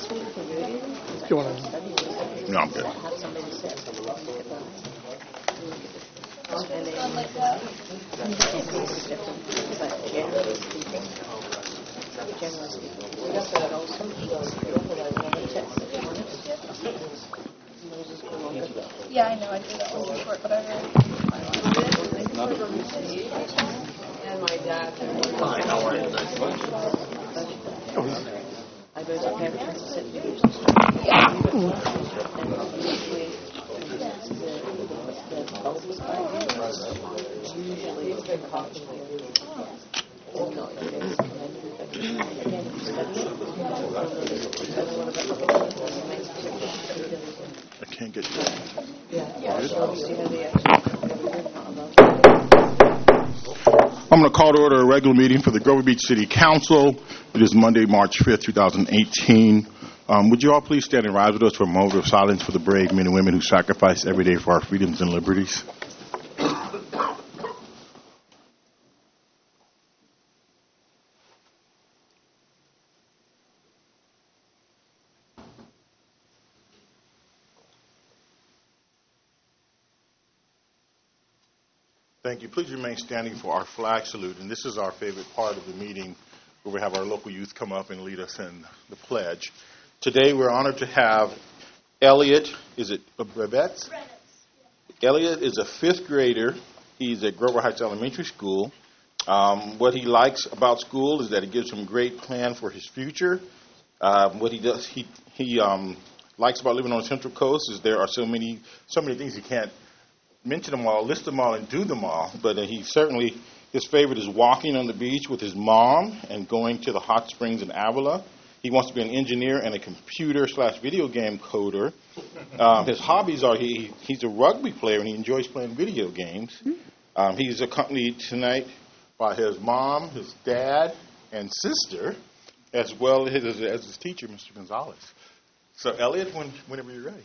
you want to? No, I'm good. Yeah, I know. I did that one before, but I really. And my dad. Fine, how are you? I go to parents sit I can't get you. I'm going to call to order a regular meeting for the Grover Beach City Council. It is Monday, March 5th, 2018. Would you all please stand and rise with us for a moment of silence for the brave men and women who sacrifice every day for our freedoms and liberties? Thank you. Please remain standing for our flag salute. And this is our favorite part of the meeting where we have our local youth come up and lead us in the pledge. Today we're honored to have Elliot. Is it Brevetz? Elliot is a fifth grader. He's at Grover Heights Elementary School. What he likes about school is that it gives him a great plan for his future. What he does, he likes about living on the Central Coast is there are so many things he can't mention them all, list them all, and do them all. But his favorite is walking on the beach with his mom and going to the hot springs in Avila. He wants to be an engineer and a computer/video game coder. His hobbies are he's a rugby player and he enjoys playing video games. He's accompanied tonight by his mom, his dad, and sister, as well as his teacher, Mr. Gonzalez. So, Elliot, whenever you're ready.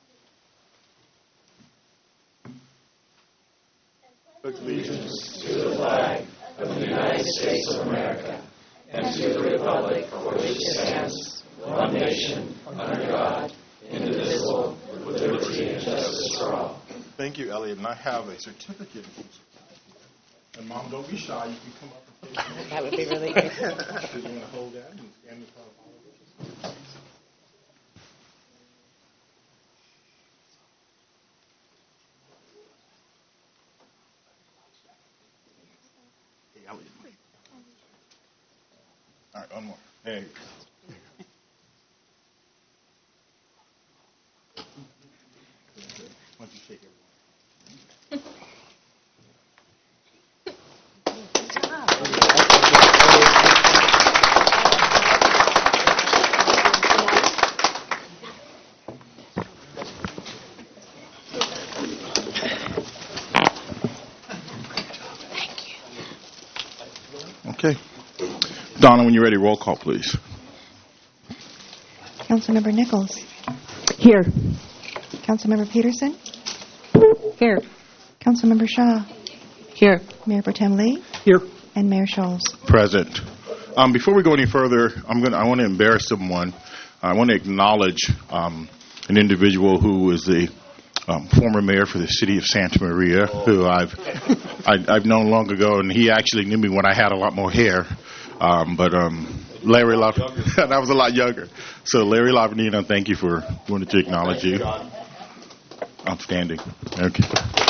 Allegiance to the flag of the United States of America and to the republic for which it stands, one nation, under God, indivisible, with liberty and justice for all. Thank you, Elliot. And I have a certificate. And Mom, don't be shy. You can come up and take it. That would be really good. So you want to hold that and stand in front of all of us? All right, one more. There you go. Why don't you shake everyone? Okay. Donna, when you're ready, roll call, please. Councilmember Nichols. Here. Councilmember Peterson. Here. Councilmember Shaw. Here. Mayor Pro Tem Lee. Here. And Mayor Scholes. Present. Before we go any further, I want to embarrass someone. I want to acknowledge an individual who is the former mayor for the city of Santa Maria, who I've known long ago, and he actually knew me when I had a lot more hair. Larry Lavernino, I was a lot younger. So Larry Lavernino, thank you for wanting to acknowledge you. Outstanding. Okay.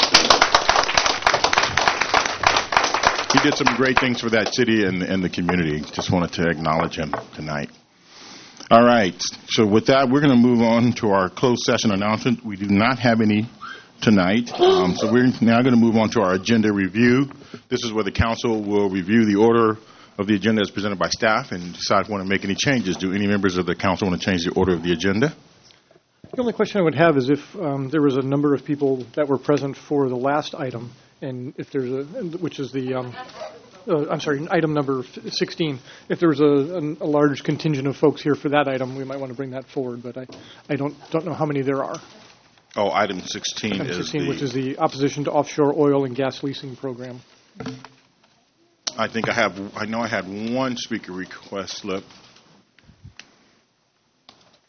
He did some great things for that city and the community. Just wanted to acknowledge him tonight. All right. So with that, we're going to move on to our closed session announcement. We do not have any tonight. So we're now going to move on to our agenda review. This is where the council will review the order of the agenda as presented by staff and decide if we want to make any changes. Do any members of the council want to change the order of the agenda? The only question I would have is if there was a number of people that were present for the last item, and if there's which is the, item number 16. If there was a large contingent of folks here for that item, we might want to bring that forward, but I don't know how many there are. Oh, item 16 Item is 16, which is the opposition to offshore oil and gas leasing program. I know I had one speaker request slip.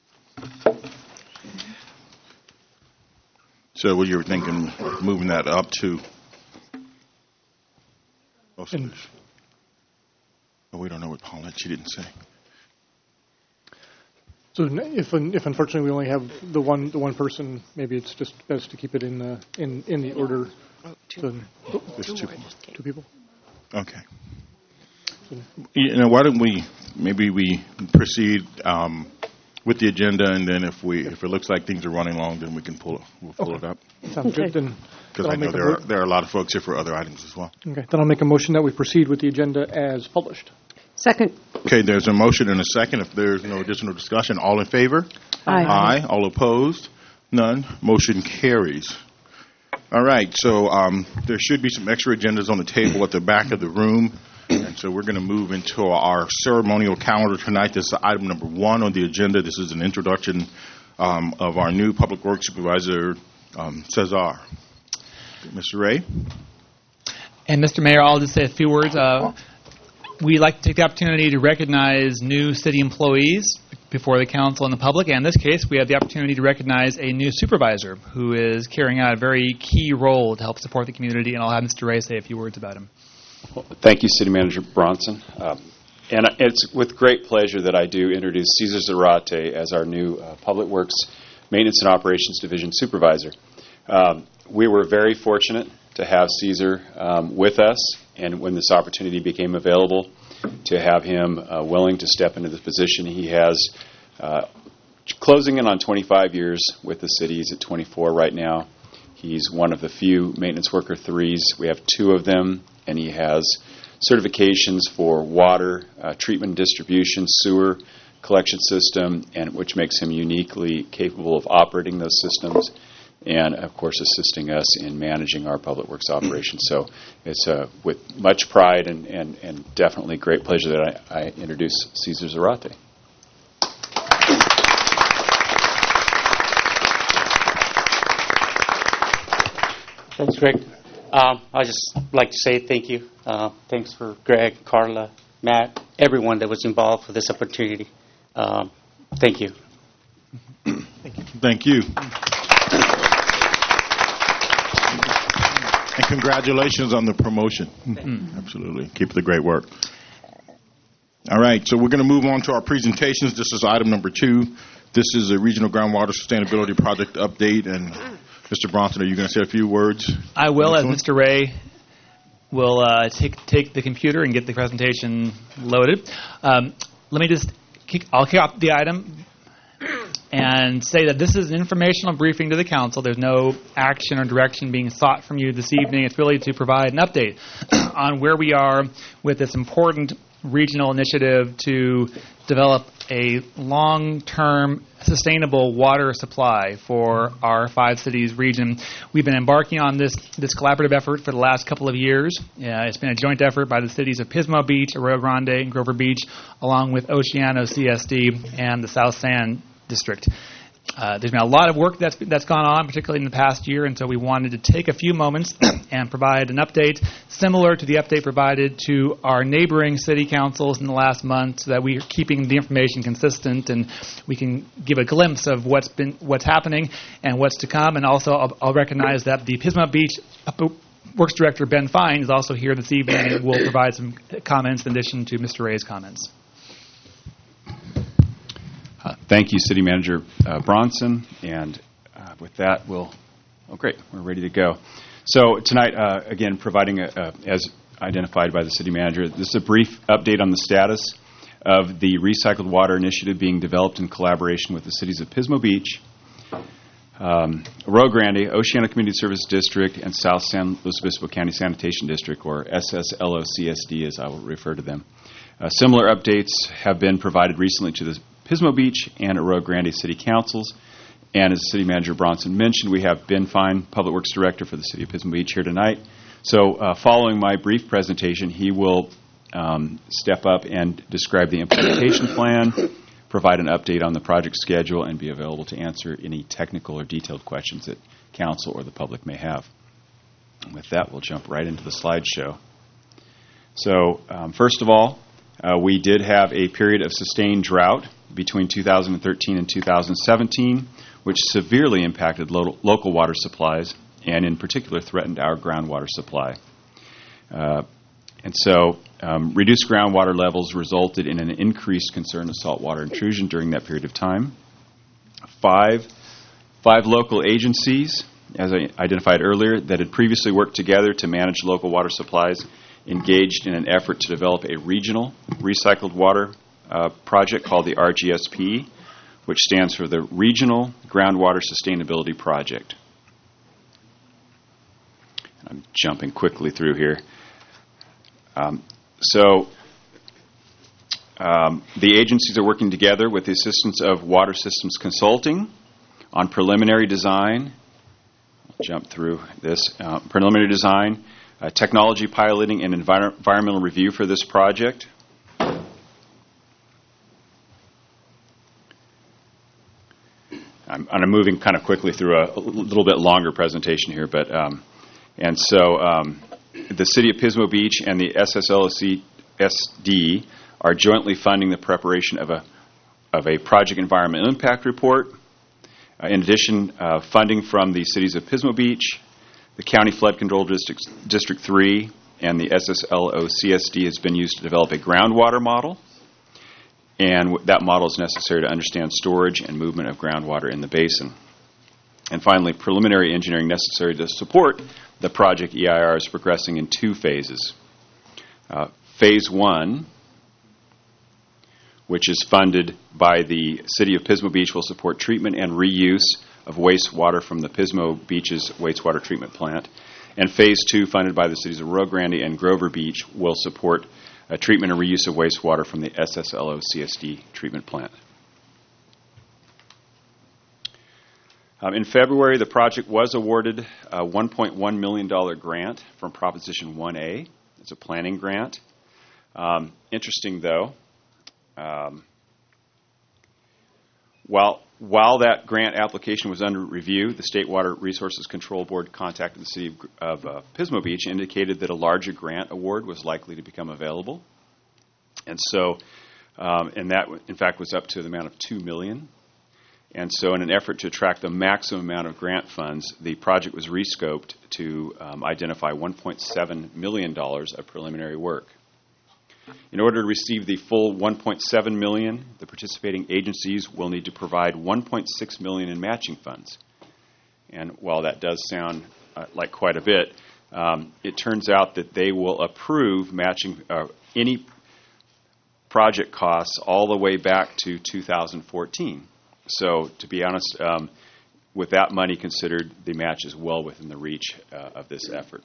So what you were thinking, moving that up to? And- Oh, we don't know what Paulette, she didn't say. So if unfortunately we only have the one person, maybe it's just best to keep it in the order. Then, There's two. two people. Okay. Why don't maybe we proceed with the agenda, and then if it looks like things are running long, then we'll pull it up. Sounds good. Then Because I know there are a lot of folks here for other items as well. Okay. Then I'll make a motion that we proceed with the agenda as published. Second. Okay, there's a motion and a second. If there's no additional discussion, all in favor? Aye. Aye. All opposed? None. Motion carries. All right, so there should be some extra agendas on the table at the back of the room. And so we're going to move into our ceremonial calendar tonight. This is item number 1 on the agenda. This is an introduction of our new Public Works Supervisor, Cesar. Mr. Ray? And Mr. Mayor, I'll just say a few words. We'd like to take the opportunity to recognize new city employees before the council and the public. And in this case, we have the opportunity to recognize a new supervisor who is carrying out a very key role to help support the community. And I'll have Mr. Ray say a few words about him. Well, thank you, City Manager Bronson. And it's with great pleasure that I do introduce Cesar Zarate as our new Public Works Maintenance and Operations Division Supervisor. We were very fortunate to have Cesar with us, and when this opportunity became available, to have him willing to step into this position. He has closing in on 25 years with the city. He's at 24 right now. He's one of the few maintenance worker 3s. We have 2 of them, and he has certifications for water, treatment, distribution, sewer, collection system, and which makes him uniquely capable of operating those systems and, of course, assisting us in managing our public works operations. So it's with much pride and definitely great pleasure that I introduce Cesar Zarate. Thanks, Greg. I'd just like to say thank you. Thanks for Greg, Carla, Matt, everyone that was involved for this opportunity. Thank you. Thank you. And congratulations on the promotion. Absolutely. Keep up the great work. All right, so we're going to move on to our presentations. This is item number 2. This is a Regional Groundwater Sustainability Project update. And Mr. Bronson, are you going to say a few words? I will, as Mr. Ray will take the computer and get the presentation loaded. Let me just I'll kick off the item and say that this is an informational briefing to the council. There's no action or direction being sought from you this evening. It's really to provide an update on where we are with this important regional initiative to develop a long-term sustainable water supply for our 5 cities region. We've been embarking on this collaborative effort for the last couple of years. It's been a joint effort by the cities of Pismo Beach, Arroyo Grande, and Grover Beach, along with Oceano CSD and the South San District. There's been a lot of work that's gone on, particularly in the past year, and so we wanted to take a few moments and provide an update similar to the update provided to our neighboring city councils in the last month, so that we're keeping the information consistent and we can give a glimpse of what's happening and what's to come. And also, I'll recognize that the Pismo Beach Works Director Ben Fine is also here this evening and will provide some comments in addition to Mr. Ray's comments. Thank you, City Manager Bronson. And with that, we're ready to go. So tonight, again, providing, as identified by the City Manager, this is a brief update on the status of the Recycled Water Initiative being developed in collaboration with the cities of Pismo Beach, Arroyo Grande, Oceano Community Service District, and South San Luis Obispo County Sanitation District, or SSLOCSD as I will refer to them. Similar updates have been provided recently to the Pismo Beach and Arroyo Grande City Councils. And as City Manager Bronson mentioned, we have Ben Fine, Public Works Director for the City of Pismo Beach, here tonight. So following my brief presentation, he will step up and describe the implementation plan, provide an update on the project schedule, and be available to answer any technical or detailed questions that Council or the public may have. And with that, we'll jump right into the slideshow. So first of all, We did have a period of sustained drought between 2013 and 2017, which severely impacted local water supplies and in particular threatened our groundwater supply. And so reduced groundwater levels resulted in an increased concern of saltwater intrusion during that period of time. Five local agencies, as I identified earlier, that had previously worked together to manage local water supplies engaged in an effort to develop a regional recycled water project called the RGSP, which stands for the Regional Groundwater Sustainability Project. I'm jumping quickly through here. The agencies are working together with the assistance of Water Systems Consulting on preliminary design. I'll jump through this. Preliminary design, technology piloting, and environmental review for this project. I'm moving kind of quickly through a little bit longer presentation here, but the City of Pismo Beach and the SSLOC-SD are jointly funding the preparation of a project environmental impact report. In addition, funding from the cities of Pismo Beach, the County Flood Control District 3, and the SSLOC-SD has been used to develop a groundwater model. And that model is necessary to understand storage and movement of groundwater in the basin. And finally, preliminary engineering necessary to support the project EIR is progressing in two phases. Phase 1, which is funded by the City of Pismo Beach, will support treatment and reuse of wastewater from the Pismo Beach's wastewater treatment plant. And Phase 2, funded by the cities of Rio Grande and Grover Beach, will support treatment and reuse of wastewater from the SSLO-CSD treatment plant. In February, the project was awarded a $1.1 million grant from Proposition 1A. It's a planning grant. Interesting, though, while that grant application was under review, the State Water Resources Control Board contacted the City of Pismo Beach, indicated that a larger grant award was likely to become available. And so, and that, in fact, was up to the amount of $2 million. And so in an effort to attract the maximum amount of grant funds, the project was rescoped to identify $1.7 million of preliminary work. In order to receive the full $1.7 million, the participating agencies will need to provide $1.6 million in matching funds. And while that does sound like quite a bit, it turns out that they will approve matching any project costs all the way back to 2014. So, to be honest, with that money considered, the match is well within the reach of this effort.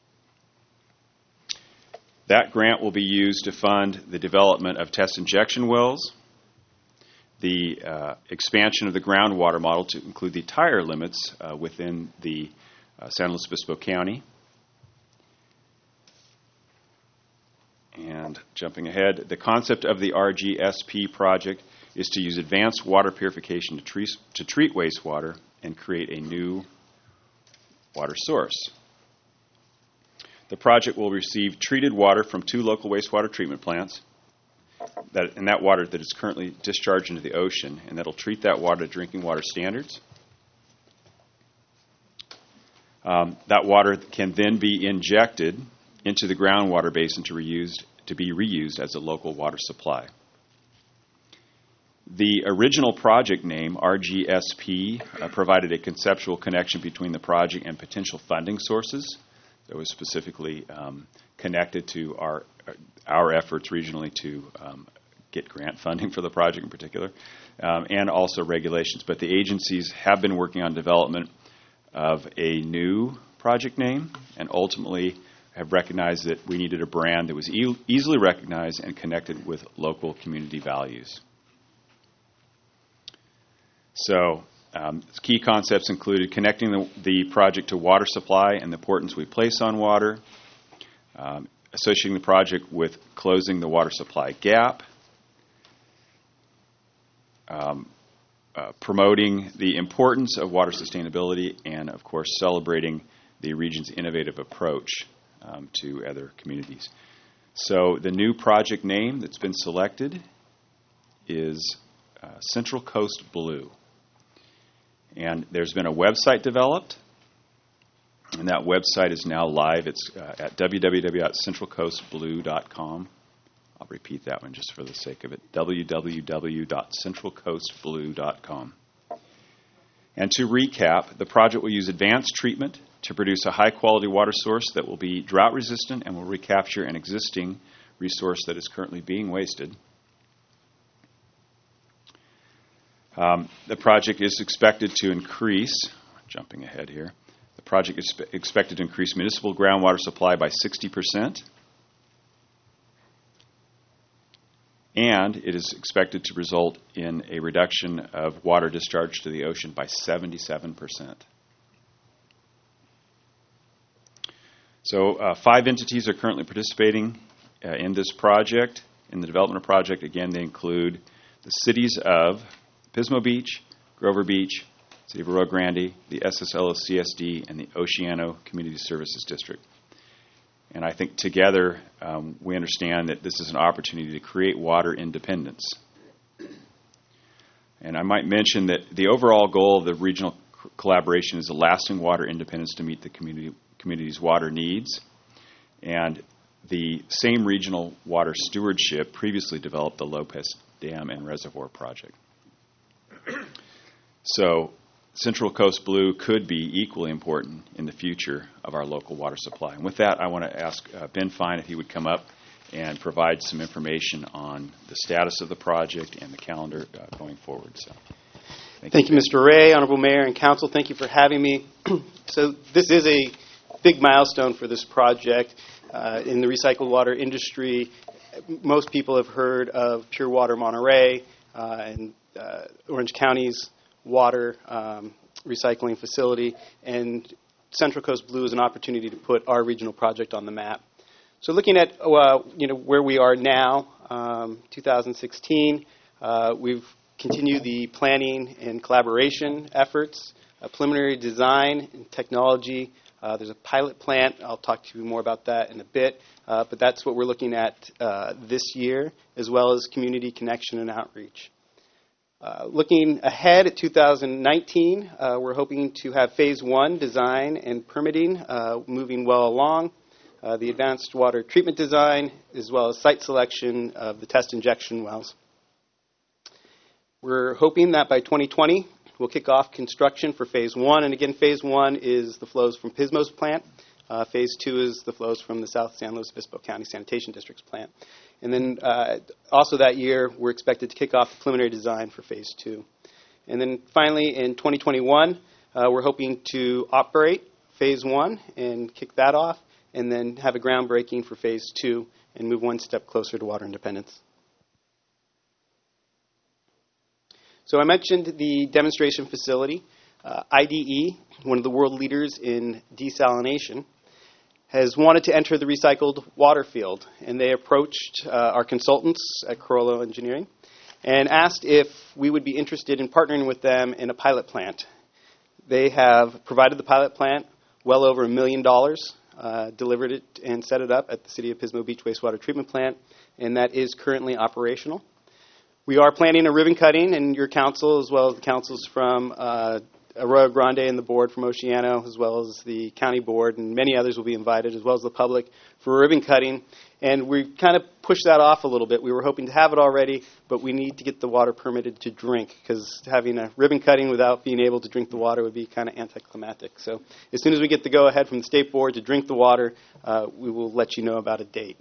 That grant will be used to fund the development of test injection wells, the expansion of the groundwater model to include the tire limits within the San Luis Obispo County. And jumping ahead, the concept of the RGSP project is to use advanced water purification to treat wastewater and create a new water source. The project will receive treated water from 2 local wastewater treatment plants, and that water that is currently discharged into the ocean, and that will treat that water to drinking water standards. That water can then be injected into the groundwater basin to be reused as a local water supply. The original project name, RGSP, provided a conceptual connection between the project and potential funding sources that was specifically connected to our efforts regionally to get grant funding for the project in particular, and also regulations. But the agencies have been working on development of a new project name and ultimately have recognized that we needed a brand that was easily recognized and connected with local community values. So key concepts included connecting the project to water supply and the importance we place on water, associating the project with closing the water supply gap, promoting the importance of water sustainability, and, of course, celebrating the region's innovative approach to other communities. So the new project name that's been selected is Central Coast Blue. And there's been a website developed, and that website is now live. It's at www.centralcoastblue.com. I'll repeat that one just for the sake of it, www.centralcoastblue.com. And to recap, the project will use advanced treatment to produce a high-quality water source that will be drought-resistant and will recapture an existing resource that is currently being wasted. The project is expected to increase, jumping ahead here, the project is expected to increase municipal groundwater supply by 60%, and it is expected to result in a reduction of water discharge to the ocean by 77%. So 5 entities are currently participating in this project, in the development of the project. Again, they include the cities of Pismo Beach, Grover Beach, City of Arroyo Grande, the SSLO-CSD, and the Oceano Community Services District. And I think together we understand that this is an opportunity to create water independence. And I might mention that the overall goal of the regional collaboration is a lasting water independence to meet the community's water needs. And the same regional water stewardship previously developed the Lopez Dam and Reservoir project. So Central Coast Blue could be equally important in the future of our local water supply. And with that, I want to ask Ben Fine if he would come up and provide some information on the status of the project and the calendar going forward. So, Thank you, Mr. Ray, Honorable Mayor and Council. Thank you for having me. So this is a big milestone for this project in the recycled water industry. Most people have heard of Pure Water Monterey and Orange County's water recycling facility, and Central Coast Blue is an opportunity to put our regional project on the map. So looking at where we are now, 2016, we've continued the planning and collaboration efforts, preliminary design and technology. There's a pilot plant. I'll talk to you more about that in a bit, but that's what we're looking at this year, as well as community connection and outreach. Looking ahead at 2019, we're hoping to have Phase 1 design and permitting moving well along, the advanced water treatment design, as well as site selection of the test injection wells. We're hoping that by 2020, we'll kick off construction for Phase 1. And again, Phase 1 is the flows from Pismo's plant. Phase 2 is the flows from the South San Luis Obispo County Sanitation District's plant. And then also that year, we're expected to kick off the preliminary design for Phase 2. And then finally, in 2021, we're hoping to operate Phase 1 and kick that off, and then have a groundbreaking for Phase 2 and move one step closer to water independence. So I mentioned the demonstration facility. IDE, one of the world leaders in desalination, has wanted to enter the recycled water field, and they approached our consultants at Corollo Engineering and asked if we would be interested in partnering with them in a pilot plant. They have provided the pilot plant, well over $1 million, delivered it and set it up at the City of Pismo Beach Wastewater Treatment Plant, and that is currently operational. We are planning a ribbon cutting, and your council, as well as the councils from Arroyo Grande and the board from Oceano, as well as the county board, and many others will be invited, as well as the public, for a ribbon cutting. And we kind of pushed that off a little bit. We were hoping to have it already, but we need to get the water permitted to drink, because having a ribbon cutting without being able to drink the water would be kind of anticlimactic. So as soon as we get the go-ahead from the state board to drink the water, we will let you know about a date.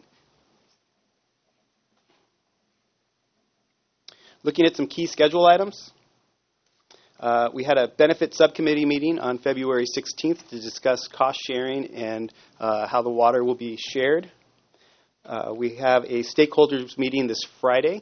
Looking at some key schedule items. We had a benefit subcommittee meeting on February 16th to discuss cost sharing and how the water will be shared. We have a stakeholders meeting this Friday,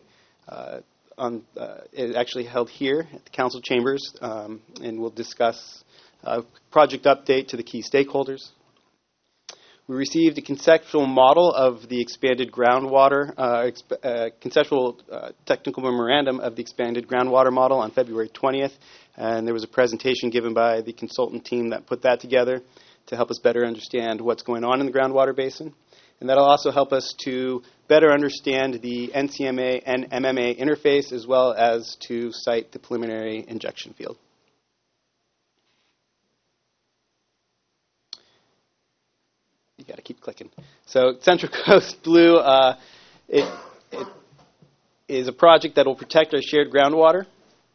it actually held here at the council chambers, and we'll discuss a project update to the key stakeholders. We received a conceptual model of the expanded groundwater, conceptual technical memorandum of the expanded groundwater model on February 20th, and there was a presentation given by the consultant team that put that together to help us better understand what's going on in the groundwater basin. And that'll also help us to better understand the NCMA and MMA interface, as well as to cite the preliminary injection field. You got to keep clicking. So Central Coast Blue, it is a project that will protect our shared groundwater.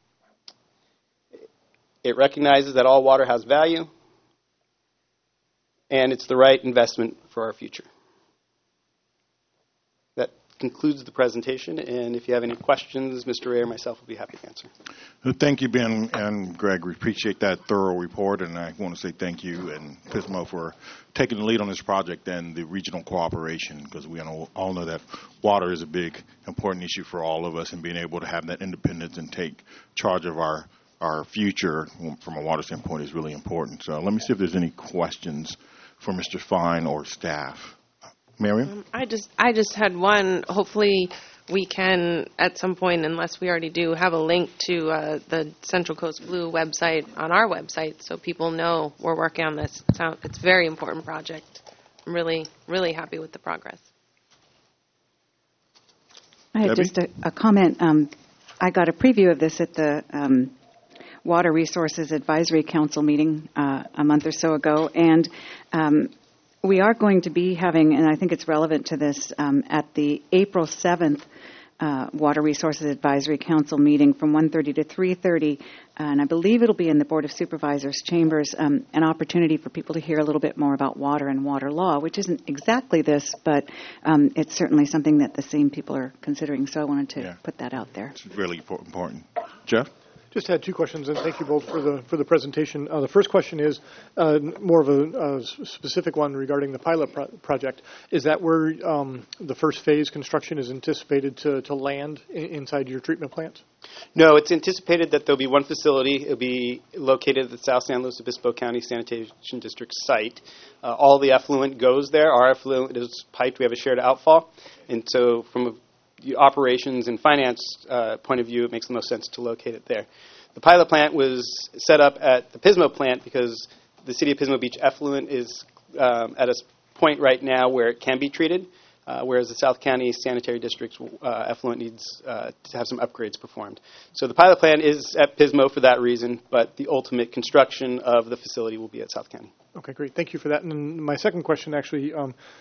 It recognizes that all water has value, and it's the right investment for our future. That concludes the presentation, and if you have any questions, Mr. Ray or myself will be happy to answer. Thank you, Ben and Greg. We appreciate that thorough report, and I want to say thank you and Pismo for taking the lead on this project and the regional cooperation, because we all know that water is a big, important issue for all of us, and being able to have that independence and take charge of our future from a water standpoint is really important. So let me see if there's any questions for Mr. Fine or staff. Miriam? I just had one. Hopefully we can, at some point, unless we already do, have a link to the Central Coast Blue website on our website so people know we're working on this. It's a very important project. I'm really, really happy with the progress. I had just a comment. I got a preview of this at the Water Resources Advisory Council meeting a month or so ago, and we are going to be having, and I think it's relevant to this, at the April 7th Water Resources Advisory Council meeting from 1:30 to 3:30, and I believe it'll be in the Board of Supervisors chambers, an opportunity for people to hear a little bit more about water and water law, which isn't exactly this, but it's certainly something that the same people are considering, so I wanted to put that out there. It's really important. Jeff? Just had two questions, and thank you both for the presentation. The first question is more of a specific one regarding the pilot project. Is that where the first phase construction is anticipated to land inside your treatment plant? No, it's anticipated that there'll be one facility. It'll be located at the South San Luis Obispo County Sanitation District site. All the effluent goes there. Our effluent is piped. We have a shared outfall. And so from the operations and finance point of view, it makes the most sense to locate it there. The pilot plant was set up at the Pismo plant because the City of Pismo Beach effluent is at a point right now where it can be treated, whereas the South County Sanitary District's effluent needs to have some upgrades performed. So the pilot plant is at Pismo for that reason, but the ultimate construction of the facility will be at South County. Okay, great. Thank you for that. And my second question actually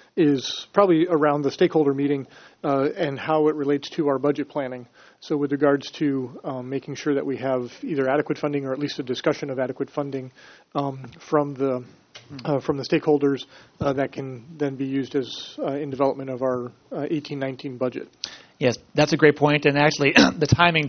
is probably around the stakeholder meeting and how it relates to our budget planning. So with regards to making sure that we have either adequate funding or at least a discussion of adequate funding from the stakeholders that can then be used as in development of our 18-19 budget. Yes, that's a great point. And actually, the timing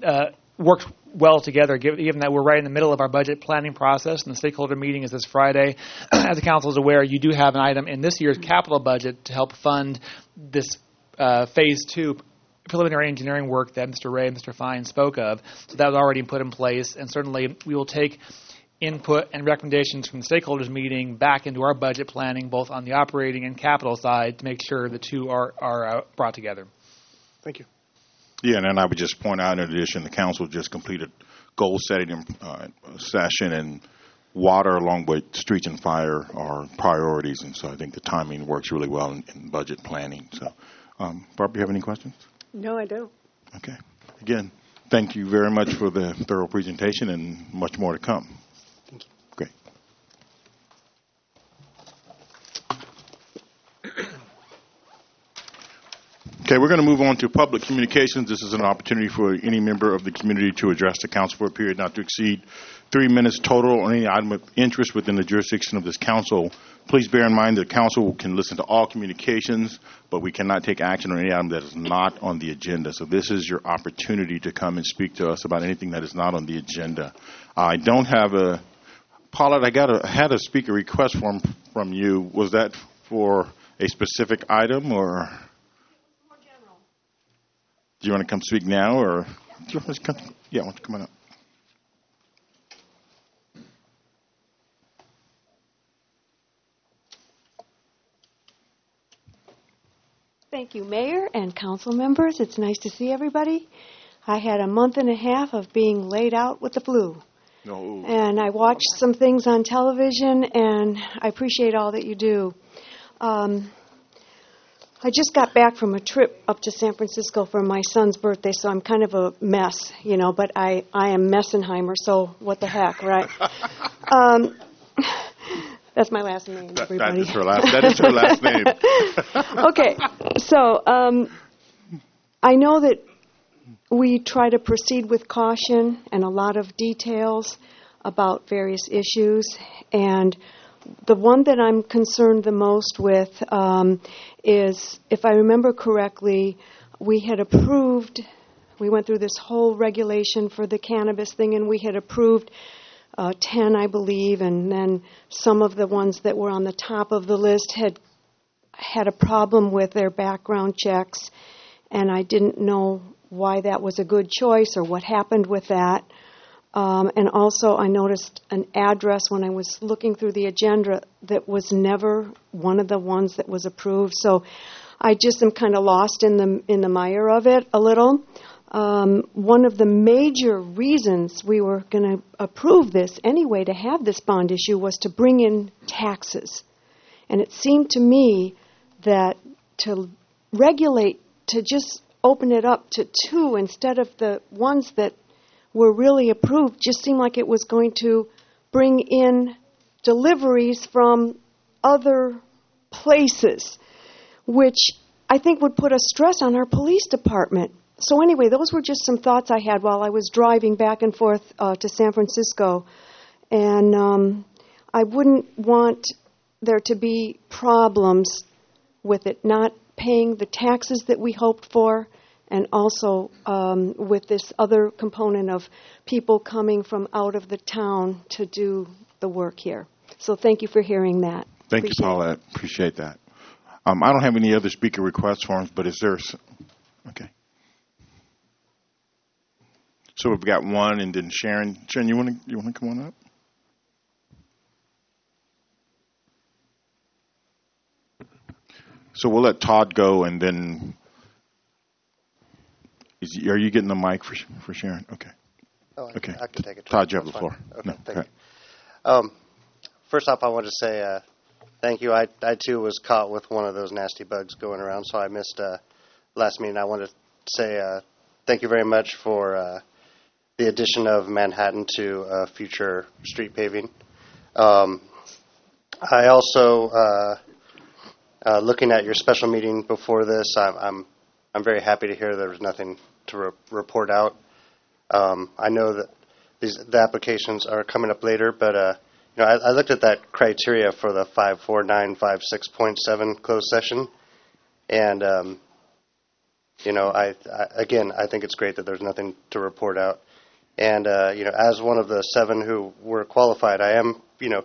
works well together, given that we're right in the middle of our budget planning process, and the stakeholder meeting is this Friday. As the council is aware, you do have an item in this year's capital budget to help fund this Phase 2 preliminary engineering work that Mr. Ray and Mr. Fine spoke of. So that was already put in place, and certainly we will take input and recommendations from the stakeholders meeting back into our budget planning, both on the operating and capital side, to make sure the two are brought together. Thank you. Yeah, and then I would just point out, in addition, the council just completed goal-setting session, and water along with streets and fire are priorities, and so I think the timing works really well in budget planning. So, Barbara, you have any questions? No, I don't. Okay. Again, thank you very much for the thorough presentation, and much more to come. Thank you. Great. Okay, we're going to move on to public communications. This is an opportunity for any member of the community to address the council for a period not to exceed 3 minutes total on any item of interest within the jurisdiction of this council. Please bear in mind that council can listen to all communications, but we cannot take action on any item that is not on the agenda. So this is your opportunity to come and speak to us about anything that is not on the agenda. I don't have a... Paulette, I had a speaker request form from you. Was that for a specific item, or... Do you want to come speak now, or do you want to come? Yeah, I want to come on up. Thank you, Mayor and council members. It's nice to see everybody. I had a month and a half of being laid out with the flu. No. And I watched some things on television, and I appreciate all that you do. I just got back from a trip up to San Francisco for my son's birthday, so I'm kind of a mess, but I am Messenheimer, so what the heck, right? That's my last name, everybody. That is her last name. Okay, so I know that we try to proceed with caution and a lot of details about various issues, and the one that I'm concerned the most with is, if I remember correctly, we went through this whole regulation for the cannabis thing, and we had approved 10, I believe, and then some of the ones that were on the top of the list had a problem with their background checks, and I didn't know why that was a good choice or what happened with that. And also, I noticed an address when I was looking through the agenda that was never one of the ones that was approved. So I just am kind of lost in the mire of it a little. One of the major reasons we were going to approve this anyway, to have this bond issue, was to bring in taxes. And it seemed to me that to regulate, to just open it up to 2 instead of the ones that were really approved, just seemed like it was going to bring in deliveries from other places, which I think would put a stress on our police department. So anyway, those were just some thoughts I had while I was driving back and forth to San Francisco. And I wouldn't want there to be problems with it not paying the taxes that we hoped for, and also with this other component of people coming from out of the town to do the work here. So thank you for hearing that. Thank you, Paulette. Appreciate that. I don't have any other speaker request forms, but is there... Okay. So we've got one, and then Sharon. Sharon, you want to come on up? So we'll let Todd go, and then... Are you getting the mic for Sharon? Okay. Oh, okay. I can take it. Todd, you have the floor. Okay, no, thank you. First off, I want to say thank you. I too was caught with one of those nasty bugs going around, so I missed last meeting. I want to say thank you very much for the addition of Manhattan to future street paving. I also, looking at your special meeting before this, I'm very happy to hear there was nothing to report out. I know that the applications are coming up later, but I looked at that criteria for the 54956.7 closed session, and I think it's great that there's nothing to report out. And as one of the 7 who were qualified, I am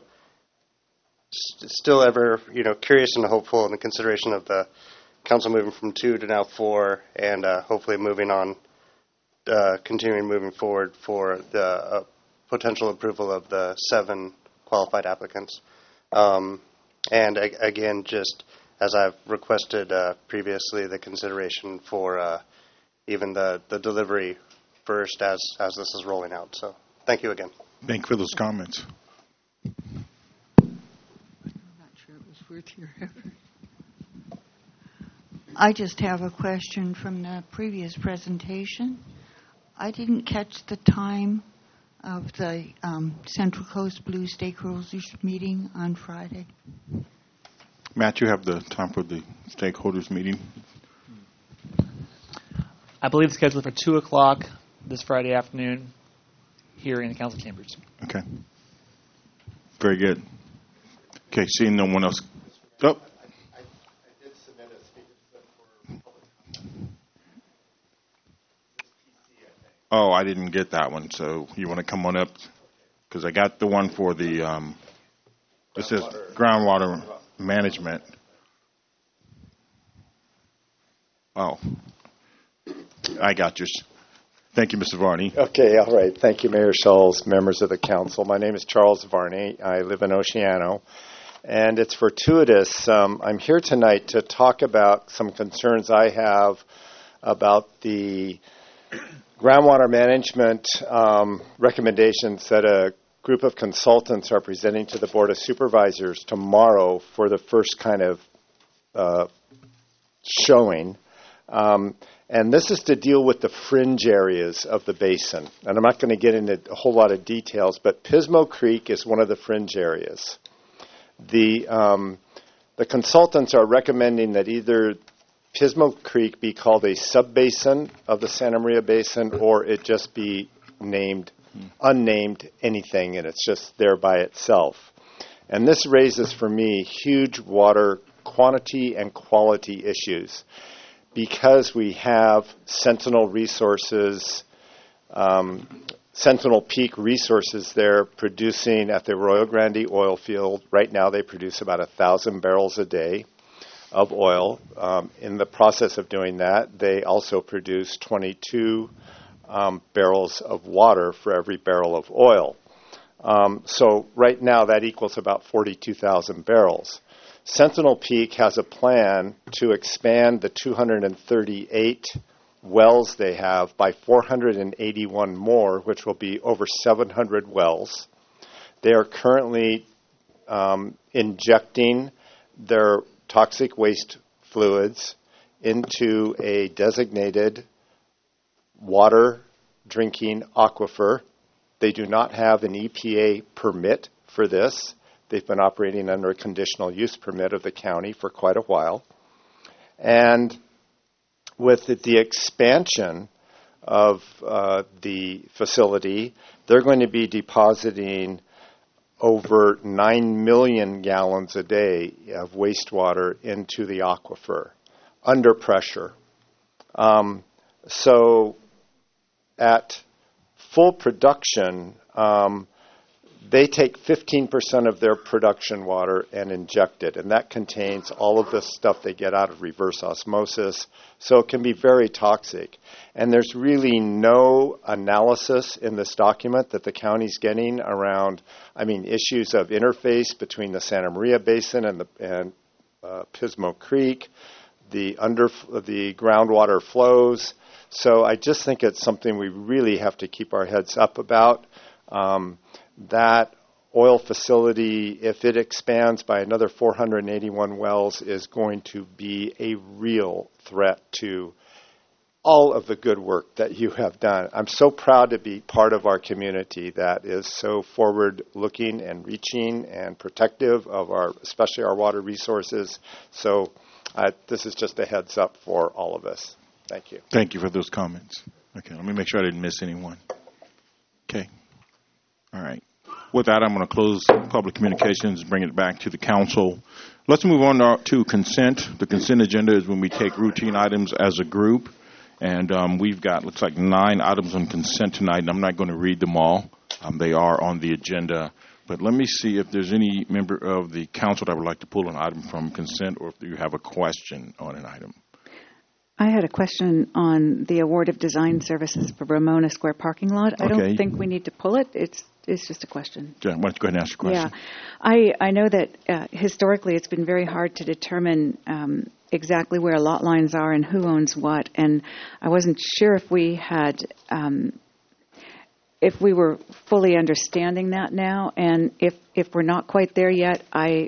still ever curious and hopeful in the consideration of the council moving from 2 to now 4, and hopefully continuing moving forward for the potential approval of the 7 qualified applicants. And again, just as I've requested previously, the consideration for even the delivery first as this is rolling out. So thank you again. Thank you for those comments. I'm not sure it was worth your effort. I just have a question from the previous presentation. I didn't catch the time of the Central Coast Blue Stakeholders meeting on Friday. Matt, you have the time for the stakeholders meeting? I believe it's scheduled for 2 o'clock this Friday afternoon here in the council chambers. Okay. Very good. Okay, seeing no one else. Oh. Oh, I didn't get that one. So you want to come on up? Because I got the one for the, this is groundwater management. Oh, I got yours. Thank you, Mr. Varney. Okay, all right. Thank you, Mayor Schultz, members of the council. My name is Charles Varney. I live in Oceano, and it's fortuitous. I'm here tonight to talk about some concerns I have about the groundwater management recommendations that a group of consultants are presenting to the Board of Supervisors tomorrow for the first kind of showing. And this is to deal with the fringe areas of the basin. And I'm not going to get into a whole lot of details, but Pismo Creek is one of the fringe areas. The consultants are recommending that either Pismo Creek be called a sub-basin of the Santa Maria Basin, or it just be unnamed anything, and it's just there by itself. And this raises for me huge water quantity and quality issues, because we have Sentinel Resources, Sentinel Peak Resources there producing at the Arroyo Grande oil field. Right now they produce about 1,000 barrels a day of oil. In the process of doing that, they also produce 22 barrels of water for every barrel of oil. So right now that equals about 42,000 barrels. Sentinel Peak has a plan to expand the 238 wells they have by 481 more, which will be over 700 wells. They are currently injecting their toxic waste fluids into a designated water drinking aquifer. They do not have an EPA permit for this. They've been operating under a conditional use permit of the county for quite a while. And with the expansion of the facility, they're going to be depositing over 9 million gallons a day of wastewater into the aquifer under pressure. So at full production, they take 15% of their production water and inject it, and that contains all of the stuff they get out of reverse osmosis, so it can be very toxic. And there's really no analysis in this document that the county's getting around, issues of interface between the Santa Maria Basin and Pismo Creek, the groundwater flows. So I just think it's something we really have to keep our heads up about. That oil facility, if it expands by another 481 wells, is going to be a real threat to all of the good work that you have done. I'm so proud to be part of our community that is so forward-looking and reaching and protective of especially our water resources. So this is just a heads up for all of us. Thank you. Thank you for those comments. Okay, let me make sure I didn't miss anyone. Okay. All right. With that, I'm going to close public communications, bring it back to the council. Let's move on to consent. The consent agenda is when we take routine items as a group. And we've got, looks like 9 items on consent tonight. And I'm not going to read them all. They are on the agenda. But let me see if there's any member of the council that would like to pull an item from consent, or if you have a question on an item. I had a question on the award of design services for Ramona Square parking lot. I don't think we need to pull it. It's just a question. Yeah, why don't you go ahead and ask your question? Yeah. I know that historically it's been very hard to determine exactly where lot lines are and who owns what, and I wasn't sure if we had if we were fully understanding that now, and if we're not quite there yet, I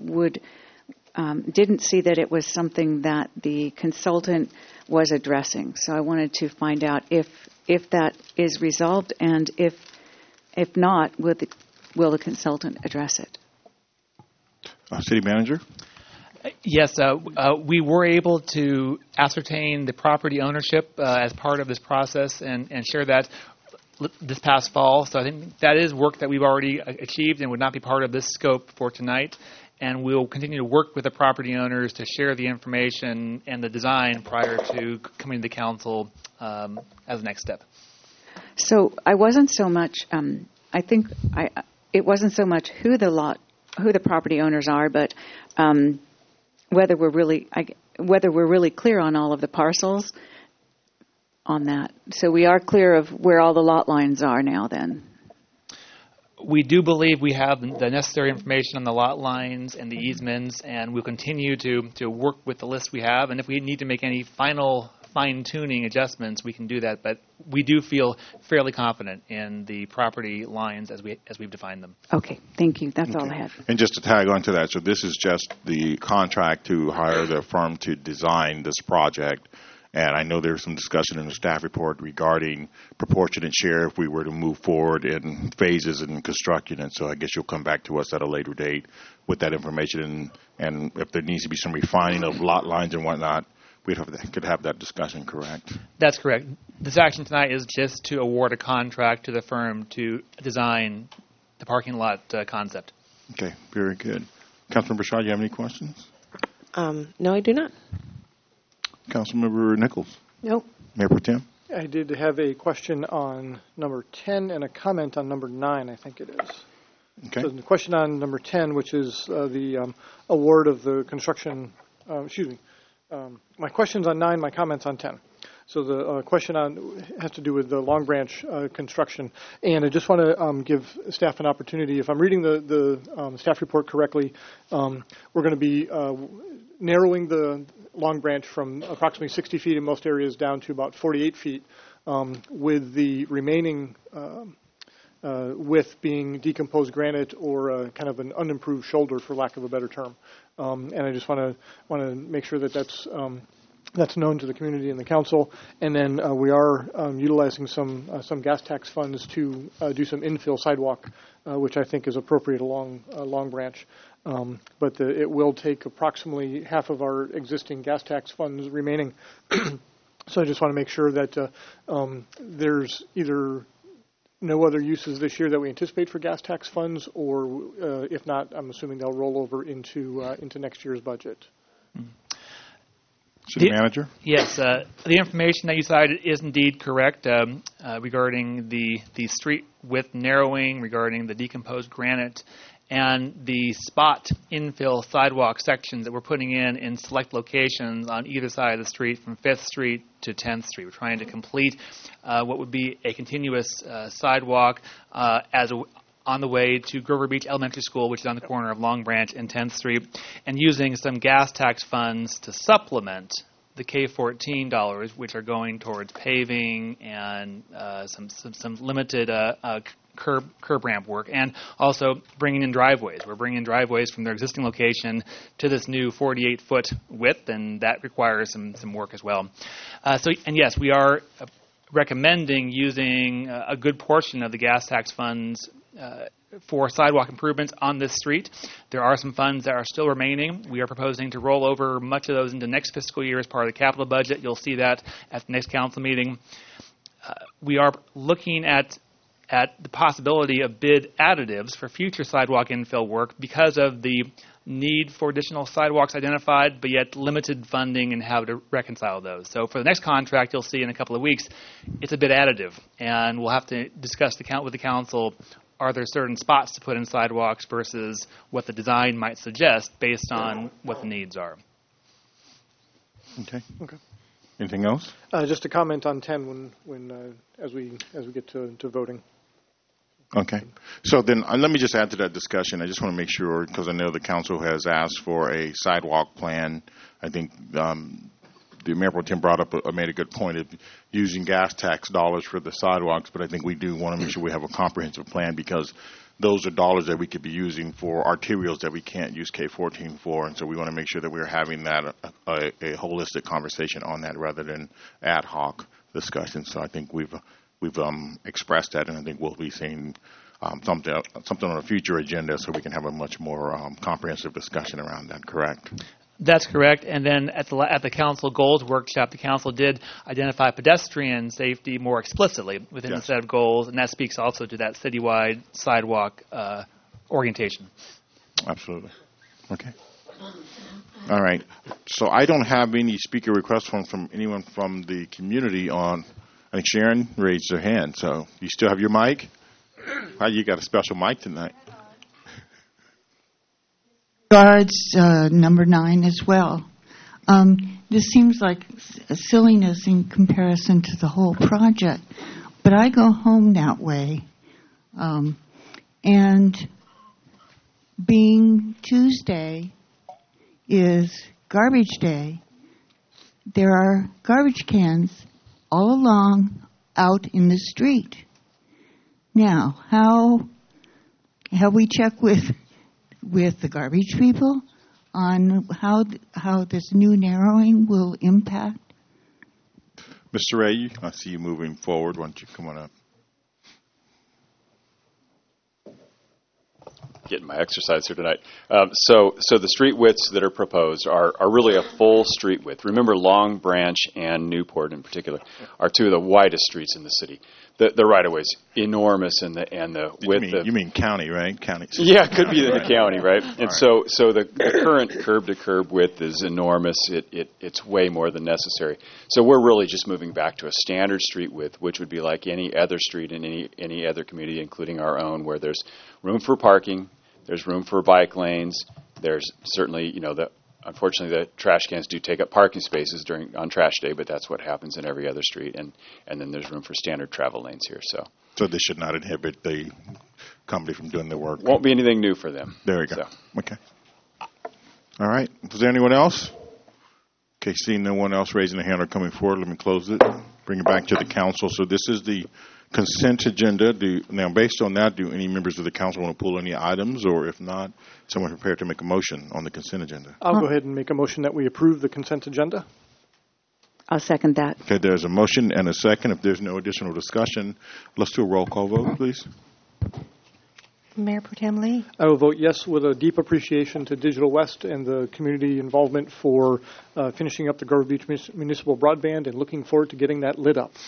didn't see that it was something that the consultant was addressing. So I wanted to find out if that is resolved, and if not, will the consultant address it? City Manager? Yes, we were able to ascertain the property ownership as part of this process and share that this past fall. So I think that is work that we've already achieved and would not be part of this scope for tonight. And we'll continue to work with the property owners to share the information and the design prior to coming to the council as a next step. So I wasn't so much. It wasn't so much who the property owners are, but whether we're really clear on all of the parcels on that. So we are clear of where all the lot lines are now. Then. We do believe we have the necessary information on the lot lines and the easements, and we'll continue to work with the list we have. And if we need to make any final fine-tuning adjustments, we can do that. But we do feel fairly confident in the property lines as we've defined them. Okay, thank you. That's all I had. And just to tag on to that, so this is just the contract to hire the firm to design this project. And I know there's some discussion in the staff report regarding proportionate share if we were to move forward in phases in construction. And so I guess you'll come back to us at a later date with that information. And if there needs to be some refining of lot lines and whatnot, we could have that discussion, correct? That's correct. This action tonight is just to award a contract to the firm to design the parking lot concept. Okay, very good. Councilmember Shaw, do you have any questions? No, I do not. Councilmember Nichols? Nope. Mayor Pro Tem? I did have a question on number 10 and a comment on number 9, I think it is. Okay. So the question on number 10, which is the award of the construction, my question's on 9, my comment's on 10. So the question has to do with the Long Branch construction. And I just want to give staff an opportunity. If I'm reading the staff report correctly, we're going to be narrowing the Long Branch from approximately 60 feet in most areas down to about 48 feet, with the remaining width being decomposed granite or kind of an unimproved shoulder, for lack of a better term. And I just want to make sure that that's known to the community and the council. And then we are utilizing some gas tax funds to do some infill sidewalk, which I think is appropriate along Long Branch. But it will take approximately half of our existing gas tax funds remaining. So I just want to make sure that there's either no other uses this year that we anticipate for gas tax funds, or if not, I'm assuming they'll roll over into next year's budget. City Manager? Yes, the information that you cited is indeed correct regarding the street width narrowing, regarding the decomposed granite, and the spot infill sidewalk sections that we're putting in select locations on either side of the street from 5th Street to 10th Street. We're trying to complete what would be a continuous sidewalk on the way to Grover Beach Elementary School, which is on the corner of Long Branch and 10th Street, and using some gas tax funds to supplement the K-14 dollars, which are going towards paving and some limited curb ramp work, and also bringing in driveways. We're bringing in driveways from their existing location to this new 48-foot width, and that requires some work as well. And yes, we are recommending using a good portion of the gas tax funds for sidewalk improvements on this street. There are some funds that are still remaining. We are proposing to roll over much of those into next fiscal year as part of the capital budget. You'll see that at the next council meeting. We are looking at the possibility of bid additives for future sidewalk infill work because of the need for additional sidewalks identified, but yet limited funding and how to reconcile those. So for the next contract you'll see in a couple of weeks, it's a bid additive, and we'll have to discuss with the council, are there certain spots to put in sidewalks versus what the design might suggest based on what the needs are. Okay. Anything else? Just a comment on 10 when as we get to voting. Okay. So then let me just add to that discussion. I just want to make sure, because I know the council has asked for a sidewalk plan. I think the Mayor Pro Tem made a good point of using gas tax dollars for the sidewalks, but I think we do want to make sure we have a comprehensive plan, because those are dollars that we could be using for arterials that we can't use K-14 for, and so we want to make sure that we're having that a holistic conversation on that rather than ad hoc discussion. So I think we've expressed that, and I think we'll be seeing something on a future agenda so we can have a much more comprehensive discussion around that, correct? That's correct. And then at the council goals workshop, the council did identify pedestrian safety more explicitly within the set of goals, and that speaks also to that citywide sidewalk orientation. Absolutely. Okay. All right. So I don't have any speaker requests from anyone from the community on. I think Sharon raised her hand, so you still have your mic? You got a special mic tonight. Regards number 9 as well. This seems like silliness in comparison to the whole project, but I go home that way. And being Tuesday is garbage day, there are garbage cans all along out in the street. Now, how have we checked with the garbage people on how this new narrowing will impact? Mr. Ray, I see you moving forward. Why don't you come on up? Getting my exercise here tonight. So the street widths that are proposed are really a full street width. Remember, Long Branch and Newport in particular are two of the widest streets in the city. The right-of-way is enormous, and the width. You mean county, right? County. Yeah, it could be in the county, right? And so the current curb-to-curb width is enormous. It's way more than necessary. So we're really just moving back to a standard street width, which would be like any other street in any other community, including our own, where there's room for parking, there's room for bike lanes. There's certainly, unfortunately, the trash cans do take up parking spaces on trash day, but that's what happens in every other street. And then there's room for standard travel lanes here. So this should not inhibit the company from doing their work. Won't be anything new for them. There we go. Okay. All right. Was there anyone else? Okay, seeing no one else raising a hand or coming forward, let me close it. Bring it back to the council. So this is the consent agenda. Now, based on that, do any members of the council want to pull any items, or if not, someone prepared to make a motion on the consent agenda? I'll go ahead and make a motion that we approve the consent agenda. I'll second that. Okay, there's a motion and a second. If there's no additional discussion, let's do a roll call vote, please. Mayor Pro Tem Lee. I will vote yes, with a deep appreciation to Digital West and the community involvement for finishing up the Grover Beach Municipal Broadband, and looking forward to getting that lit up.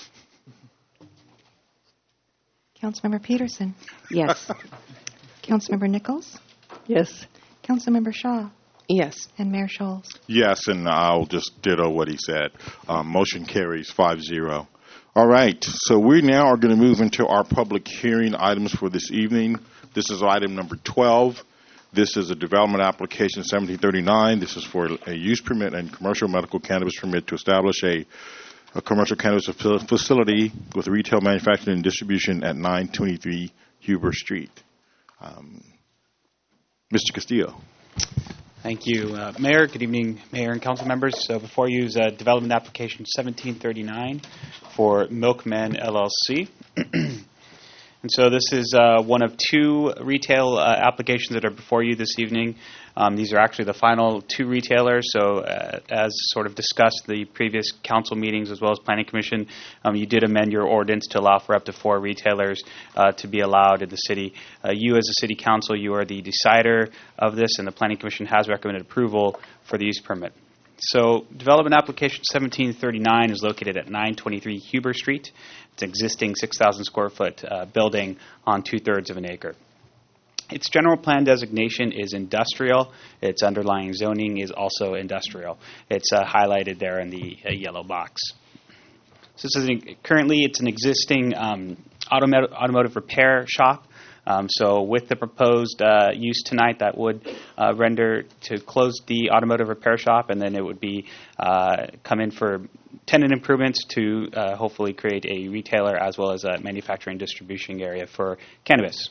Councilmember Peterson. Yes. Councilmember Nichols. Yes. Councilmember Shaw. Yes. And Mayor Scholes. Yes, and I'll just ditto what he said. Motion carries 5-0. All right, so we now are going to move into our public hearing items for this evening. This is item number 12. This is a development application 1739. This is for a use permit and commercial medical cannabis permit to establish a commercial cannabis facility with retail manufacturing and distribution at 923 Huber Street. Mr. Castillo. Thank you, Mayor. Good evening, Mayor and council members. So before you is development application 1739 for Milkman LLC. And so this is one of two retail applications that are before you this evening. These are actually the final two retailers. So as sort of discussed the previous council meetings as well as Planning Commission, you did amend your ordinance to allow for up to 4 retailers to be allowed in the city. You as a city council, you are the decider of this, and the Planning Commission has recommended approval for the use permit. So development application 1739 is located at 923 Huber Street. It's an existing 6,000 square foot building on 2/3 of an acre. Its general plan designation is industrial. Its underlying zoning is also industrial. It's highlighted there in the yellow box. So currently it's an existing automotive repair shop. So with the proposed use tonight, that would render to close the automotive repair shop, and then it would be come in for tenant improvements to hopefully create a retailer as well as a manufacturing distribution area for cannabis.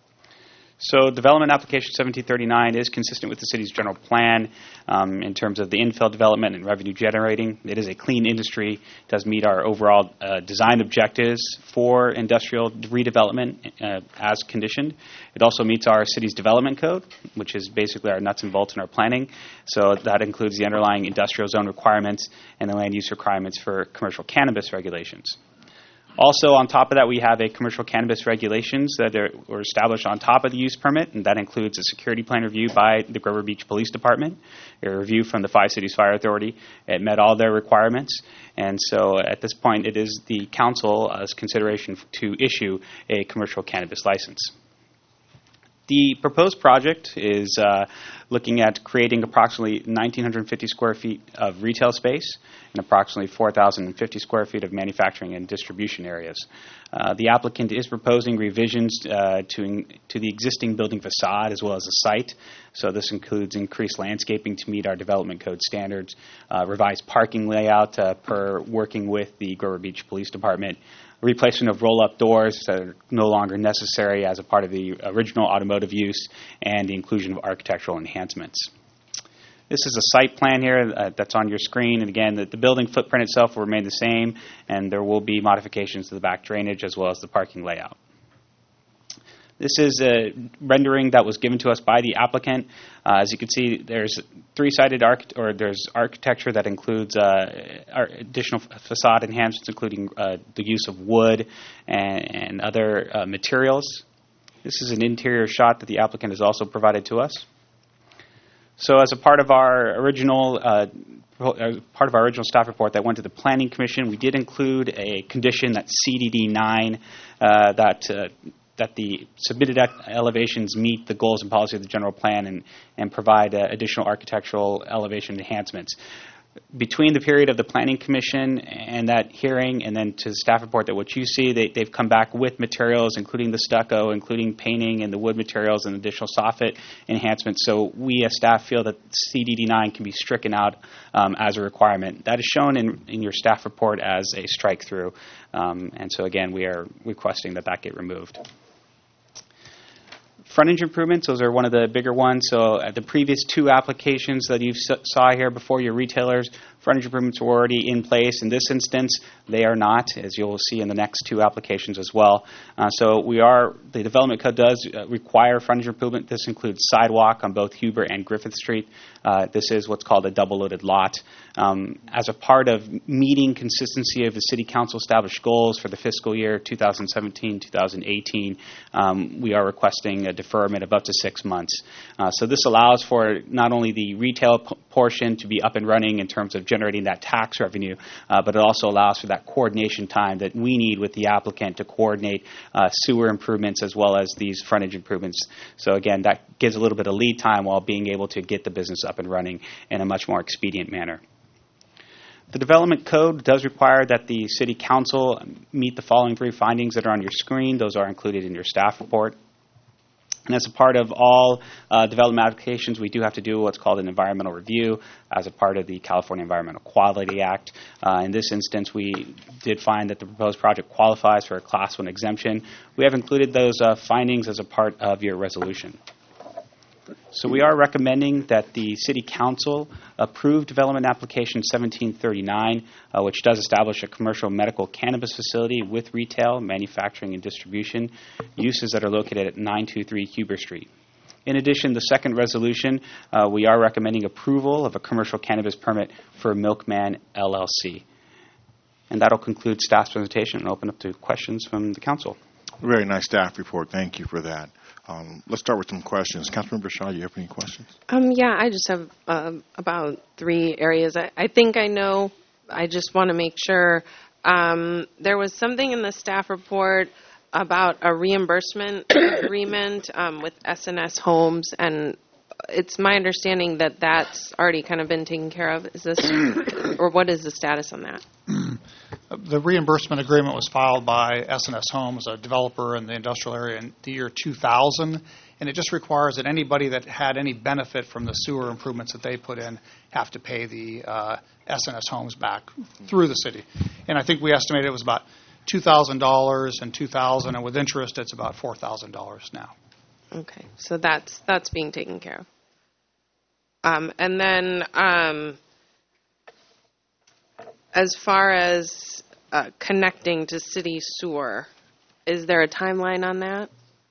So development application 1739 is consistent with the city's general plan in terms of the infill development and revenue generating. It is a clean industry. It does meet our overall design objectives for industrial redevelopment as conditioned. It also meets our city's development code, which is basically our nuts and bolts in our planning. So that includes the underlying industrial zone requirements and the land use requirements for commercial cannabis regulations. Also, on top of that, we have a commercial cannabis regulations that were established on top of the use permit, and that includes a security plan review by the Grover Beach Police Department, a review from the Five Cities Fire Authority. It met all their requirements, and so at this point, it is the council's consideration to issue a commercial cannabis license. The proposed project is looking at creating approximately 1,950 square feet of retail space and approximately 4,050 square feet of manufacturing and distribution areas. The applicant is proposing revisions to the existing building facade as well as the site. So this includes increased landscaping to meet our development code standards, revised parking layout per working with the Grover Beach Police Department, replacement of roll-up doors that are no longer necessary as a part of the original automotive use, and the inclusion of architectural enhancements. This is a site plan here that's on your screen. And again, the building footprint itself will remain the same, and there will be modifications to the back drainage as well as the parking layout. This is a rendering that was given to us by the applicant. As you can see, there's three-sided there's architecture that includes additional facade enhancements, including the use of wood and other materials. This is an interior shot that the applicant has also provided to us. So, as a part of our original staff report that went to the Planning Commission, we did include a condition that CDD 9 that the submitted elevations meet the goals and policy of the general plan and provide additional architectural elevation enhancements. Between the period of the Planning Commission and that hearing and then to the staff report that what you see, they've come back with materials, including the stucco, including painting and the wood materials and additional soffit enhancements. So we as staff feel that CDD 9 can be stricken out as a requirement. That is shown in your staff report as a strike through. And so again, we are requesting that get removed. Frontage improvements, those are one of the bigger ones. So the previous two applications that you saw here before your retailers, frontage improvements were already in place. In this instance, they are not, as you'll see in the next two applications as well. The development code does require frontage improvement. This includes sidewalk on both Huber and Griffith Street. This is what's called a double-loaded lot. As a part of meeting consistency of the City Council established goals for the fiscal year 2017-2018, we are requesting a deferment of up to 6 months. So this allows for not only the retail portion to be up and running in terms of generating that tax revenue, but it also allows for that coordination time that we need with the applicant to coordinate sewer improvements as well as these frontage improvements. So again, that gives a little bit of lead time while being able to get the business up and running in a much more expedient manner. The development code does require that the City Council meet the following 3 findings that are on your screen. Those are included in your staff report. And as a part of all development applications, we do have to do what's called an environmental review as a part of the California Environmental Quality Act. In this instance, we did find that the proposed project qualifies for a Class 1 exemption. We have included those findings as a part of your resolution. So we are recommending that the City Council approve Development Application 1739, which does establish a commercial medical cannabis facility with retail, manufacturing, and distribution uses that are located at 923 Huber Street. In addition, the second resolution, we are recommending approval of a commercial cannabis permit for Milkman LLC. And that will conclude staff's presentation and open up to questions from the council. Very nice staff report. Thank you for that. Let's start with some questions. Councilmember Shaw, you have any questions? Yeah, I just have about 3 areas. I think I know. I just want to make sure. There was something in the staff report about a reimbursement agreement with S&S Homes, and it's my understanding that that's already kind of been taken care of. Is this, or what is the status on that? The reimbursement agreement was filed by S&S Homes, a developer in the industrial area, in the year 2000, and it just requires that anybody that had any benefit from the sewer improvements that they put in have to pay the S&S Homes back through the city. And I think we estimated it was about $2,000 in 2000, and with interest, it's about $4,000 now. Okay, so that's being taken care of. And then as far as connecting to city sewer, is there a timeline on that?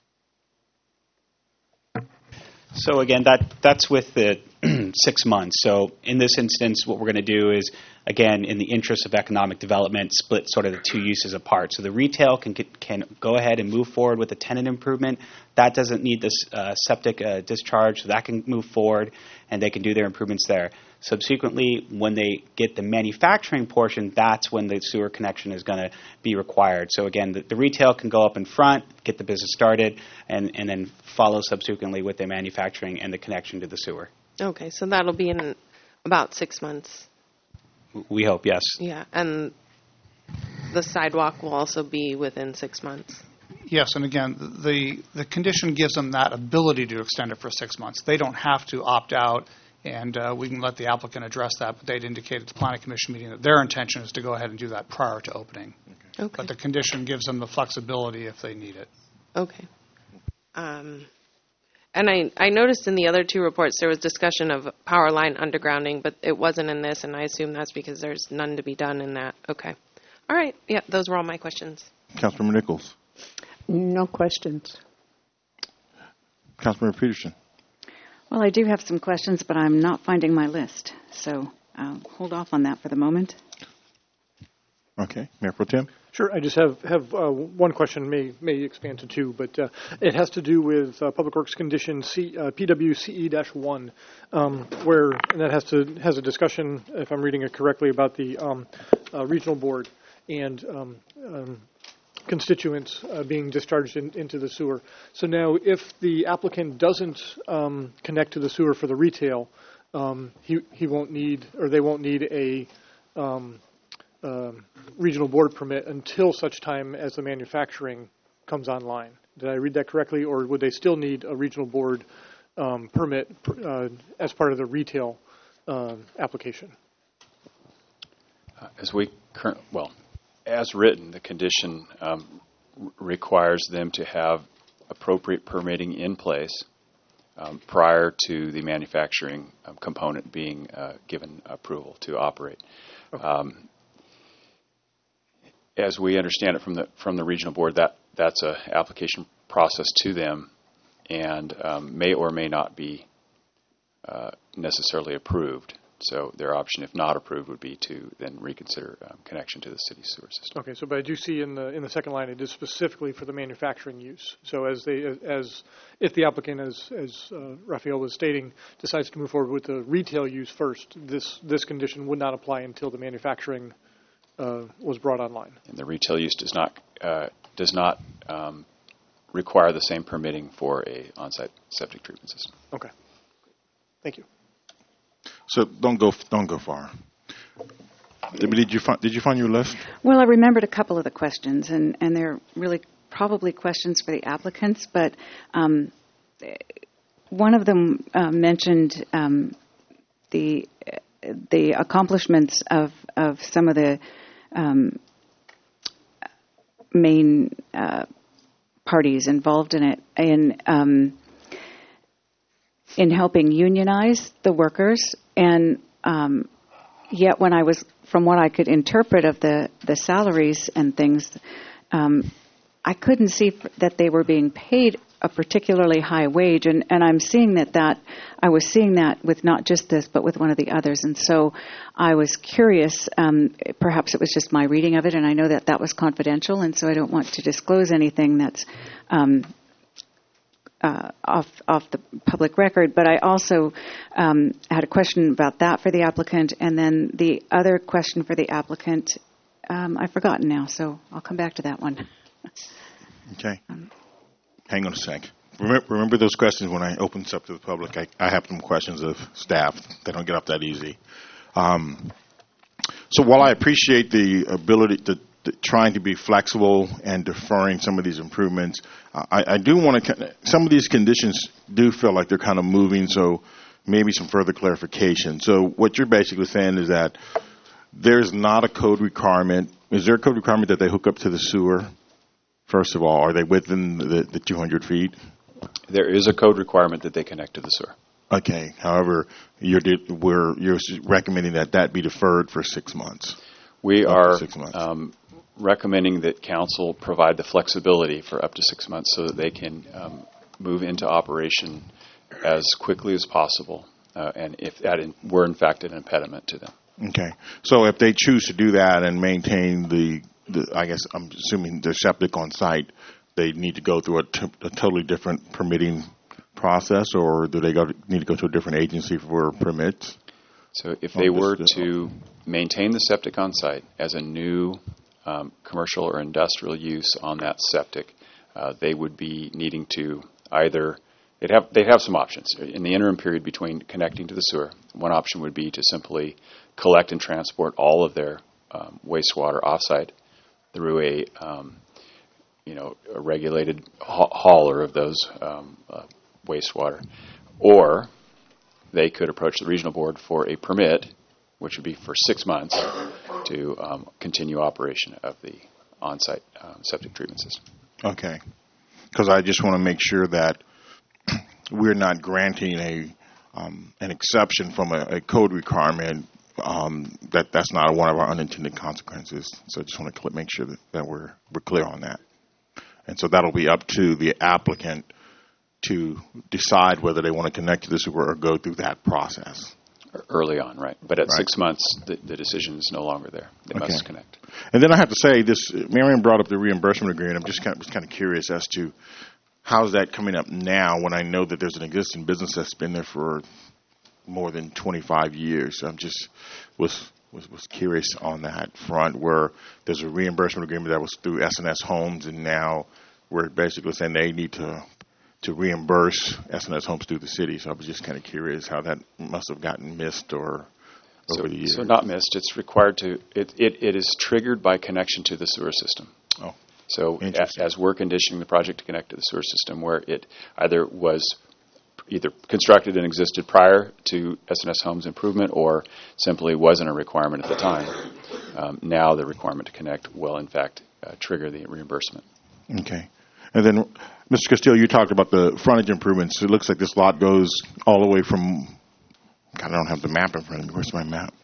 So again, that's with the 6 months. So in this instance, what we're going to do is, again, in the interest of economic development, split sort of the 2 uses apart. So the retail can go ahead and move forward with a tenant improvement. That doesn't need this septic discharge, so that can move forward, and they can do their improvements there. Subsequently, when they get the manufacturing portion, that's when the sewer connection is going to be required. So again, the retail can go up in front, get the business started, and then follow subsequently with the manufacturing and the connection to the sewer. Okay, so that'll be in about 6 months. We hope, yes. Yeah, and the sidewalk will also be within 6 months. Yes, and again, the condition gives them that ability to extend it for 6 months. They don't have to opt out, and we can let the applicant address that, but they'd indicate at the Planning Commission meeting that their intention is to go ahead and do that prior to opening. Okay. But the condition gives them the flexibility if they need it. Okay. And I noticed in the other two reports there was discussion of power line undergrounding, but it wasn't in this, and I assume that's because there's none to be done in that. Okay. All right. Yeah, those were all my questions. Councilmember Nichols. No questions. Councilmember Peterson. Well, I do have some questions, but I'm not finding my list, so I'll hold off on that for the moment. Okay. Mayor Pro Tem. Sure. I just have one question, may expand to two, but it has to do with Public Works Condition PWCE-1, where and that has a discussion, if I'm reading it correctly, about the regional board and constituents being discharged into the sewer. So now, if the applicant doesn't connect to the sewer for the retail, he won't need, or they won't need a regional board permit until such time as the manufacturing comes online. Did I read that correctly, or would they still need a regional board permit as part of the retail application? As written, the condition requires them to have appropriate permitting in place prior to the manufacturing component being given approval to operate. Okay. As we understand it from the regional board, that's an application process to them, and may or may not be necessarily approved. So their option, if not approved, would be to then reconsider connection to the city sewer system. Okay, so but I do see in the second line it is specifically for the manufacturing use. So as if the applicant, as Raphael was stating, decides to move forward with the retail use first, this condition would not apply until the manufacturing was brought online. And the retail use does not require the same permitting for a on-site septic treatment system. Okay, thank you. So don't go far. Did you find your list? Well, I remembered a couple of the questions, and they're really probably questions for the applicants, but one of them mentioned the accomplishments of some of the main parties involved in it in helping unionize the workers, and yet when from what I could interpret of the salaries and things, I couldn't see that they were being paid a particularly high wage, and I'm seeing that I was seeing that with not just this, but with one of the others, and so I was curious. Perhaps it was just my reading of it, and I know that was confidential, and so I don't want to disclose anything that's off the public record. But I also had a question about that for the applicant, and then the other question for the applicant, I've forgotten now, so I'll come back to that one. Okay. Hang on a sec. Remember those questions when I open this up to the public. I have some questions of staff. They don't get up that easy. So while I appreciate the ability to trying to be flexible and deferring some of these improvements, I do want to. Some of these conditions do feel like they're kind of moving. So maybe some further clarification. So what you're basically saying is that there's not a code requirement. Is there a code requirement that they hook up to the sewer? First of all, are they within the 200 feet? There is a code requirement that they connect to the sewer. Okay. However, you're recommending that be deferred for 6 months. We are recommending that council provide the flexibility for up to 6 months so that they can move into operation as quickly as possible, and if that were in fact an impediment to them. Okay. So if they choose to do that and maintain I guess I'm assuming the septic on site, they need to go through a totally different permitting process, or do they need to go to a different agency for permits? So if they were to maintain the septic on site as a new commercial or industrial use on that septic, they would be needing to either they'd have some options. In the interim period between connecting to the sewer, one option would be to simply collect and transport all of their wastewater offsite through a regulated hauler of those wastewater, or they could approach the regional board for a permit, which would be for 6 months, to continue operation of the on-site septic treatment system. Okay, because I just want to make sure that we're not granting an exception from a code requirement, that's not one of our unintended consequences. So I just want to make sure that we're clear on that. And so that'll be up to the applicant to decide whether they want to connect to the sewer or go through that process. Early on, right. But at 6 months, the decision is no longer there. They must connect. And then I have to say, Marion brought up the reimbursement agreement. I'm just kind of curious as to how's that coming up now when I know that there's an existing business that's been there for more than 25 years. So I'm just was curious on that front where there's a reimbursement agreement that was through S&S Homes, and now we're basically saying they need to reimburse S&S Homes through the city. So I was just kind of curious how that must have gotten missed or over the years. So not missed. It's required to. It is triggered by connection to the sewer system. Oh. So as we're conditioning the project to connect to the sewer system, where it either constructed and existed prior to S&S Homes improvement or simply wasn't a requirement at the time, now the requirement to connect will, in fact, trigger the reimbursement. Okay. And then, Mr. Castillo, you talked about the frontage improvements. It looks like this lot goes all the way from, God, I don't have the map in front of me. Where's my map?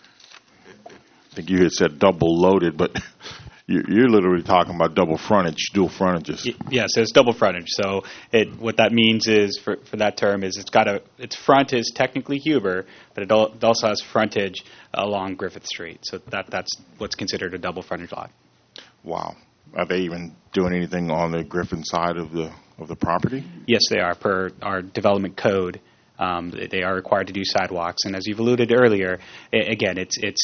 I think you had said double loaded, but you're literally talking about double frontage, dual frontages. Yes, it's double frontage. So what that means is, for that term, is its front is technically Huber, but it also has frontage along Griffith Street. So that's what's considered a double frontage lot. Wow. Are they even doing anything on the Griffin side of the property? Yes, they are. Per our development code, they are required to do sidewalks. And as you've alluded earlier, again,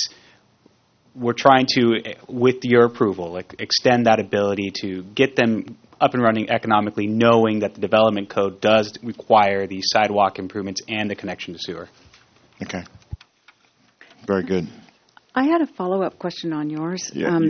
we're trying to, with your approval, extend that ability to get them up and running economically, knowing that the development code does require the sidewalk improvements and the connection to sewer. Okay. Very good. I had a follow-up question on yours. Yeah.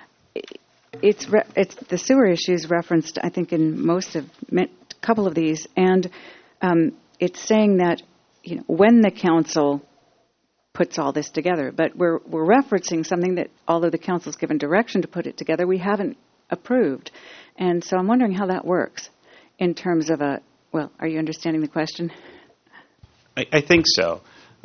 It's the sewer issues referenced, I think, in a couple of these, and it's saying that when the council puts all this together, but we're referencing something that, although the council's given direction to put it together, we haven't approved, and so I'm wondering how that works in terms of are you understanding the question? I think so.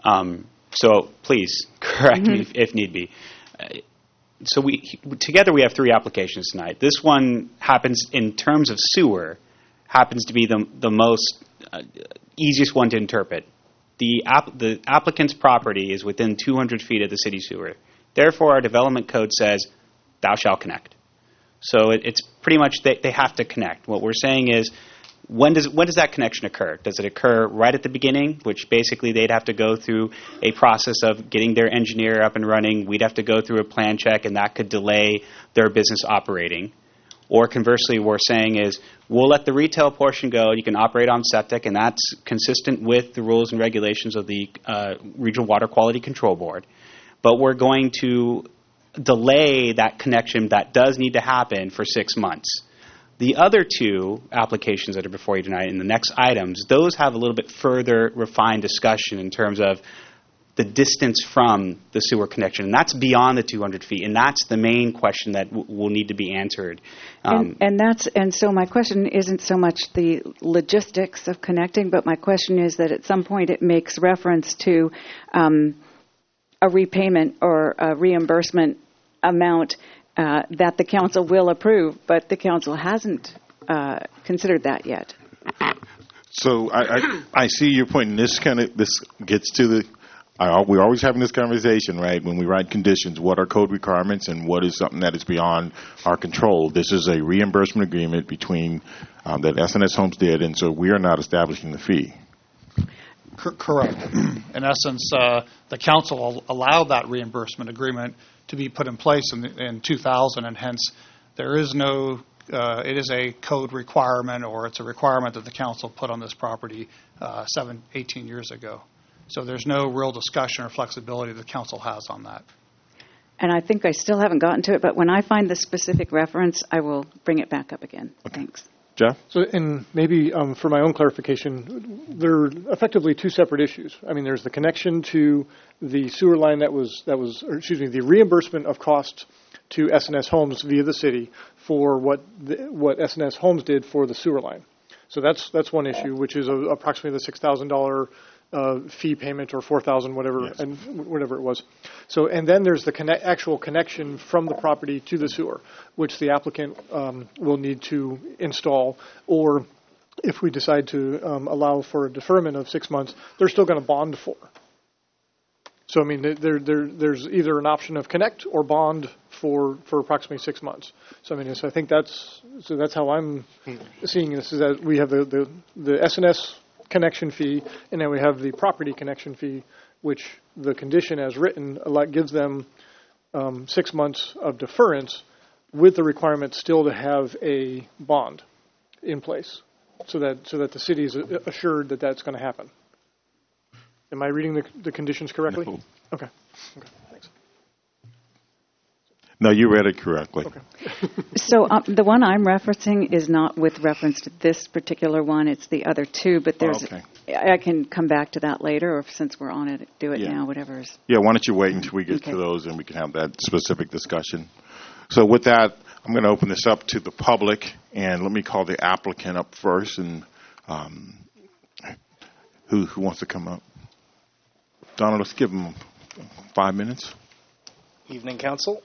So please correct me if need be. So together we have three applications tonight. This one happens, in terms of sewer, happens to be the most easiest one to interpret. The applicant's property is within 200 feet of the city sewer. Therefore, our development code says, thou shalt connect. So it's pretty much they have to connect. What we're saying is, when does that connection occur? Does it occur right at the beginning, which basically they'd have to go through a process of getting their engineer up and running? We'd have to go through a plan check, and that could delay their business operating. Or conversely, what we're saying is, we'll let the retail portion go. You can operate on septic, and that's consistent with the rules and regulations of the Regional Water Quality Control Board. But we're going to delay that connection that does need to happen for 6 months. The other two applications that are before you tonight in the next items, those have a little bit further refined discussion in terms of the distance from the sewer connection. And that's beyond the 200 feet. And that's the main question that will need to be answered. And so my question isn't so much the logistics of connecting, but my question is that at some point it makes reference to a repayment or a reimbursement amount that the council will approve, but the council hasn't considered that yet. So I see your point, and this gets to we're always having this conversation, right? When we write conditions, what are code requirements and what is something that is beyond our control? This is a reimbursement agreement between that S&S Homes did, and so we are not establishing the fee. Correct. In essence, the council allowed that reimbursement agreement to be put in place in 2000, and hence there is no, it is a code requirement, or it's a requirement that the council put on this property 18 years ago. So there's no real discussion or flexibility the council has on that. And I think I still haven't gotten to it, but when I find the specific reference, I will bring it back up again. Okay. Thanks. Jeff? So, and maybe for my own clarification, they're effectively two separate issues. I mean, there's the connection to the sewer line the reimbursement of cost to S&S Homes via the city for what S&S Homes did for the sewer line. So that's one issue, which is approximately the $6,000 fee payment, or $4,000, whatever, Yes. and whatever it was. So, and then there's the actual connection from the property to the sewer, which the applicant will need to install, or if we decide to allow for a deferment of 6 months, they're still going to bond for. So, I mean, there's either an option of connect or bond for approximately 6 months. So, I mean, I think that's how I'm seeing this, is that we have the S&S connection fee, and then we have the property connection fee, which the condition as written gives them 6 months of deference with the requirement still to have a bond in place, so that the city is assured that that's going to happen. Am I reading the conditions correctly? No. Okay, thanks. No, you read it correctly. Okay. So the one I'm referencing is not with reference to this particular one. It's the other two, but there's. Okay. I can come back to that later, or since we're on it, do it Yeah. now, whatever is. Yeah, why don't you wait until we get Okay. to those, and we can have that specific discussion. So with that, I'm going to open this up to the public, and let me call the applicant up first, and who wants to come up? Donna, let's give him 5 minutes. Evening, Council.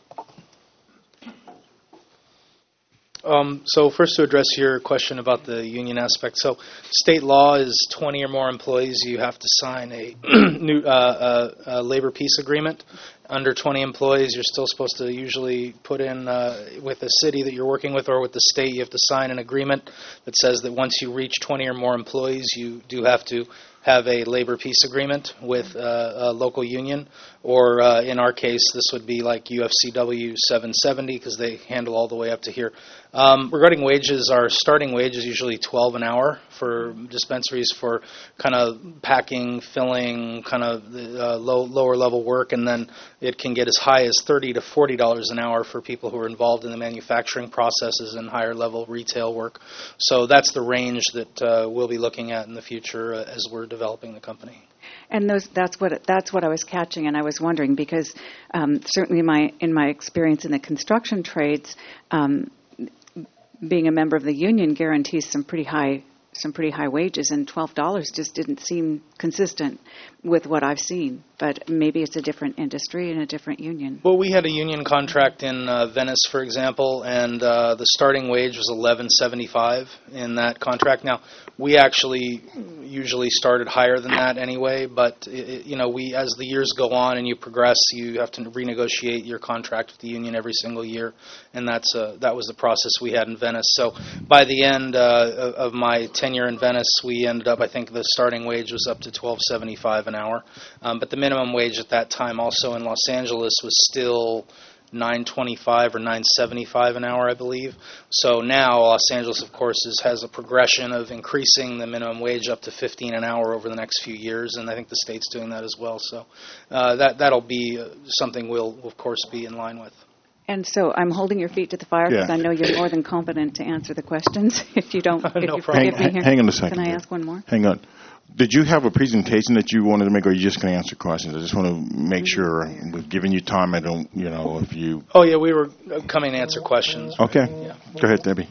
So first, to address your question about the union aspect. So state law is 20 or more employees, you have to sign a new labor peace agreement. Under 20 employees, you're still supposed to usually put in with the city that you're working with, or with the state, you have to sign an agreement that says that once you reach 20 or more employees, you do have to have a labor peace agreement with a local union, or in our case, this would be like UFCW 770, because they handle all the way up to here. Regarding wages, our starting wage is usually $12 an hour for dispensaries for kind of packing, filling, kind of lower level work, and then it can get as high as $30 to $40 an hour for people who are involved in the manufacturing processes and higher level retail work. So that's the range that we'll be looking at in the future as we're developing the company. And that's what I was catching, and I was wondering, because certainly in my experience in the construction trades, being a member of the union guarantees some pretty high wages, and $12 just didn't seem consistent with what I've seen. But maybe it's a different industry and a different union. Well, we had a union contract in Venice, for example, and the starting wage was $11.75 in that contract. Now, we actually usually started higher than that anyway, but we, as the years go on and you progress, you have to renegotiate your contract with the union every single year, and that was the process we had in Venice. So by the end of my tenure in Venice, we ended up, I think the starting wage was up to $12.75 an hour, but the minimum wage at that time also in Los Angeles was still $9.25 or $9.75 an hour, I believe. So now Los Angeles, of course, has a progression of increasing the minimum wage up to $15 an hour over the next few years, and I think the state's doing that as well. So that'll be something we'll, of course, be in line with. And so I'm holding your feet to the fire, because Yeah. I know you're more than competent to answer the questions. If you don't, if you problem. forgive me here. Hang on a second Can I there. ask one more? Hang on. Did you have a presentation that you wanted to make, or are you just going to answer questions? I just want to make sure we've given you time. I don't, if you... Oh, yeah, we were coming to answer questions. Okay. Yeah. Go ahead, Debbie.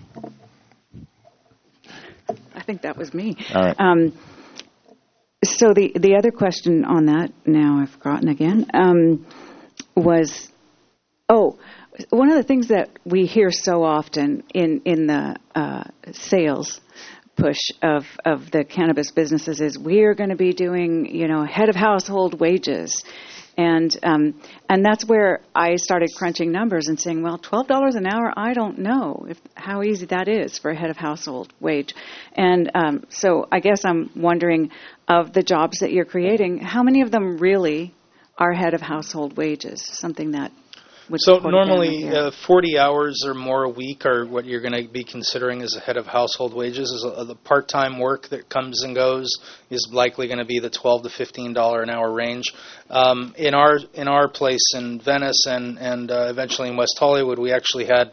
I think that was me. All right. So the other question on that, now I've forgotten again, was, one of the things that we hear so often in the sales push of the cannabis businesses is, we're going to be doing, head of household wages. And that's where I started crunching numbers and saying, well, $12 an hour, I don't know how easy that is for a head of household wage. And so I guess I'm wondering, of the jobs that you're creating, how many of them really are head of household wages, something that would So support a family normally here? 40 hours or more a week are what you're going to be considering as a head of household wages. The part-time work that comes and goes is likely going to be the $12 to $15 an hour range. In our place in Venice and eventually in West Hollywood, we actually had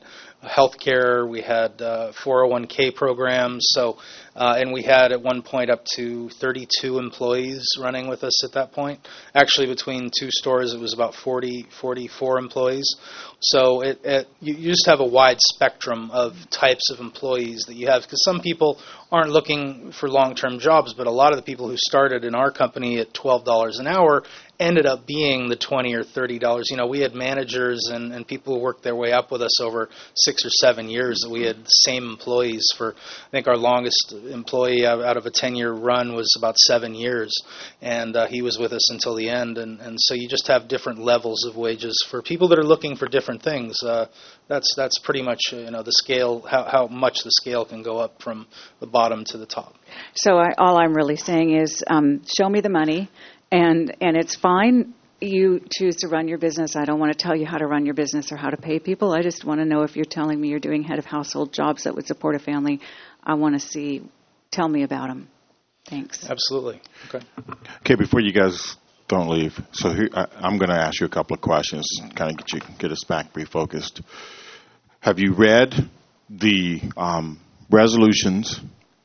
healthcare, we had 401k programs. So, and we had at one point up to 32 employees running with us at that point. Actually, between two stores, it was about 44 employees. So you just have a wide spectrum of types of employees that you have, because some people aren't looking for long-term jobs, but a lot of the people who started in our company at $12 an hour ended up being the $20 or $30. You know, we had managers and people who worked their way up with us over 6 or 7 years. That we had the same employees for, I think our longest employee out of a 10-year run was about 7 years, and he was with us until the end. And so you just have different levels of wages for people that are looking for different things. That's pretty much the scale, how much the scale can go up from the bottom to the top. So all I'm really saying is show me the money, and it's fine. You choose to run your business. I don't want to tell you how to run your business or how to pay people. I just want to know if you're telling me you're doing head of household jobs that would support a family. I want to see, tell me about them. Thanks. Absolutely. Okay. Okay, before you guys don't leave, so here, I'm going to ask you a couple of questions, kind of get us back refocused. Have you read the resolutions,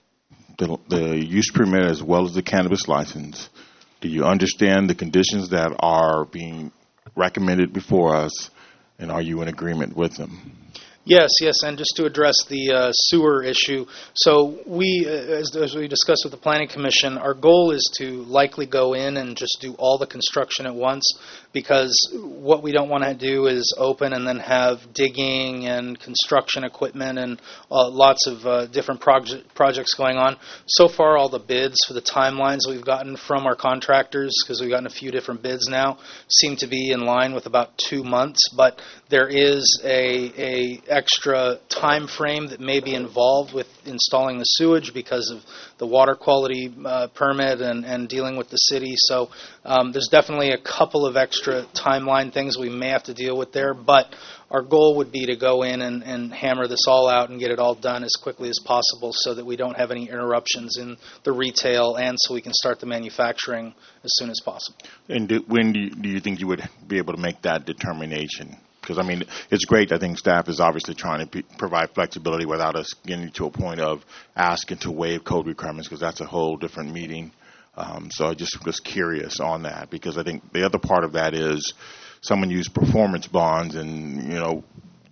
the use permit as well as the cannabis license? Do you understand the conditions that are being recommended before us, and are you in agreement with them? Yes, and just to address the sewer issue, so we, as we discussed with the Planning Commission, our goal is to likely go in and just do all the construction at once, because what we don't want to do is open and then have digging and construction equipment and lots of different projects going on. So far, all the bids for the timelines we've gotten from our contractors, because we've gotten a few different bids now, seem to be in line with about 2 months, but there is a extra time frame that may be involved with installing the sewage because of the water quality permit and dealing with the city. So there's definitely a couple of extra timeline things we may have to deal with there, but our goal would be to go in and hammer this all out and get it all done as quickly as possible so that we don't have any interruptions in the retail, and so we can start the manufacturing as soon as possible. And when do you think you would be able to make that determination? Because, I mean, it's great. I think staff is obviously trying to provide flexibility without us getting to a point of asking to waive code requirements, because that's a whole different meeting. So I just was curious on that, because I think the other part of that is someone used performance bonds, and,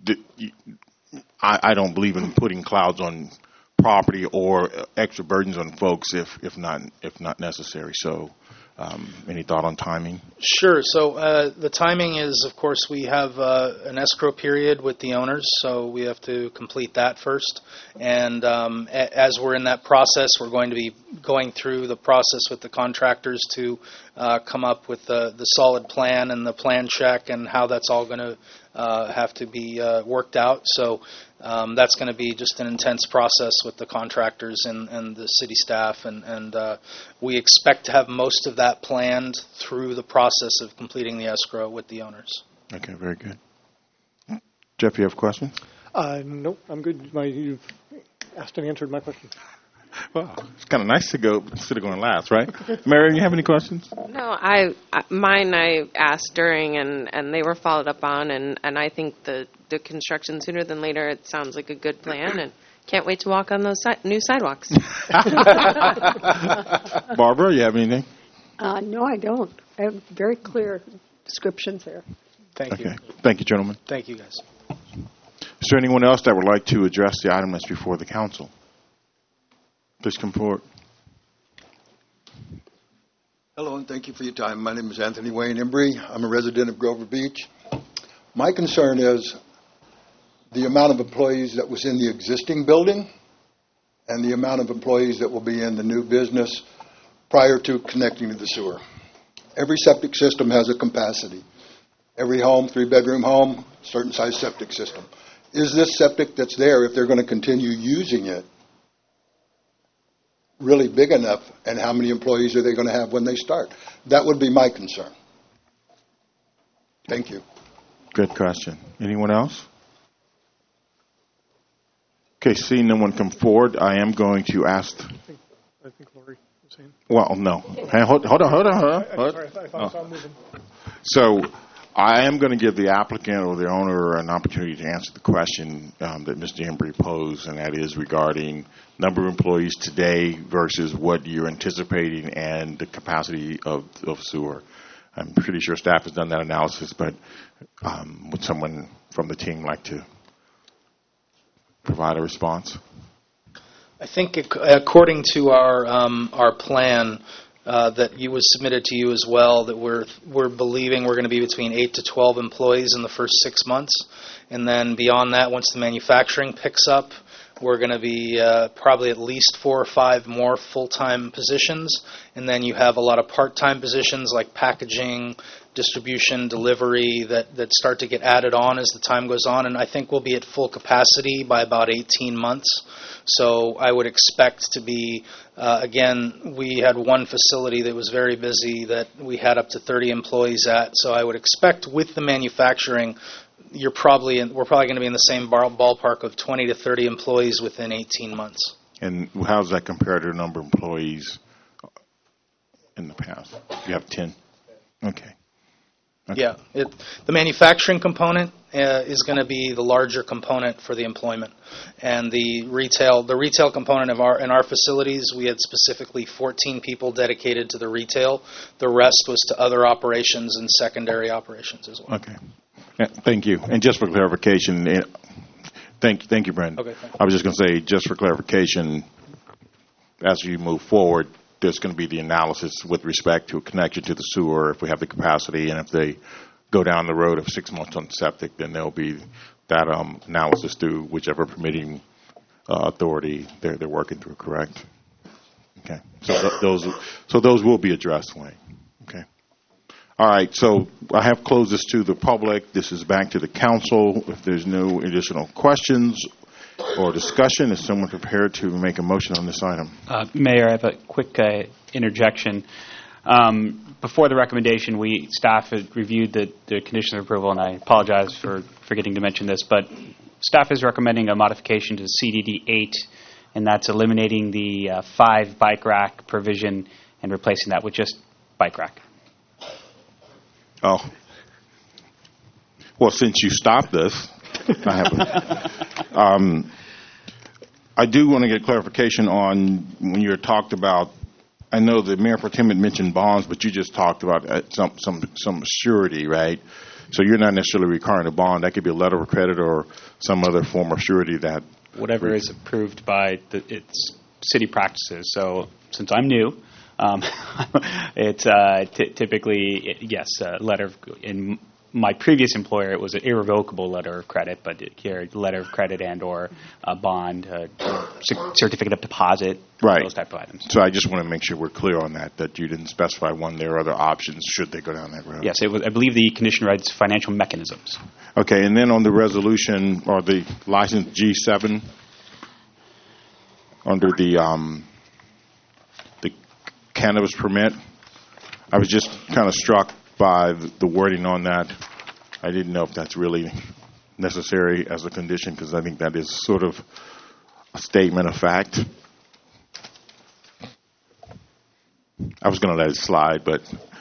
I don't believe in putting clouds on property or extra burdens on folks if not necessary. So any thought on timing? Sure. So the timing is, of course, we have an escrow period with the owners, so we have to complete that first. And as we're in that process, we're going to be going through the process with the contractors to come up with the solid plan and the plan check and how that's all going to have to be worked out. So that's going to be just an intense process with the contractors and the city staff, and we expect to have most of that planned through the process of completing the escrow with the owners. Okay, very good. Jeff, you have questions? No, I'm good. You've asked and answered my question. Well, it's kind of nice to go instead of going last, right? Mary, you have any questions? No, mine I asked during, and they were followed up on, and I think the construction sooner than later, it sounds like a good plan, and can't wait to walk on those new sidewalks. Barbara, you have anything? No, I don't. I have very clear descriptions there. Thank you. Thank you, gentlemen. Thank you, guys. Is there anyone else that would like to address the item that's before the council? Please come forward. Hello, and thank you for your time. My name is Anthony Wayne Embry. I'm a resident of Grover Beach. My concern is the amount of employees that was in the existing building and the amount of employees that will be in the new business prior to connecting to the sewer. Every septic system has a capacity. Every home, 3-bedroom home, certain size septic system. Is this septic that's there, if they're going to continue using it, really big enough, and how many employees are they going to have when they start? That would be my concern. Thank you. Good question. Anyone else? Okay, seeing no one come forward, I am going to ask. I think Lori was saying. Well, no. Hey, hold on. Sorry, I thought I saw him moving. So I am going to give the applicant or the owner an opportunity to answer the question that Mr. Embry posed, and that is regarding number of employees today versus what you're anticipating and the capacity of sewer. I'm pretty sure staff has done that analysis, but would someone from the team like to provide a response? I think according to our plan that was submitted to you as well, that we're believing we're going to be between 8 to 12 employees in the first 6 months, and then beyond that, once the manufacturing picks up, we're going to be probably at least 4 or 5 more full-time positions, and then you have a lot of part-time positions like packaging, distribution, delivery that start to get added on as the time goes on, and I think we'll be at full capacity by about 18 months. So I would expect to be, again, we had one facility that was very busy that we had up to 30 employees at, so I would expect with the manufacturing, we're probably going to be in the same ballpark of 20 to 30 employees within 18 months. And how does that compare to the number of employees in the past? You have 10? Okay. Yeah, the manufacturing component is going to be the larger component for the employment, and the retail component in our facilities, we had specifically 14 people dedicated to the retail. The rest was to other operations and secondary operations as well. Okay, thank you. And just for clarification, thank you, Brandon. Okay, I was just going to say, just for clarification, as you move forward, there's going to be the analysis with respect to a connection to the sewer if we have the capacity, and if they go down the road of 6 months on septic, then there'll be that analysis through whichever permitting authority they're working through. Correct? Okay. So those will be addressed, Wayne. Okay. All right. So I have closed this to the public. This is back to the council. If there's no additional questions or discussion, is someone prepared to make a motion on this item? Mayor, I have a quick interjection. Before the recommendation, staff had reviewed the conditions of approval, and I apologize for forgetting to mention this, but staff is recommending a modification to CDD 8, and that's eliminating the 5 bike rack provision and replacing that with just bike rack. Oh. Well, since you stopped this, I do want to get clarification on when you talked about, I know the Mayor Pro Tem had mentioned bonds, but you just talked about some surety, right? So you're not necessarily requiring a bond. That could be a letter of credit or some other form of surety that... Whatever is approved by its city practices. So since I'm new, it's typically, yes, a letter of... In my previous employer, it was an irrevocable letter of credit, but here, letter of credit and or a bond, certificate of deposit, right, those type of items. So I just want to make sure we're clear on that you didn't specify one. There are other options should they go down that road. Yes, I believe the condition writes financial mechanisms. Okay, and then on the resolution or the license G7, under the cannabis permit, I was just kind of struck by the wording on that. I didn't know if that's really necessary as a condition, because I think that is sort of a statement of fact. I was going to let it slide, but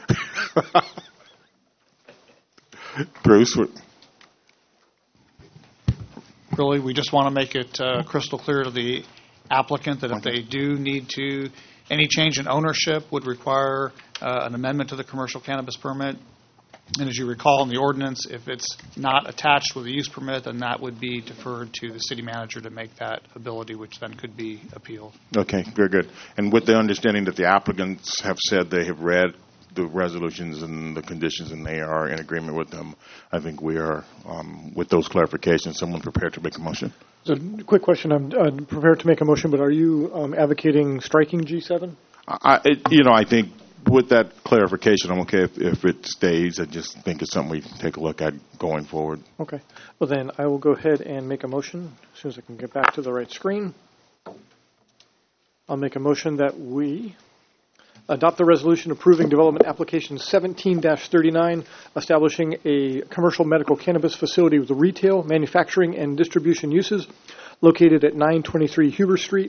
Bruce? Really, we just want to make it crystal clear to the applicant that if they do need to, any change in ownership would require an amendment to the commercial cannabis permit. And as you recall in the ordinance, if it's not attached with a use permit, then that would be deferred to the city manager to make that ability, which then could be appealed. Okay, very good. And with the understanding that the applicants have said they have read the resolutions and the conditions and they are in agreement with them, I think we are, with those clarifications, someone prepared to make a motion? So, quick question. I'm prepared to make a motion, but are you advocating striking G7? I think with that clarification, I'm okay if it stays. I just think it's something we can take a look at going forward. Okay. Well, then I will go ahead and make a motion as soon as I can get back to the right screen. I'll make a motion that we adopt the resolution approving development application 17-39, establishing a commercial medical cannabis facility with retail, manufacturing, and distribution uses located at 923 Huber Street,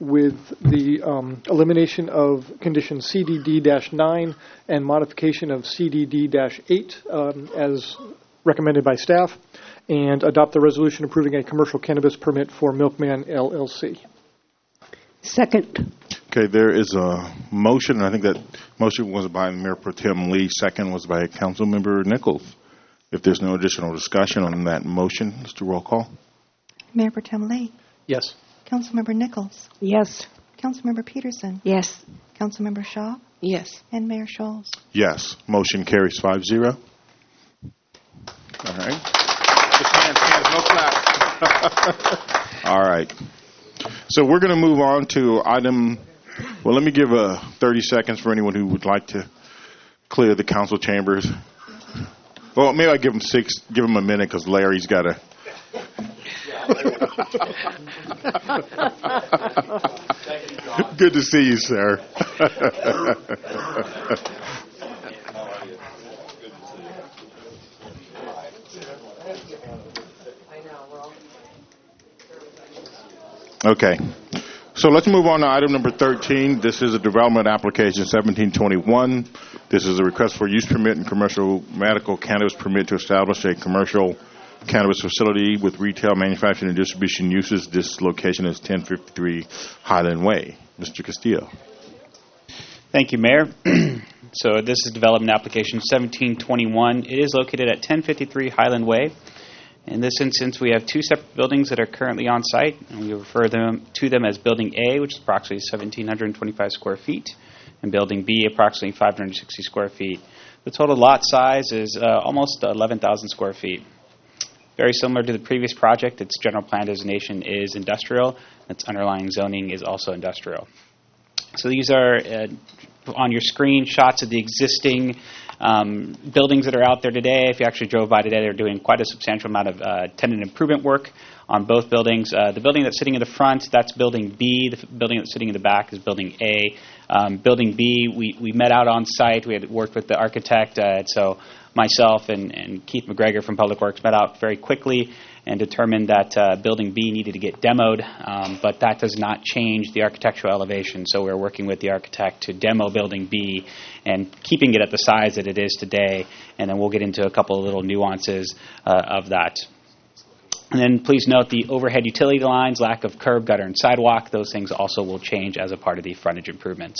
with the elimination of condition CDD-9 and modification of CDD-8 as recommended by staff, and adopt the resolution approving a commercial cannabis permit for Milkman LLC. Second. Okay, there is a motion, and I think that motion was by Mayor Pro Tem Lee. Second was by Councilmember Nichols. If there's no additional discussion on that motion, let's do roll call. Mayor Pro Tem Lee. Yes. Councilmember Nichols. Yes. Councilmember Peterson. Yes. Councilmember Shaw. Yes. And Mayor Scholes. Yes. Motion carries 5-0. All right. Just hands, no clap. All right. So we're going to move on to item, well, let me give 30 seconds for anyone who would like to clear the council chambers. Well, maybe I give them a minute because Larry's got to. Good to see you, sir. Okay. So let's move on to item number 13. This is a development application 1721. This is a request for use permit and commercial medical cannabis permit to establish a commercial cannabis facility with retail, manufacturing, and distribution uses. This location is 1053 Highland Way. Mr. Castillo. Thank you, Mayor. So this is development application 1721. It is located at 1053 Highland Way. In this instance, we have two separate buildings that are currently on site, and we refer to them as Building A, which is approximately 1,725 square feet, and Building B, approximately 560 square feet. The total lot size is almost 11,000 square feet. Very similar to the previous project, its general plan designation is industrial. Its underlying zoning is also industrial. So these are on your screen shots of the existing buildings that are out there today. If you actually drove by today, they're doing quite a substantial amount of tenant improvement work on both buildings. The building that's sitting in the front, that's Building B. The building that's sitting in the back is Building A. Building B, we met out on site. We had worked with the architect, so myself and Keith McGregor from Public Works met out very quickly and determined that Building B needed to get demoed, but that does not change the architectural elevation. So we're working with the architect to demo Building B and keeping it at the size that it is today, and then we'll get into a couple of little nuances of that. And then please note the overhead utility lines, lack of curb, gutter, and sidewalk. Those things also will change as a part of the frontage improvements.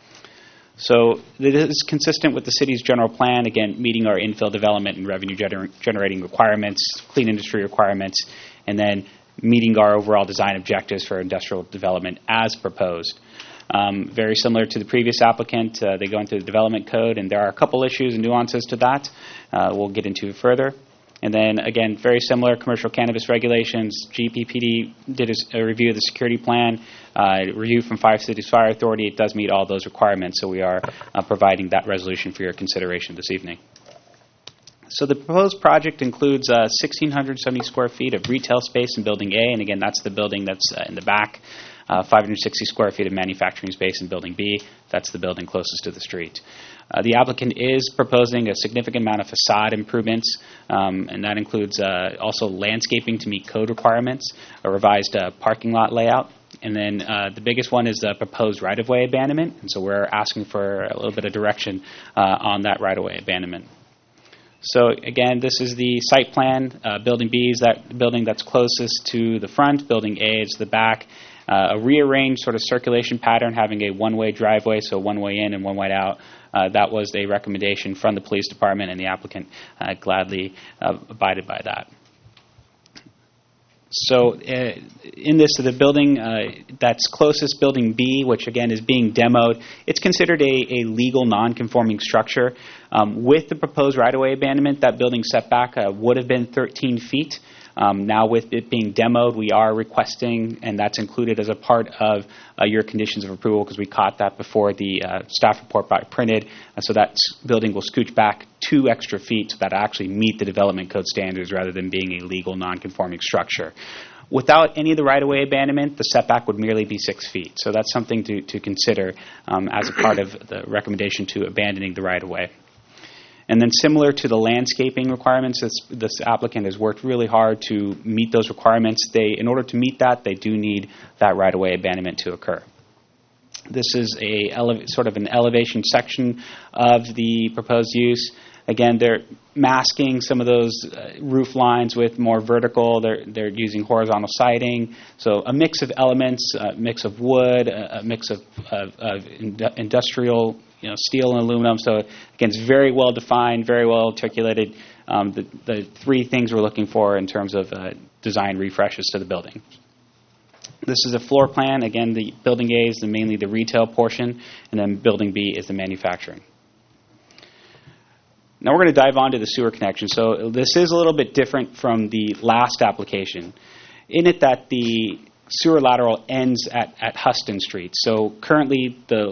So it is consistent with the city's general plan, again, meeting our infill development and revenue generating requirements, clean industry requirements, and then meeting our overall design objectives for industrial development as proposed. Very similar to the previous applicant, they go into the development code, and there are a couple issues and nuances to that we'll get into further. And then, again, very similar commercial cannabis regulations. GPPD did a review of the security plan, review from Five Cities Fire Authority. It does meet all those requirements, so we are providing that resolution for your consideration this evening. So the proposed project includes 1,670 square feet of retail space in Building A, and again, that's the building that's in the back. 560 square feet of manufacturing space in Building B. That's the building closest to the street. The applicant is proposing a significant amount of facade improvements, and that includes also landscaping to meet code requirements, a revised parking lot layout, and then the biggest one is the proposed right-of-way abandonment, and so we're asking for a little bit of direction on that right-of-way abandonment. So again, this is the site plan. Building B is that building that's closest to the front. Building A is the back. A rearranged sort of circulation pattern, having a one-way driveway, so one way in and one way out. That was a recommendation from the police department, and the applicant gladly abided by that. So in this, the building that's closest, Building B, which again is being demoed, it's considered a legal non-conforming structure. With the proposed right-of-way abandonment, that building setback would have been 13 feet. Now with it being demoed, we are requesting, and that's included as a part of your conditions of approval because we caught that before the staff report got printed. So that building will scooch back 2 extra feet so that actually meet the development code standards rather than being a legal non-conforming structure. Without any of the right-of-way abandonment, the setback would merely be 6 feet. So that's something to consider as a part of the recommendation to abandoning the right-of-way. And then similar to the landscaping requirements, this applicant has worked really hard to meet those requirements. In order to meet that, they do need that right-of-way abandonment to occur. This is sort of an elevation section of the proposed use. Again, they're masking some of those roof lines with more vertical. They're using horizontal siding. So a mix of elements, a mix of wood, a mix of industrial, steel and aluminum. So again, it's very well defined, very well articulated. The three things we're looking for in terms of design refreshes to the building. This is a floor plan. Again, the building A is mainly the retail portion, and then building B is the manufacturing. Now we're going to dive on to the sewer connection. So this is a little bit different from the last application, in it that the sewer lateral ends at Huston Street. So currently the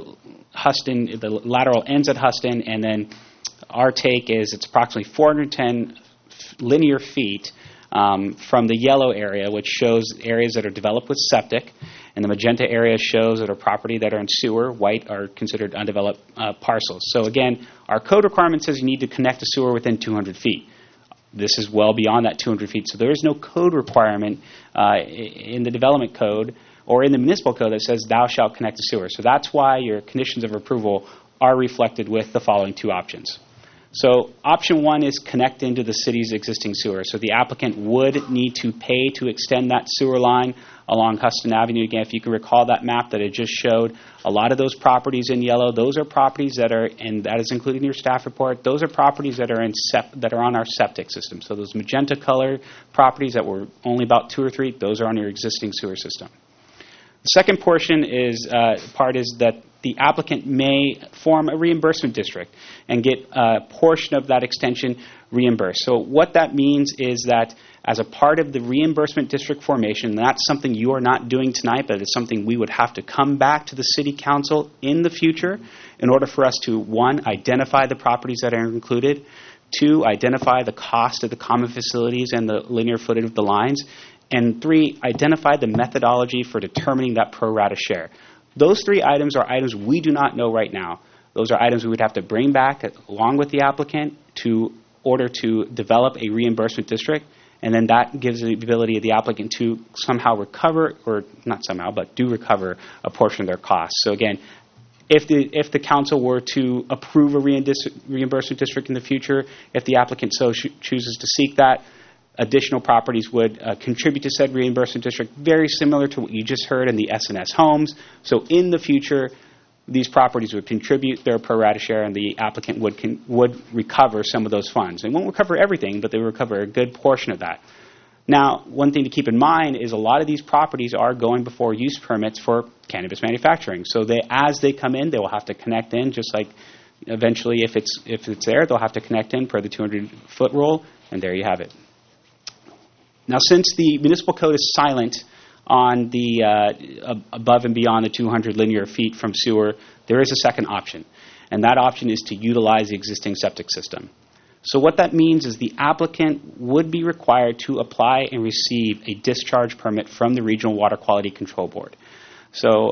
lateral ends at Huston, and then our take is it's approximately 410 linear feet from the yellow area, which shows areas that are developed with septic, and the magenta area shows that are property that are in sewer. White are considered undeveloped parcels. So again, our code requirement says you need to connect a sewer within 200 feet. This is well beyond that 200 feet. So there is no code requirement in the development code or in the municipal code that says thou shalt connect a sewer. So that's why your conditions of approval are reflected with the following two options. So option one is connect into the city's existing sewer. So the applicant would need to pay to extend that sewer line along Huston Avenue. Again, if you can recall that map that I just showed, a lot of those properties in yellow, those are properties that are, and that is included in your staff report, those are properties that are on our septic system. So those magenta color properties that were only about 2 or 3, those are on your existing sewer system. The second portion is that the applicant may form a reimbursement district and get a portion of that extension reimbursed. So what that means is that as a part of the reimbursement district formation, that's something you are not doing tonight, but it's something we would have to come back to the city council in the future in order for us to, 1, identify the properties that are included, 2, identify the cost of the common facilities and the linear footage of the lines, and 3, identify the methodology for determining that pro rata share. Those 3 items are items we do not know right now. Those are items we would have to bring back along with the applicant to order to develop a reimbursement district, and then that gives the ability of the applicant to somehow recover, or not somehow, but do recover a portion of their costs. So again, if the council were to approve a reimbursement district in the future, if the applicant so chooses to seek that, additional properties would contribute to said reimbursement district, very similar to what you just heard in the S&S homes. So in the future, these properties would contribute their pro rata share, and the applicant would recover some of those funds. They won't recover everything, but they will recover a good portion of that. Now, one thing to keep in mind is a lot of these properties are going before use permits for cannabis manufacturing. So as they come in, they will have to connect in, just like eventually if it's there, they'll have to connect in per the 200-foot rule, and there you have it. Now, since the municipal code is silent on the above and beyond the 200 linear feet from sewer, there is a second option, and that option is to utilize the existing septic system. So what that means is the applicant would be required to apply and receive a discharge permit from the Regional Water Quality Control Board. So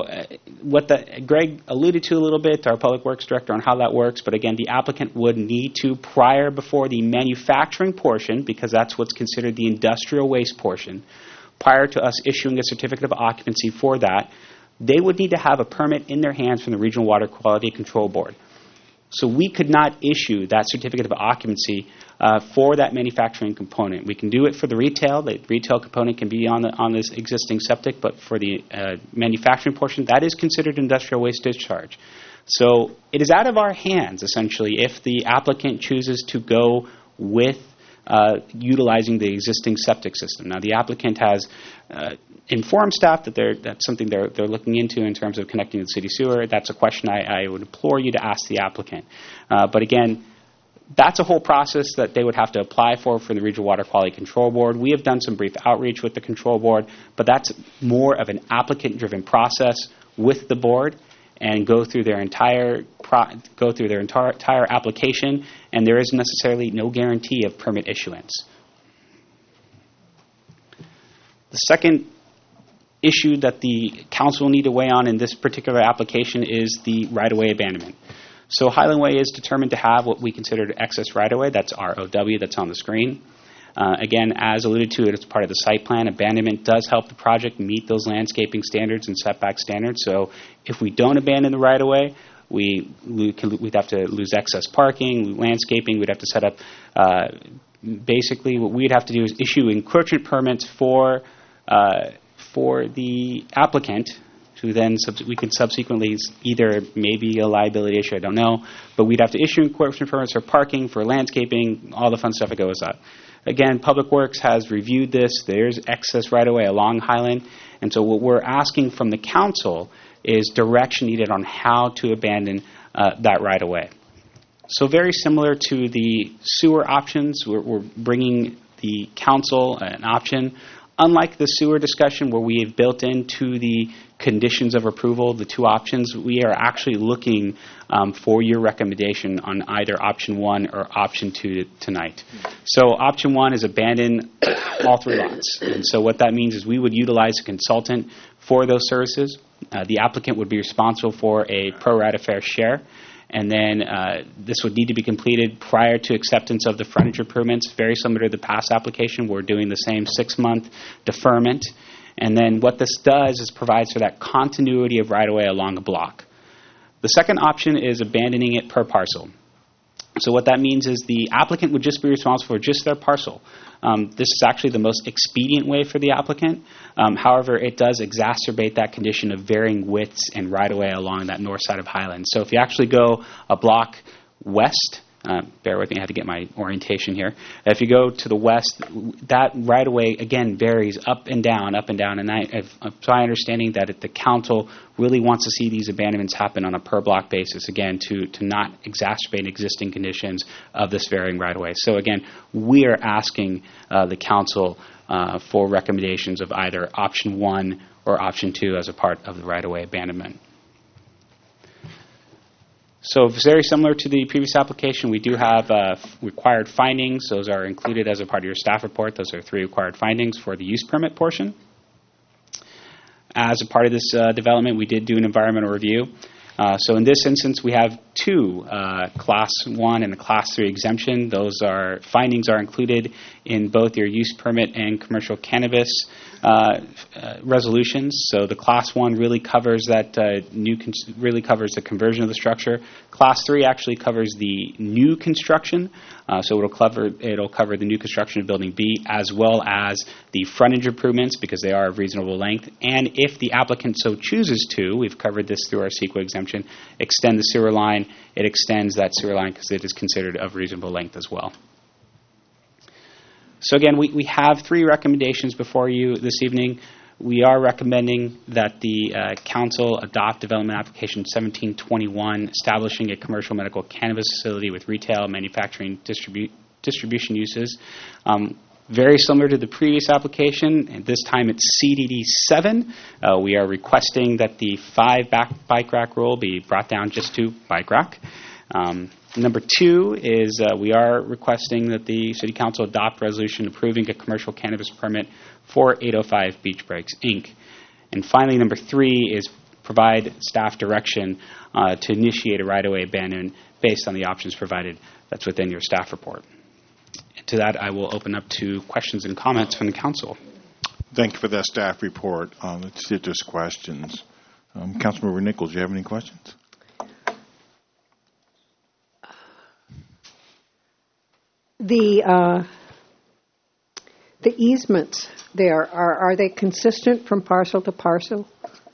Greg alluded to a little bit, our Public Works Director, on how that works, but again, the applicant would need to, before the manufacturing portion, because that's what's considered the industrial waste portion, prior to us issuing a certificate of occupancy for that, they would need to have a permit in their hands from the Regional Water Quality Control Board. So we could not issue that certificate of occupancy for that manufacturing component. We can do it for the retail. The retail component can be on this existing septic, but for the manufacturing portion, that is considered industrial waste discharge. So it is out of our hands, essentially, if the applicant chooses to go with utilizing the existing septic system. Now, the applicant has informed staff that that's something they're looking into in terms of connecting to the city sewer. That's a question I would implore you to ask the applicant. But again, that's a whole process that they would have to apply for the Regional Water Quality Control Board. We have done some brief outreach with the control board, but that's more of an applicant-driven process with the board, and go through their entire application, and there is necessarily no guarantee of permit issuance. The second issue that the council will need to weigh on in this particular application is the right-of-way abandonment. So Highland Way is determined to have what we consider excess right-of-way. That's ROW that's on the screen. Again, as alluded to, it's part of the site plan. Abandonment does help the project meet those landscaping standards and setback standards. So if we don't abandon the right-of-way, we'd have to lose excess parking, landscaping. We'd have to set up. Basically, what we'd have to do is issue encroachment permits for the applicant, who then we can subsequently either maybe a liability issue, I don't know, but we'd have to issue encroachment permits for parking, for landscaping, all the fun stuff that goes up. Again, Public Works has reviewed this. There's excess right-of-way along Highland, and so what we're asking from the council is direction needed on how to abandon that right-of-way. So very similar to the sewer options, we're bringing the council an option. Unlike the sewer discussion where we have built into the conditions of approval the two options, we are actually looking for your recommendation on either option 1 or option 2 tonight. So option 1 is abandon all 3 lots. And so what that means is we would utilize a consultant for those services. The applicant would be responsible for a pro rata fair share. And then this would need to be completed prior to acceptance of the frontage improvements. Very similar to the past application, we're doing the same 6-month deferment. And then what this does is provides for that continuity of right-of-way along a block. The second option is abandoning it per parcel. So what that means is the applicant would just be responsible for just their parcel. This is actually the most expedient way for the applicant. However, it does exacerbate that condition of varying widths and right-of-way along that north side of Highland. So if you actually go a block west, bear with me, I have to get my orientation here. If you go to the west, that right-of-way, again, varies up and down. And it's my understanding that the council really wants to see these abandonments happen on a per-block basis, again, to not exacerbate existing conditions of this varying right-of-way. So, again, we are asking the council for recommendations of either option 1 or option 2 as a part of the right-of-way abandonment. So very similar to the previous application, we do have required findings. Those are included as a part of your staff report. Those are 3 required findings for the use permit portion. As a part of this development, we did do an environmental review. So in this instance, we have 2 Class 1 and a Class 3 exemption. Those findings are included in both your use permit and commercial cannabis resolutions. So the Class 1 really covers that really covers the conversion of the structure. Class 3 actually covers the new construction. So it'll cover the new construction of Building B as well as the frontage improvements because they are of reasonable length. And if the applicant so chooses to, we've covered this through our CEQA exemption, extend the sewer line, it extends that sewer line because it is considered of reasonable length as well. So again, we have 3 recommendations before you this evening. We are recommending that the council adopt development application 1721, establishing a commercial medical cannabis facility with retail, manufacturing, distribution uses. Very similar to the previous application, and this time it's CDD 7. We are requesting that the 5 bike rack rule be brought down just to bike rack. Number 2 is we are requesting that the City Council adopt resolution approving a commercial cannabis permit for 805 Beach Breaks, Inc. And finally, number 3 is provide staff direction to initiate a right-of-way abandonment based on the options provided that's within your staff report. And to that, I will open up to questions and comments from the Council. Thank you for that staff report. Let's see if there's questions. Councilmember Nichols, do you have any questions? The easements there, are they consistent from parcel to parcel?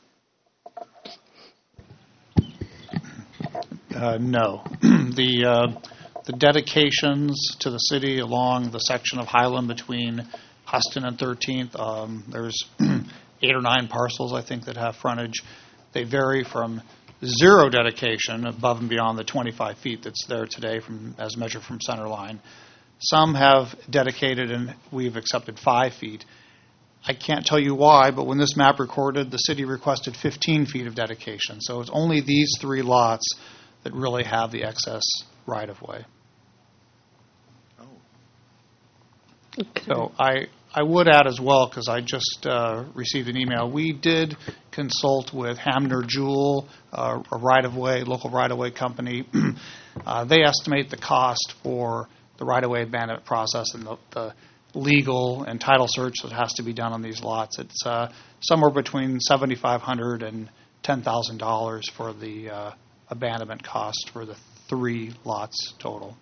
No. The dedications to the city along the section of Highland between Huston and 13th, there's 8 or 9 parcels, I think, that have frontage. They vary from 0 dedication above and beyond the 25 feet that's there today as measured from center line. Some have dedicated, and we've accepted 5 feet. I can't tell you why, but when this map recorded, the city requested 15 feet of dedication. So it's only these 3 lots that really have the excess right-of-way. So I would add as well, because I just received an email, we did consult with Hamner Jewell, a local right-of-way company. They estimate the cost for the right-of-way abandonment process and the legal and title search that has to be done on these lots. It's somewhere between $7,500 and $10,000 for the abandonment cost for the 3 lots total.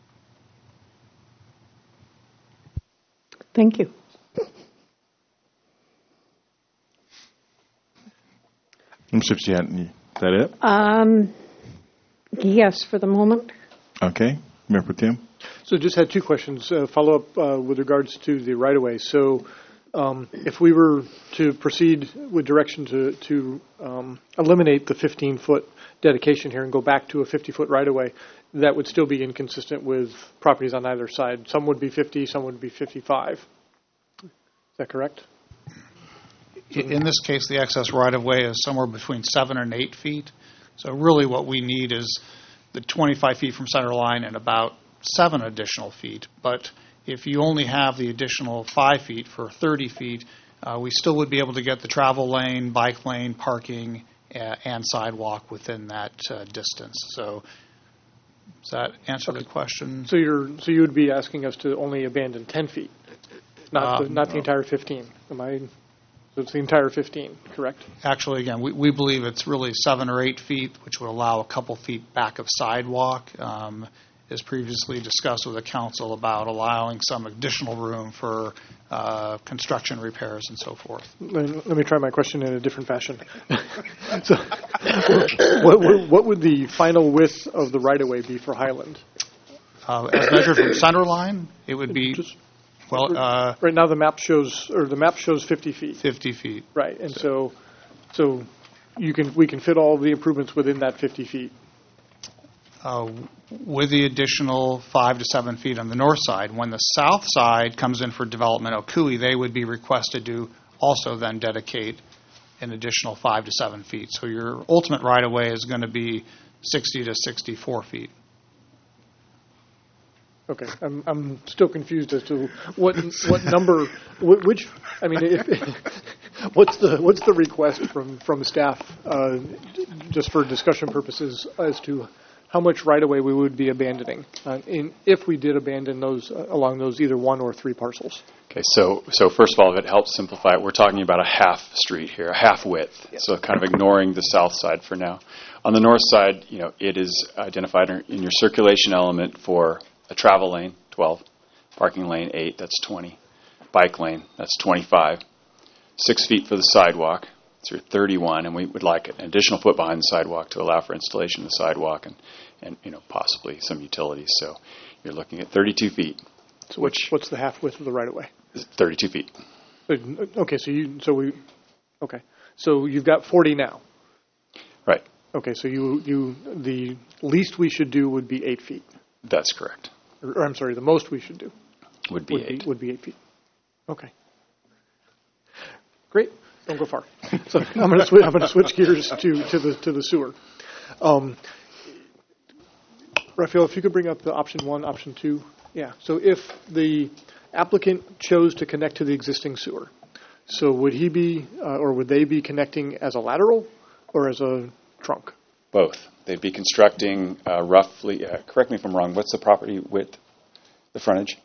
Thank you. Mr. Chianti, is that it? Yes, for the moment. Okay. Mayor Pro Tem? So just had 2 questions. Follow up with regards to the right-of-way. So if we were to proceed with direction to eliminate the 15-foot dedication here and go back to a 50-foot right-of-way, that would still be inconsistent with properties on either side. Some would be 50, some would be 55. Is that correct? In this case, the excess right-of-way is somewhere between 7 and 8 feet. So really what we need is the 25 feet from center line and about 7 additional feet. But if you only have the additional 5 feet for 30 feet, we still would be able to get the travel lane, bike lane, parking, and sidewalk within that distance. So does that answer the question? So you would be asking us to only abandon 10 feet, not the entire 15. So it's the entire 15, correct? Actually, again, we believe it's really 7 or 8 feet, which would allow a couple feet back of sidewalk. As previously discussed with the council about allowing some additional room for construction repairs and so forth. Let me try my question in a different fashion. So, what would the final width of the right-of-way be for Highland? As measured from center line, it would be right now the map shows 50 feet. 50 feet. Right, and so we can fit all the improvements within that 50 feet. With the additional 5 to 7 feet on the north side. When the south side comes in for development of Cooey, they would be requested to also then dedicate an additional 5 to 7 feet. So your ultimate right-of-way is going to be 60 to 64 feet. Okay, I'm still confused as to what number, which, I mean, what's the request from staff, just for discussion purposes, as to how much right-of-way we would be abandoning, if we did abandon those along those either 1 or 3 parcels. Okay, so first of all, if it helps simplify it, we're talking about a half street here, a half width. Yes. So kind of ignoring the south side for now. On the north side, it is identified in your circulation element for a travel lane, 12, parking lane, 8, that's 20, bike lane, that's 25, 6 feet for the sidewalk, so 31, and we would like an additional foot behind the sidewalk to allow for installation of the sidewalk and possibly some utilities. So you're looking at 32 feet. So what's the half width of the right-of-way? 32 feet. Okay, so you've got 40 now. Right. Okay, so the least we should do would be 8 feet. That's correct. Or I'm sorry, the most we should do would be 8. Would be 8 feet. Okay. Great. Don't go far. So I'm going to switch gears to the sewer. Raphael, if you could bring up the option 1, option 2. Yeah. So if the applicant chose to connect to the existing sewer, so would he be or would they be connecting as a lateral or as a trunk? Both. They'd be constructing roughly, correct me if I'm wrong, what's the property width, the frontage?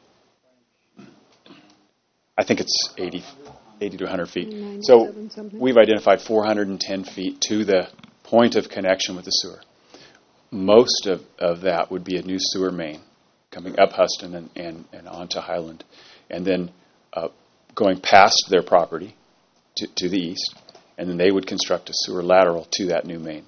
I think it's 80 to 100 feet. So we've identified 410 feet to the point of connection with the sewer. Most of that would be a new sewer main coming up Huston and onto Highland, and then going past their property to the east, and then they would construct a sewer lateral to that new main.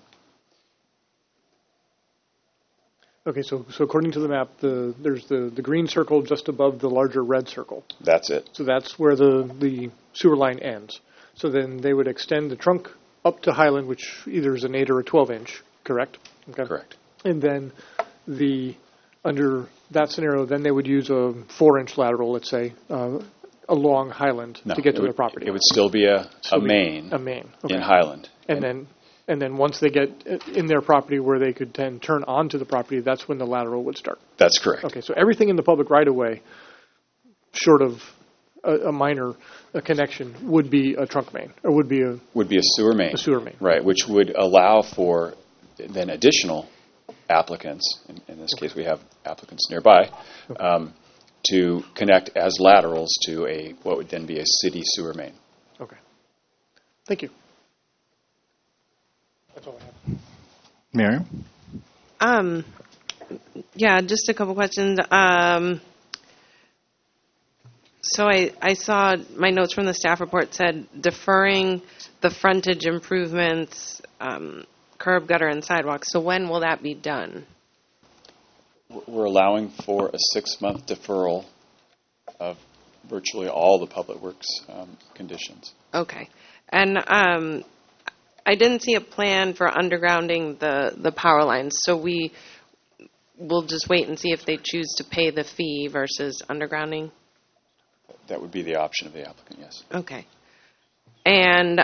Okay, so according to the map, there's the green circle just above the larger red circle. That's it. So that's where the sewer line ends. So then they would extend the trunk up to Highland, which either is an 8 or a 12-inch, correct? Okay. Correct. And then under that scenario, then they would use a 4-inch lateral, let's say, along Highland to get to their property. It would still be a main. A main. Okay. In Highland. And then once they get in their property where they could then turn onto the property, that's when the lateral would start. That's correct. Okay, so everything in the public right-of-way short of a minor connection, would be a trunk main, or would be a sewer main. A sewer main. Right, which would allow for then additional applicants, in this case we have applicants nearby, to connect as laterals to what would then be a city sewer main. Okay. Thank you. That's all I have. Miriam? Yeah, just a couple questions. So I saw my notes from the staff report said deferring the frontage improvements, curb, gutter, and sidewalks. So when will that be done? We're allowing for a 6-month deferral of virtually all the public works conditions. Okay. And I didn't see a plan for undergrounding the power lines, so we'll just wait and see if they choose to pay the fee versus undergrounding? That would be the option of the applicant, yes. Okay. And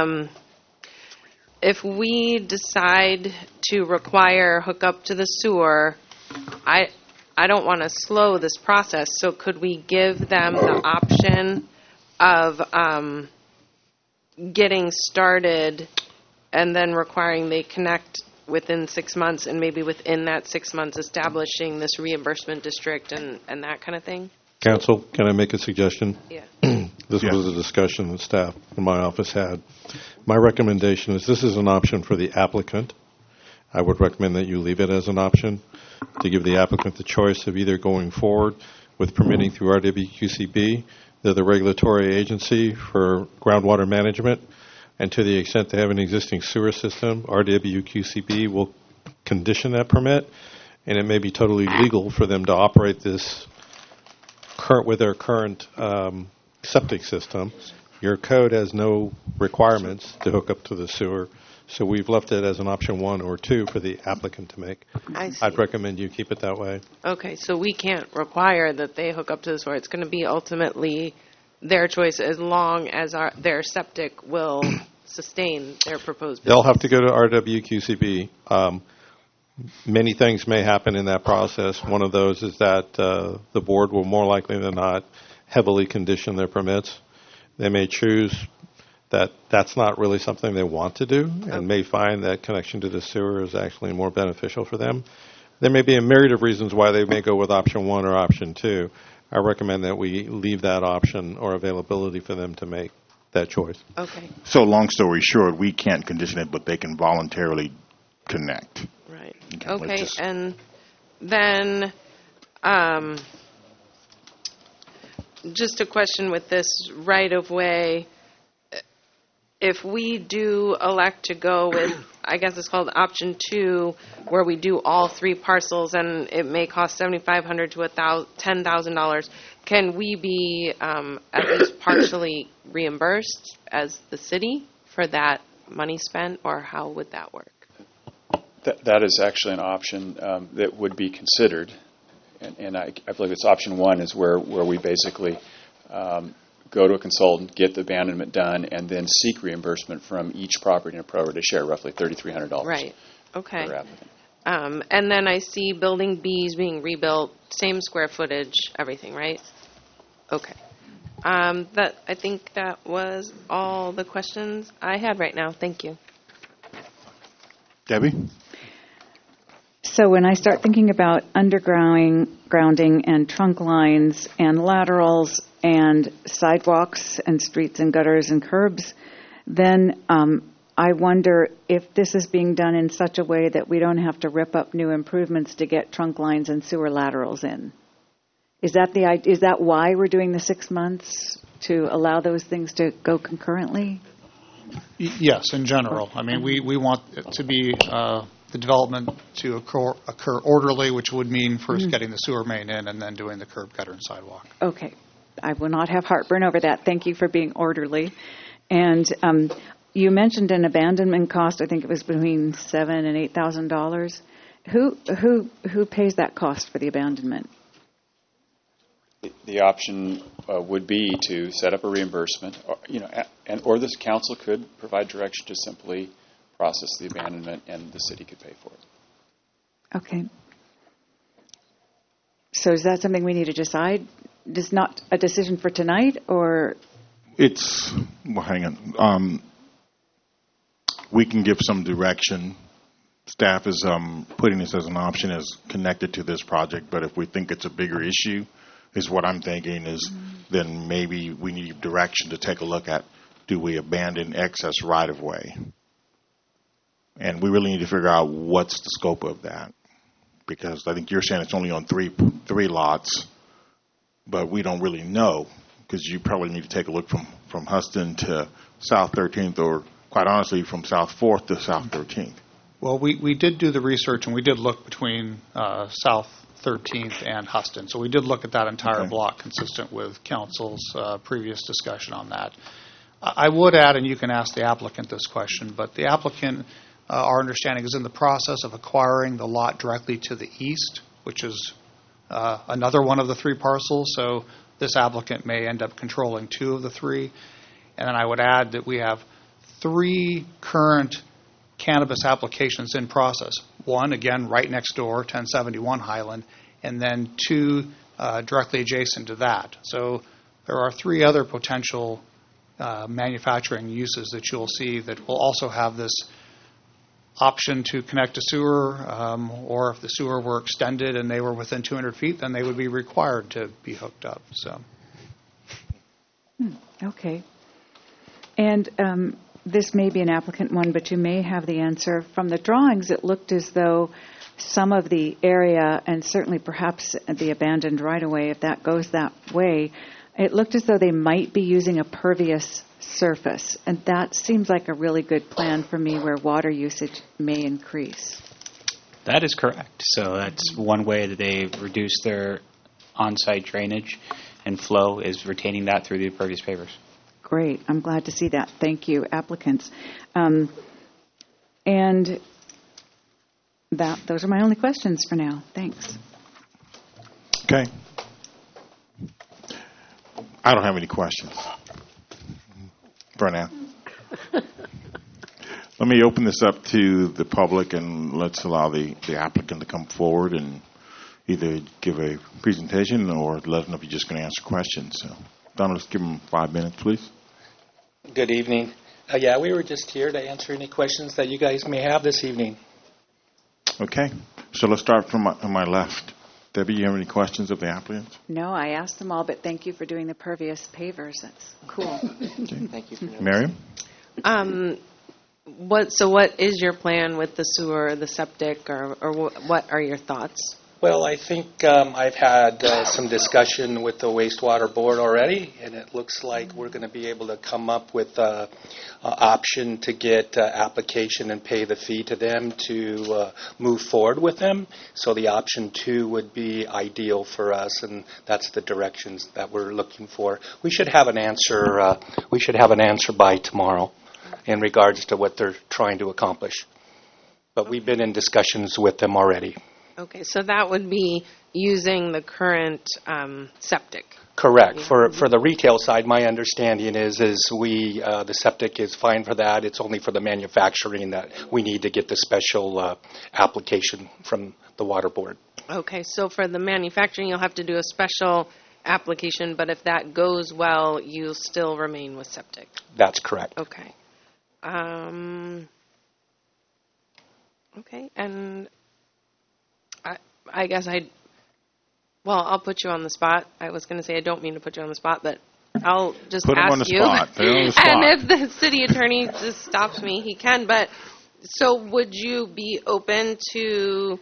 if we decide to require hookup to the sewer, I don't want to slow this process, so could we give them the option of getting started and then requiring they connect within 6 months, and maybe within that 6 months establishing this reimbursement district and that kind of thing? Council, can I make a suggestion? Yeah. This was a discussion that staff in my office had. My recommendation is this is an option for the applicant. I would recommend that you leave it as an option to give the applicant the choice of either going forward with permitting through RWQCB. They're the regulatory agency for groundwater management, and to the extent they have an existing sewer system, RWQCB will condition that permit, and it may be totally legal for them to operate this with their current septic system. Your code has no requirements to hook up to the sewer, so we've left it as an option 1 or 2 for the applicant to make. I see. I'd recommend you keep it that way. Okay, so we can't require that they hook up to the sewer. It's going to be ultimately their choice as long as their septic will sustain their proposed business. They'll have to go to RWQCB. Many things may happen in that process. One of those is that the board will more likely than not heavily condition their permits. They may choose that that's not really something they want to do and may find that connection to the sewer is actually more beneficial for them. There may be a myriad of reasons why they may go with option 1 or option 2. I recommend that we leave that option or availability for them to make that choice. Okay. So long story short, we can't condition it, but they can voluntarily connect. Right. Okay, and then just a question with this right-of-way. If we do elect to go with, I guess it's called option 2, where we do all 3 parcels and it may cost $7,500 to $10,000, can we be at least partially reimbursed as the city for that money spent, or how would that work? That is actually an option that would be considered, and I believe it's option 1 is where we basically go to a consultant, get the abandonment done, and then seek reimbursement from each property in a pro rata share, roughly $3,300. Right. Okay. Per applicant. And then I see building B's being rebuilt, same square footage, everything, right? Okay. I think that was all the questions I had right now. Thank you. Debbie? So when I start thinking about grounding and trunk lines and laterals and sidewalks and streets and gutters and curbs, then I wonder if this is being done in such a way that we don't have to rip up new improvements to get trunk lines and sewer laterals in. Is that why we're doing the 6 months, to allow those things to go concurrently? Yes, in general. I mean, we want it to be the development to occur orderly, which would mean first getting the sewer main in and then doing the curb, gutter, and sidewalk. Okay. I will not have heartburn over that. Thank you for being orderly. And you mentioned an abandonment cost. I think it was between $7,000 and $8,000. Who pays that cost for the abandonment? The option would be to set up a reimbursement, or this council could provide direction to simply process the abandonment, and the city could pay for it. Okay. So is that something we need to decide is not a decision for tonight, or? Hang on. We can give some direction. Staff is putting this as an option as connected to this project, but if we think it's a bigger issue, is what I'm thinking is then maybe we need direction to take a look at, do we abandon excess right-of-way? And we really need to figure out what's the scope of that. Because I think you're saying it's only on three lots, but we don't really know, because you probably need to take a look from Huston to South 13th, or quite honestly from South 4th to South 13th. Well, we did do the research, and we did look between South 13th and Huston. So we did look at that entire block, consistent with council's previous discussion on that. I would add, and you can ask the applicant this question, but the applicant, our understanding, is in the process of acquiring the lot directly to the east, which is another one of the three parcels. So this applicant may end up controlling two of the three. And then I would add that we have 3 current cannabis applications in process. One, again, right next door, 1071 Highland, and then 2 directly adjacent to that. So there are 3 other potential manufacturing uses that you'll see that will also have this option to connect to sewer, or if the sewer were extended and they were within 200 feet, then they would be required to be hooked up. So. Okay. And this may be an applicant one, but you may have the answer. From the drawings, it looked as though some of the area, and certainly perhaps the abandoned right-of-way, if that goes that way, it looked as though they might be using a pervious surface. And that seems like a really good plan for me, where water usage may increase. That is correct. So that's one way that they reduce their on-site drainage and flow, is retaining that through the impervious pavers. Great. I'm glad to see that. Thank you, applicants. And those are my only questions for now. Thanks. Okay. I don't have any questions for now. Let me open this up to the public, and let's allow the applicant to come forward and either give a presentation or let us know if you're just going to answer questions. So, Donna, let's give them 5 minutes, please. Good evening. Yeah, we were just here to answer any questions that you guys may have this evening. Okay. So let's start from my left. Debbie, you have any questions of the applicant? No, I asked them all, but thank you for doing the pervious pavers. That's cool. Okay. Thank you for noticing. Miriam? What is your plan with the sewer, the septic, or what are your thoughts? Well, I think I've had some discussion with the wastewater board already, and it looks like we're going to be able to come up with an option to get application and pay the fee to them to move forward with them. So the option 2 would be ideal for us, and that's the directions that we're looking for. We should have an answer. We should have an answer by tomorrow in regards to what they're trying to accomplish. But we've been in discussions with them already. Okay, so that would be using the current septic. Correct. For the retail side, my understanding is the septic is fine for that. It's only for the manufacturing that we need to get the special application from the water board. Okay, so for the manufacturing, you'll have to do a special application, but if that goes well, you'll still remain with septic. That's correct. Okay. Okay, and I guess I'll put you on the spot. I was going to say I don't mean to put you on the spot, but I'll just put ask him on the you. Spot. Put him on the spot. And if the city attorney just stops me, he can. But so would you be open to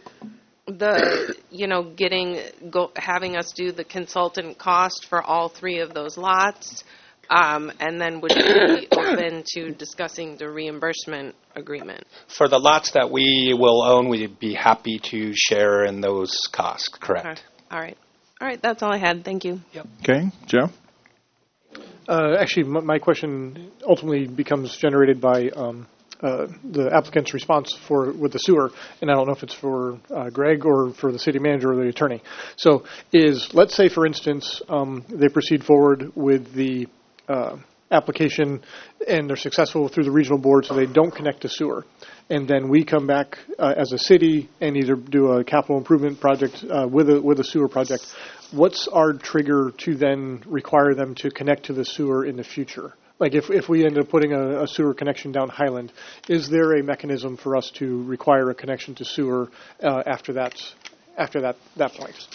having us do the consultant cost for all 3 of those lots? And then would you be open to discussing the reimbursement agreement? For the lots that we will own, we'd be happy to share in those costs, correct. Okay. All right, that's all I had. Thank you. Yep. Okay. Joe? Actually, my question ultimately becomes generated by the applicant's response with the sewer, and I don't know if it's for Greg or for the city manager or the attorney. So let's say, for instance, they proceed forward with the application and they're successful through the regional board, so they don't connect to sewer. And then we come back as a city and either do a capital improvement project with a sewer project. What's our trigger to then require them to connect to the sewer in the future? Like if we end up putting a sewer connection down Highland, is there a mechanism for us to require a connection to sewer after that point?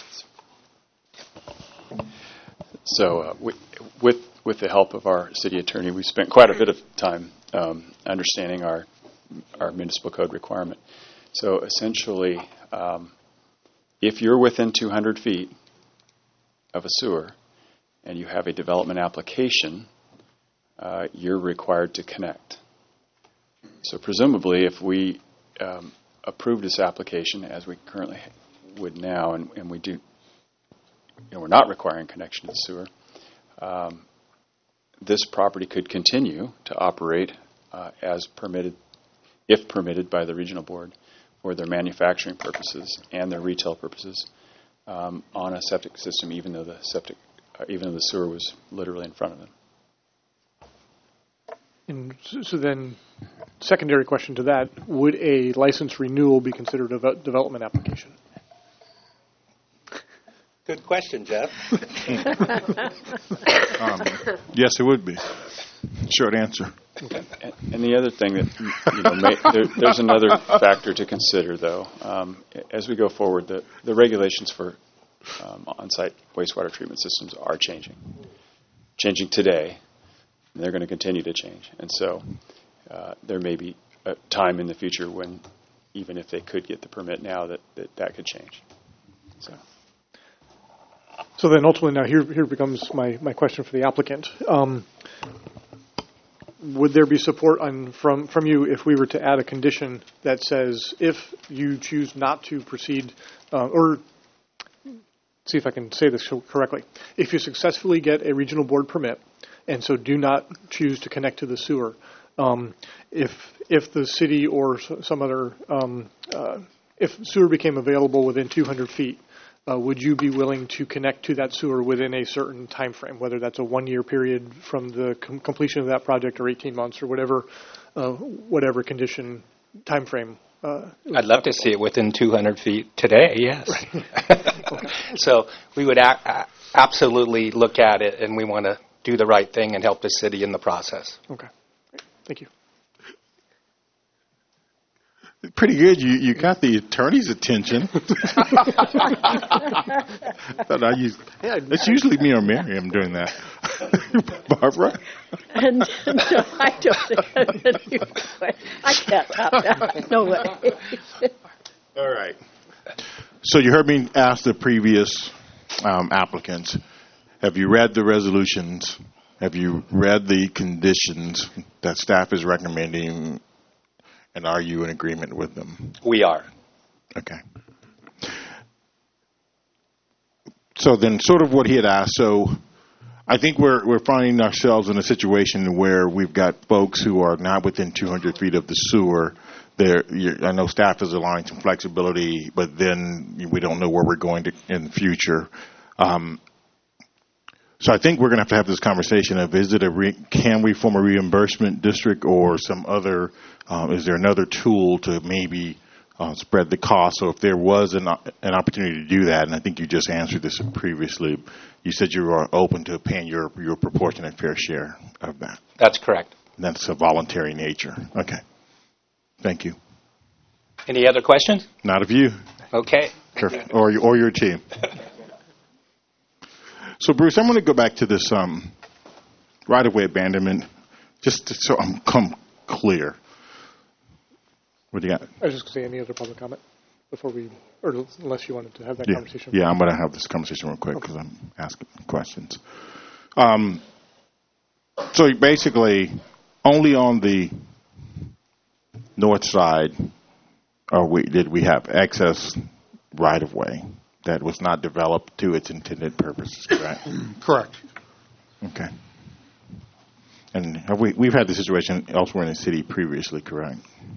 So with the help of our city attorney, we spent quite a bit of time understanding our municipal code requirement. So essentially, if you're within 200 feet of a sewer and you have a development application, you're required to connect. So presumably, if we approve this application as we currently would now, and we do, we're not requiring connection to the sewer, this property could continue to operate as permitted, if permitted by the regional board, for their manufacturing purposes and their retail purposes on a septic system, even though the sewer was literally in front of them. And so then, secondary question to that, would a license renewal be considered a development application? Good question, Jeff. Yes, it would be. Short answer. Okay. And the other thing that, there's another factor to consider, though. As we go forward, the regulations for on-site wastewater treatment systems are changing today, and they're going to continue to change. And so there may be a time in the future when, even if they could get the permit now, that could change. So then ultimately now here becomes my question for the applicant. Would there be support from you if we were to add a condition that says if you choose not to proceed, or see if I can say this correctly, if you successfully get a regional board permit and so do not choose to connect to the sewer, if the city or some other, if sewer became available within 200 feet, would you be willing to connect to that sewer within a certain time frame, whether that's a 1-year period from the completion of that project or 18 months or whatever condition time frame? I'd love to see it within 200 feet today, yes. Right. So we would absolutely look at it, and we want to do the right thing and help the city in the process. Okay. Great. Thank you. Pretty good. You got the attorney's attention. It's usually me or Miriam doing that. Barbara? No, I don't. I can't top that. No way. All right. So you heard me ask the previous applicants, have you read the resolutions? Have you read the conditions that staff is recommending? And are you in agreement with them? We are. Okay. So then sort of what he had asked, so I think we're finding ourselves in a situation where we've got folks who are not within 200 feet of the sewer. I know staff is allowing some flexibility, but then we don't know where we're going to in the future. So I think we're going to have this conversation of can we form a reimbursement district or some other, is there another tool to maybe spread the cost? So if there was an opportunity to do that, and I think you just answered this previously, you said you were open to paying your proportionate fair share of that. That's correct. And that's a voluntary nature. Okay. Thank you. Any other questions? Not of you. Okay. Or your team. So, Bruce, I'm going to go back to this right-of-way abandonment, just so I'm clear. What do you got? I was just going to say, any other public comment before we, or unless you wanted to have that conversation? Yeah, I'm going to have this conversation real quick because I'm asking questions. So basically, only on the north side did we have excess right-of-way that was not developed to its intended purposes, correct? Correct. Okay. And we've had the situation elsewhere in the city previously, correct?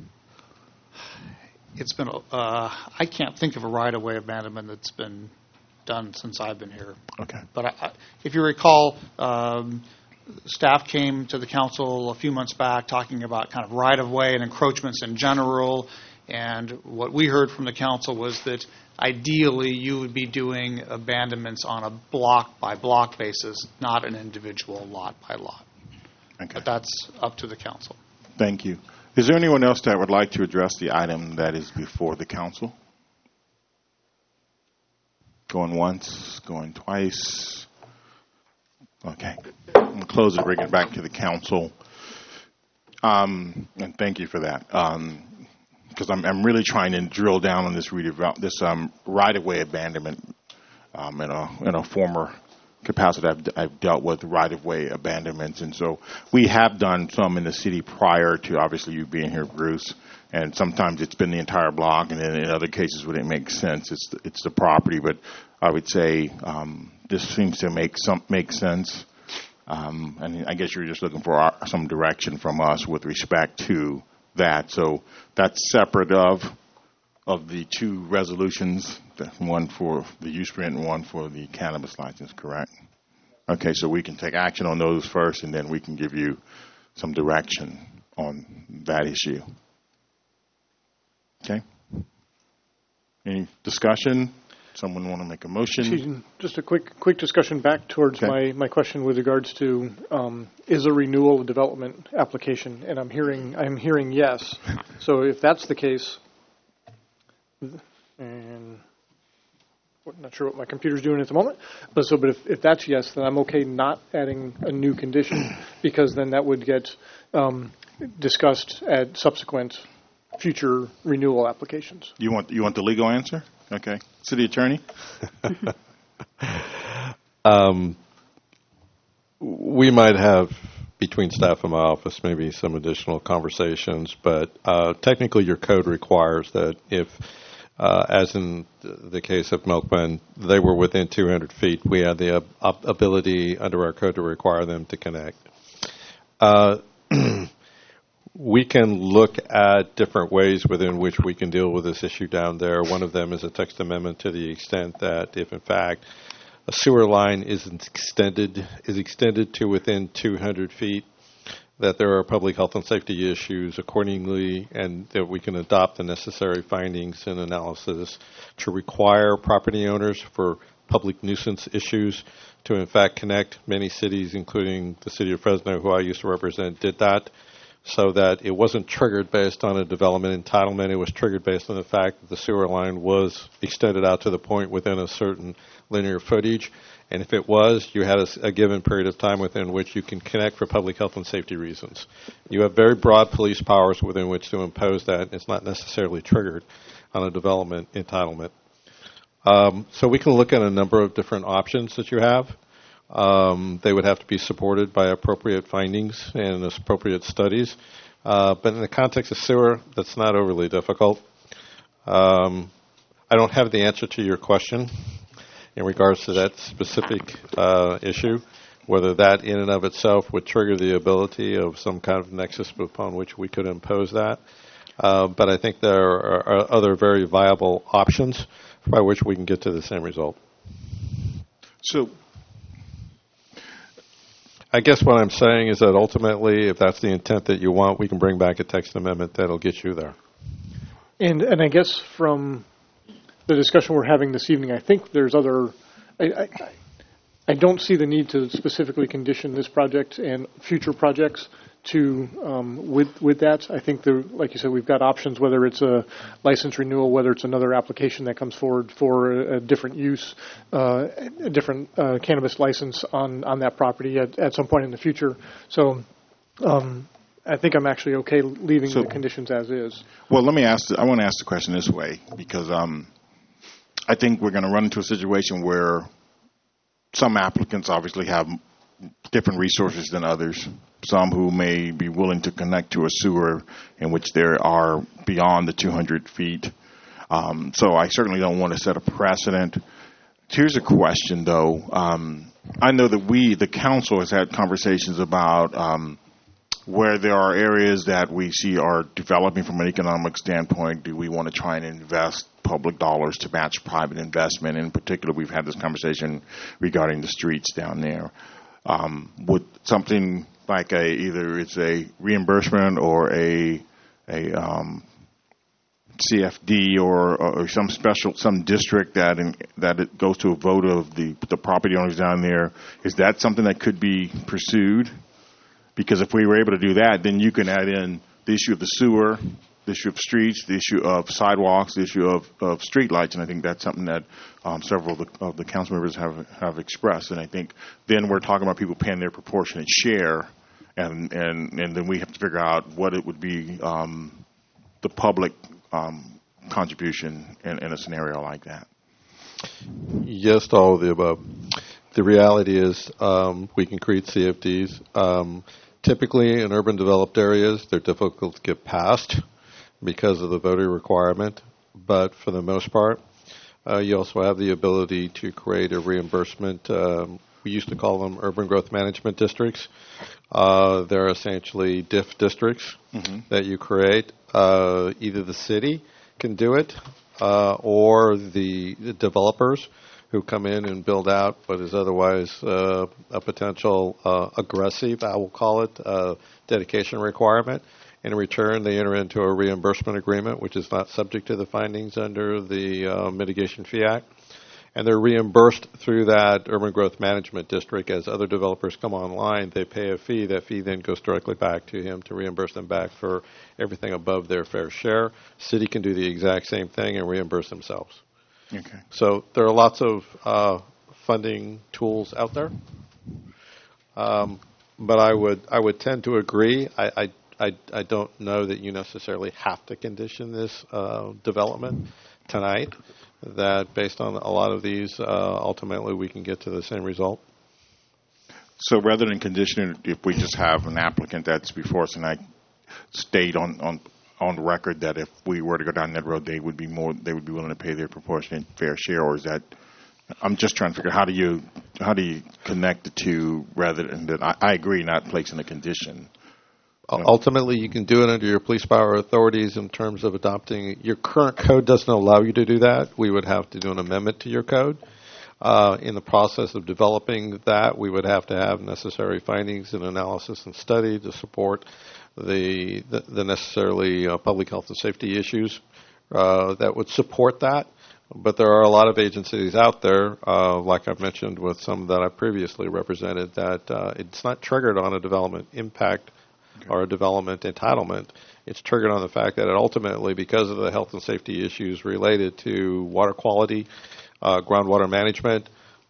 It's been, I can't think of a right-of-way abandonment that's been done since I've been here. Okay. But if you recall, staff came to the council a few months back talking about kind of right-of-way and encroachments in general, and what we heard from the council was that ideally you would be doing abandonments on a block-by-block basis, not an individual lot-by-lot. Okay. But that's up to the council. Thank you. Is there anyone else that would like to address the item that is before the council? Going once, going twice. Okay. I'm going to close it, bring it back to the council. And thank you for that. Because I'm really trying to drill down on this right-of-way abandonment in a former capacity. I've dealt with right-of-way abandonments, and so we have done some in the city prior to obviously you being here, Bruce. And sometimes it's been the entire block, and then in other cases when it makes sense, it's the property. But I would say this seems to make sense. And I guess you're just looking for some direction from us with respect to that. So that's separate of the two resolutions, one for the use permit and one for the cannabis license, correct? Okay, so we can take action on those first, and then we can give you some direction on that issue. Okay? Any discussion? Someone want to make a motion? Just a quick discussion back towards my question with regards to is a renewal a development application, and I'm hearing yes. So if that's the case, and I'm not sure what my computer's doing at the moment, but if that's yes, then I'm okay not adding a new condition, because then that would get discussed at subsequent future renewal applications. You want the legal answer? Okay. City Attorney? We might have, between staff and my office, maybe some additional conversations, but technically your code requires that if, as in the case of Milkman, they were within 200 feet, we had the ability under our code to require them to connect. We can look at different ways within which we can deal with this issue down there. One of them is a text amendment to the extent that if, in fact, a sewer line is extended to within 200 feet, that there are public health and safety issues accordingly, and that we can adopt the necessary findings and analysis to require property owners for public nuisance issues to, in fact, connect. Many cities, including the city of Fresno, who I used to represent, did that, so that it wasn't triggered based on a development entitlement. It was triggered based on the fact that the sewer line was extended out to the point within a certain linear footage. And if it was, you had a given period of time within which you can connect for public health and safety reasons. You have very broad police powers within which to impose that. It's not necessarily triggered on a development entitlement. So we can look at a number of different options that you have. They would have to be supported by appropriate findings and appropriate studies. But in the context of sewer, that's not overly difficult. I don't have the answer to your question in regards to that specific issue, whether that in and of itself would trigger the ability of some kind of nexus upon which we could impose that. But I think there are other very viable options by which we can get to the same result. So I guess what I'm saying is that ultimately, if that's the intent that you want, we can bring back a text amendment that'll get you there. And I guess from the discussion we're having this evening, I think there's other. I don't see the need to specifically condition this project and future projects to with that. I think like you said, we've got options, whether it's a license renewal, whether it's another application that comes forward for a different use, a different cannabis license on that property at some point in the future. So I think I'm actually okay leaving the conditions as is. Well, I want to ask the question this way, because I think we're going to run into a situation where some applicants obviously have different resources than others. Some who may be willing to connect to a sewer in which there are beyond the 200 feet. So I certainly don't want to set a precedent. Here's a question, though. I know that the council, has had conversations about where there are areas that we see are developing from an economic standpoint. Do we want to try and invest public dollars to match private investment? In particular, we've had this conversation regarding the streets down there. Would something like either it's a reimbursement or a CFD or some district that it goes to a vote of the property owners down there, is that something that could be pursued? Because if we were able to do that, then you can add in the issue of the sewer, the issue of streets, the issue of sidewalks, the issue of street lights, and I think that's something that several of the council members have expressed. And I think then we're talking about people paying their proportionate share, and then we have to figure out what it would be the public contribution in a scenario like that. Yes to all of the above. The reality is we can create CFDs. Typically, in urban developed areas, they're difficult to get passed because of the voting requirement. But for the most part, you also have the ability to create a reimbursement. We used to call them urban growth management districts. They're essentially DIF districts that you create. Either the city can do it or the developers who come in and build out what is otherwise a potential aggressive, I will call it, dedication requirement. In return, they enter into a reimbursement agreement, which is not subject to the findings under the Mitigation Fee Act. And they're reimbursed through that urban growth management district. As other developers come online, they pay a fee. That fee then goes directly back to him to reimburse them back for everything above their fair share. City can do the exact same thing and reimburse themselves. Okay. So there are lots of funding tools out there. But I would tend to agree. I don't know that you necessarily have to condition this development tonight, that based on a lot of these, ultimately we can get to the same result. So rather than conditioning, if we just have an applicant that's before us, and I state on the record that if we were to go down that road, they would be willing to pay their proportionate fair share, or is that? I'm just trying to figure out how do you connect the two rather than that. I agree, not placing a condition. Ultimately, you can do it under your police power authorities in terms of adopting. Your current code doesn't allow you to do that. We would have to do an amendment to your code. In the process of developing that, we would have to have necessary findings and analysis and study to support the necessarily public health and safety issues that would support that. But there are a lot of agencies out there, like I've mentioned with some that I previously represented, that it's not triggered on a development impact or a development entitlement. It's triggered on the fact that it ultimately, because of the health and safety issues related to water quality, groundwater management,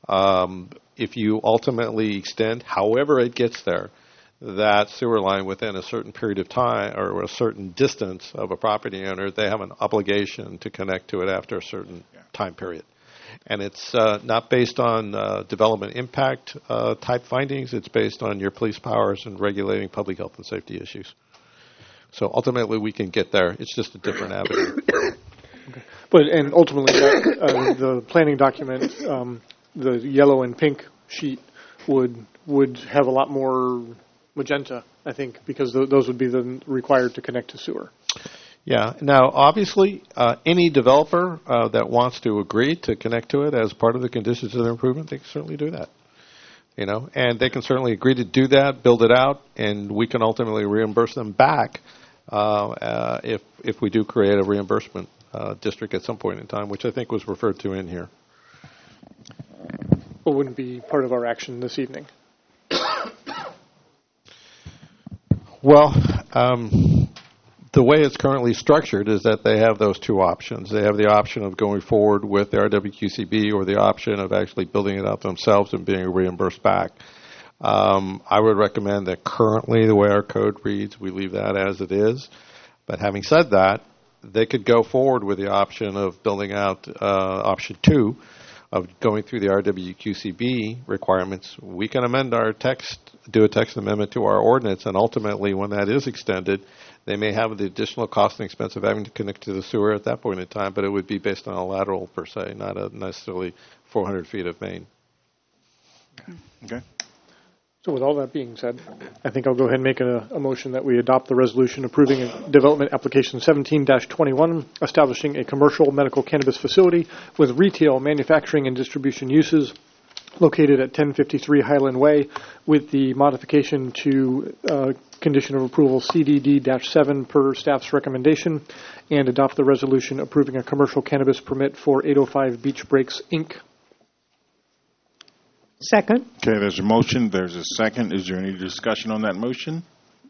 if you ultimately extend, however it gets there, that sewer line within a certain period of time or a certain distance of a property owner, they have an obligation to connect to it after a certain time period. And it's not based on development impact type findings. It's based on your police powers and regulating public health and safety issues. So ultimately, we can get there. It's just a different avenue. Okay. And ultimately, the planning document, the yellow and pink sheet, would have a lot more magenta, I think, because those would be then required to connect to sewer. Yeah. Now, obviously, any developer that wants to agree to connect to it as part of the conditions of their improvement, they can certainly do that. And they can certainly agree to do that, build it out, and we can ultimately reimburse them back if we do create a reimbursement district at some point in time, which I think was referred to in here. Well, wouldn't be part of our action this evening. Well, the way it's currently structured is that they have those two options. They have the option of going forward with the RWQCB or the option of actually building it out themselves and being reimbursed back. I would recommend that currently, the way our code reads, we leave that as it is. But having said that, they could go forward with the option of building out option 2 of going through the RWQCB requirements. We can amend our text, do a text amendment to our ordinance, and ultimately, when that is extended, they may have the additional cost and expense of having to connect to the sewer at that point in time, but it would be based on a lateral per se, not necessarily 400 feet of main. Okay. So with all that being said, I think I'll go ahead and make a motion that we adopt the resolution approving a development application 17-21, establishing a commercial medical cannabis facility with retail, manufacturing, and distribution uses located at 1053 Highland Way, with the modification to condition of approval CDD-7 per staff's recommendation, and adopt the resolution approving a commercial cannabis permit for 805 Beach Breaks, Inc. Second. Okay, there's a motion, there's a second. Is there any discussion on that motion?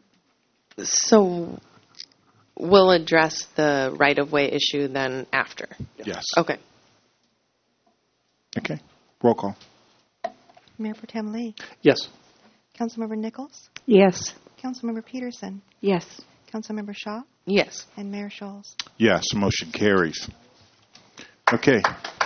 So we'll address the right-of-way issue then after? Yes. Okay. Okay, roll call. Mayor Pro Tem Lee. Yes. Councilmember Nichols. Yes. Councilmember Peterson. Yes. Councilmember Shaw. Yes. And Mayor Scholes. Yes, motion carries. Okay.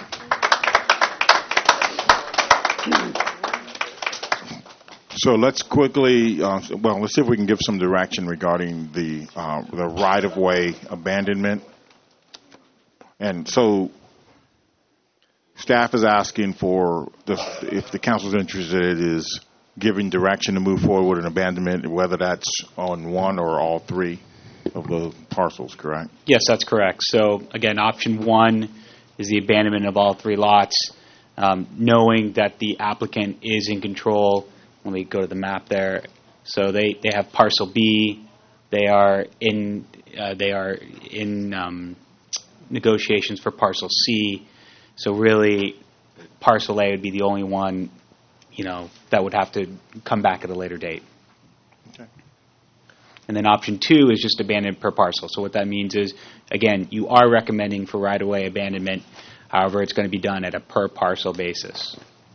So let's quickly, let's see if we can give some direction regarding the right-of-way abandonment. And so staff is asking for, if the council's interested, is giving direction to move forward with an abandonment, whether that's on one or all three of the parcels, correct? Yes, that's correct. So again, option one is the abandonment of all three lots, knowing that the applicant is in control. Let me go to the map there. So they have parcel B. They are in negotiations for parcel C. So really, parcel A would be the only one, that would have to come back at a later date. Okay. And then option two is just abandoned per parcel. So what that means is, again, you are recommending for right-of-way abandonment. However, it's going to be done at a per parcel basis.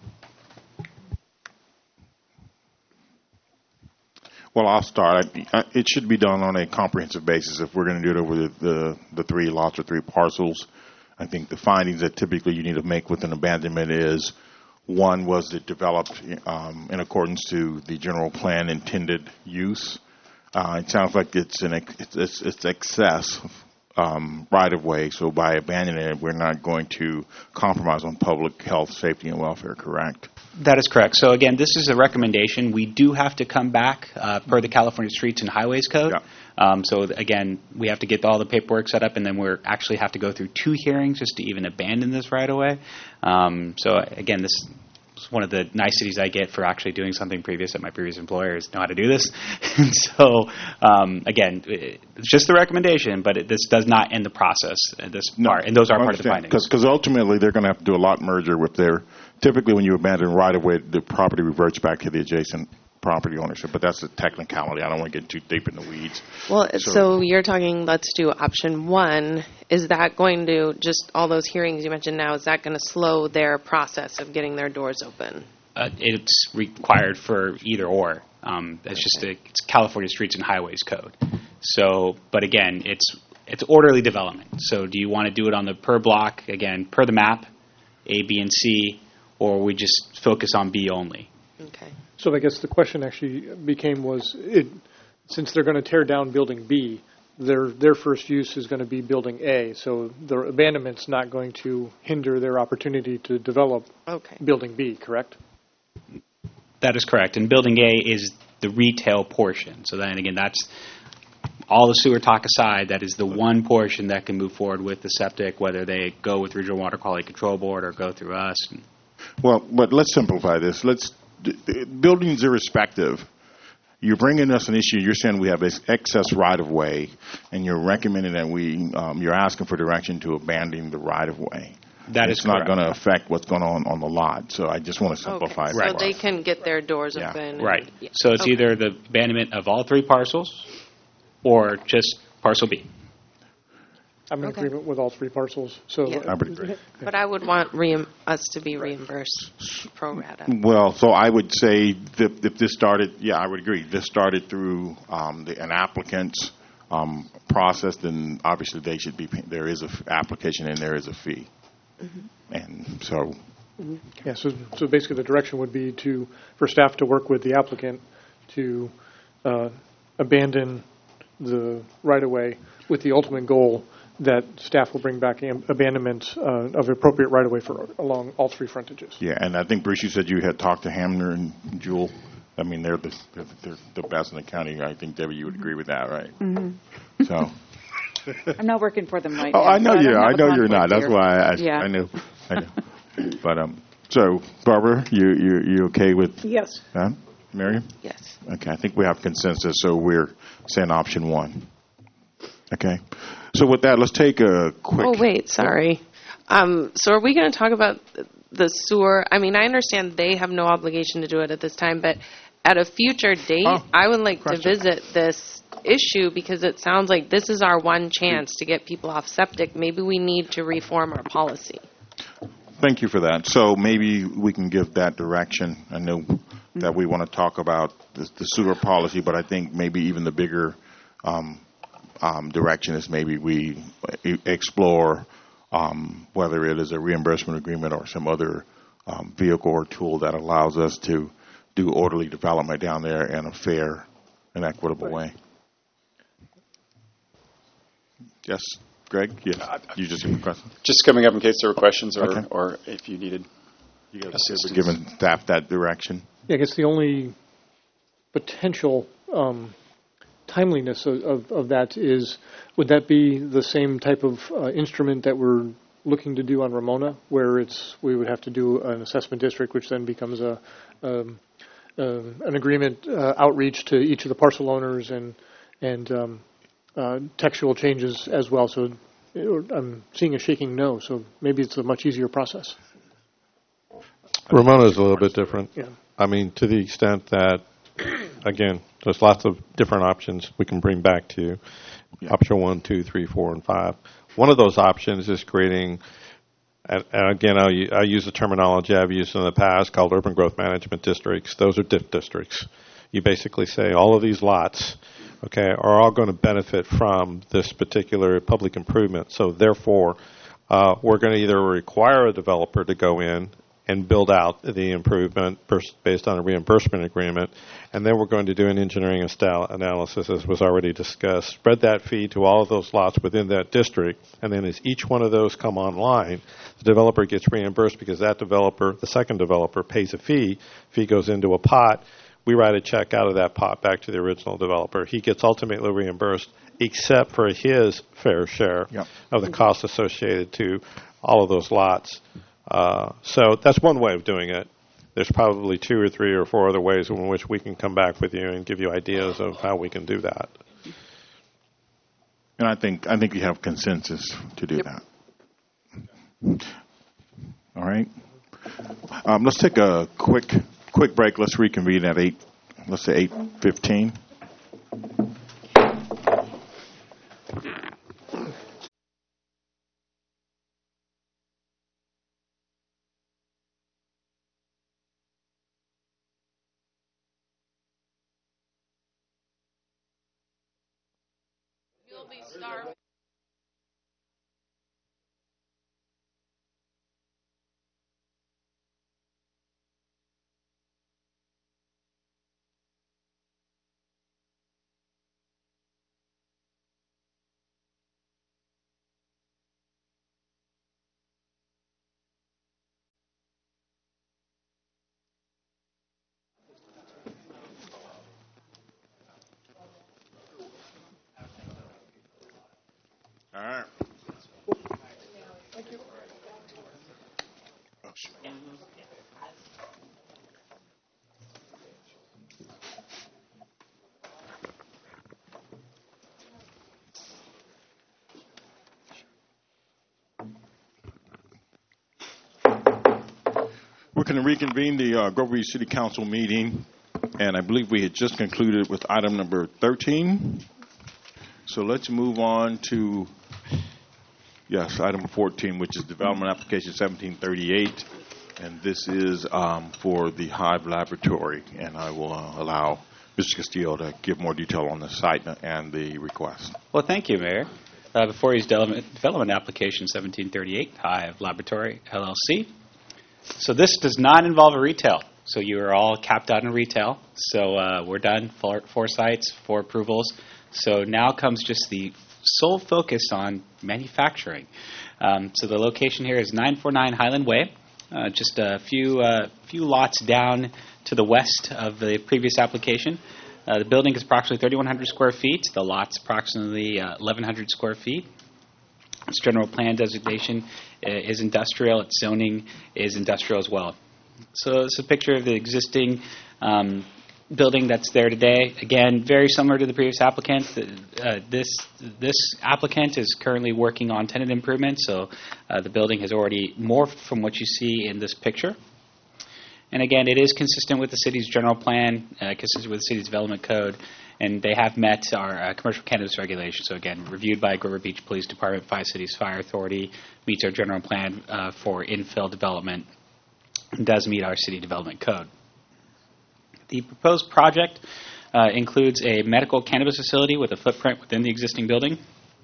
Well, I'll start. It should be done on a comprehensive basis. If we're going to do it over the three lots or three parcels, I think the findings that typically you need to make with an abandonment is, one, was it developed in accordance to the general plan intended use? It sounds like it's excess right of way. So by abandoning it, we're not going to compromise on public health, safety, and welfare. Correct? That is correct. So again, this is a recommendation. We do have to come back per the California Streets and Highways Code. Yeah. So again, we have to get all the paperwork set up, and then we actually have to go through 2 hearings just to even abandon this right away. So again, this is one of the niceties I get for actually doing something previous at my previous employer is know how to do this. And so again, it's just the recommendation, but this does not end the process at this part, and those are part of the findings. Because ultimately, they're going to have to do a lot merger with their. Typically, when you abandon right of way, the property reverts back to the adjacent property ownership. But that's a technicality. I don't want to get too deep in the weeds. Well, so you're talking, let's do option one. Is that going to, just all those hearings you mentioned now, is that going to slow their process of getting their doors open? It's required for either or. It's California Streets and Highways Code. So, but again, it's orderly development. So do you want to do it on the per block, again, per the map, A, B, and C, or we just focus on B only? Okay. So I guess the question actually became since they're going to tear down building B, their first use is going to be building A, so the abandonment's not going to hinder their opportunity to develop building B, correct? That is correct. And building A is the retail portion. So then again, that's all the sewer talk aside, that is the one portion that can move forward with the septic, whether they go with Regional Water Quality Control Board or go through us. Well, but let's simplify this. Buildings irrespective, you're bringing us an issue. You're saying we have this excess right of way, and you're recommending that you're asking for direction to abandon the right of way. That is correct. It's not going to affect what's going on the lot. So I just want to simplify it. So they can get their doors open. Right. So it's either the abandonment of all 3 parcels or just parcel B. I'm in agreement with all 3 parcels. So Yeah. I would agree. But I would want us to be reimbursed pro rata. Well, so I would say that if this started, I would agree. This started through an applicant's process, then obviously they should be. There is an application and there is a fee, and so. Yeah. So basically, the direction would be for staff to work with the applicant to abandon the right of way with the ultimate goal that staff will bring back abandonment of appropriate right-of-way along all 3 frontages. Yeah, and I think, Bruce, you said you had talked to Hamner and Jewel. I mean, they're the best in the county. I think, Debbie, you would agree with that, right? Mm-hmm. So. I'm not working for them right now. now. I know you're not. That's why I asked. Yeah. I know. But, So, Barbara, you okay with Yes. that? Mary? Yes. Okay, I think we have consensus, so we're saying option 1. Okay. So with that, let's take a quick... Oh, wait, sorry. So are we going to talk about the sewer? I mean, I understand they have no obligation to do it at this time, but at a future date, I would like to visit this issue because it sounds like this is our one chance to get people off septic. Maybe we need to reform our policy. Thank you for that. So maybe we can give that direction. I know that we want to talk about the sewer policy, but I think maybe even the bigger direction is maybe we explore whether it is a reimbursement agreement or some other vehicle or tool that allows us to do orderly development down there in a fair and equitable way. Yes, Greg? Yes. You just have a question? Just coming up in case there were questions or, Okay. or if you needed You guys assistance. giving staff that direction? Yeah, I guess the only potential timeliness of that is, would that be the same type of instrument that we're looking to do on Ramona, where we would have to do an assessment district, which then becomes an agreement outreach to each of the parcel owners and textual changes as well. So I'm seeing a shaking no, so maybe it's a much easier process. Ramona is a little bit different. Yeah. I mean, to the extent that, again, there's lots of different options we can bring back to you. Yeah. Option 1, 2, 3, 4, and 5. One of those options is creating, and again, I use the terminology I've used in the past called urban growth management districts. Those are DIF districts. You basically say all of these lots, okay, are all going to benefit from this particular public improvement. So therefore, we're going to either require a developer to go in and build out the improvement based on a reimbursement agreement, and then we're going to do an engineering analysis, as was already discussed, spread that fee to all of those lots within that district, and then as each one of those come online, the developer gets reimbursed because that developer, the second developer, pays a fee. Fee goes into a pot. We write a check out of that pot back to the original developer. He gets ultimately reimbursed, except for his fair share of the costs associated to all of those lots. So that's one way of doing it. There's probably 2 or 3 or 4 other ways in which we can come back with you and give you ideas of how we can do that. And I think you have consensus to do that. All right. Let's take a quick break. Let's reconvene at 8:15. You'll be starved. All right. Oh, shoot. We're going to reconvene the Grover Beach City Council meeting, and I believe we had just concluded with item number 13. So let's move on to, item 14, which is Development Application 1738, and this is for the Hive Laboratory, and I will allow Mr. Castillo to give more detail on the site and the request. Well, thank you, Mayor. Before you is Development Application 1738, Hive Laboratory, LLC. So this does not involve a retail. So you are all capped out in retail. So we're done, 4 sites, 4 approvals. So now comes just the sole focus on manufacturing. So the location here is 949 Highland Way, just a few lots down to the west of the previous application. The building is approximately 3,100 square feet. The lot's approximately 1,100 square feet. Its general plan designation is industrial. Its zoning is industrial as well. So it's a picture of the existing building that's there today. Again, very similar to the previous applicant. This applicant is currently working on tenant improvements, so the building has already morphed from what you see in this picture. And again, it is consistent with the city's general plan, consistent with the city's development code, and they have met our commercial cannabis regulations. So again, reviewed by Grover Beach Police Department, Five Cities Fire Authority, meets our general plan for infill development, and does meet our city development code. The proposed project includes a medical cannabis facility with a footprint within the existing building.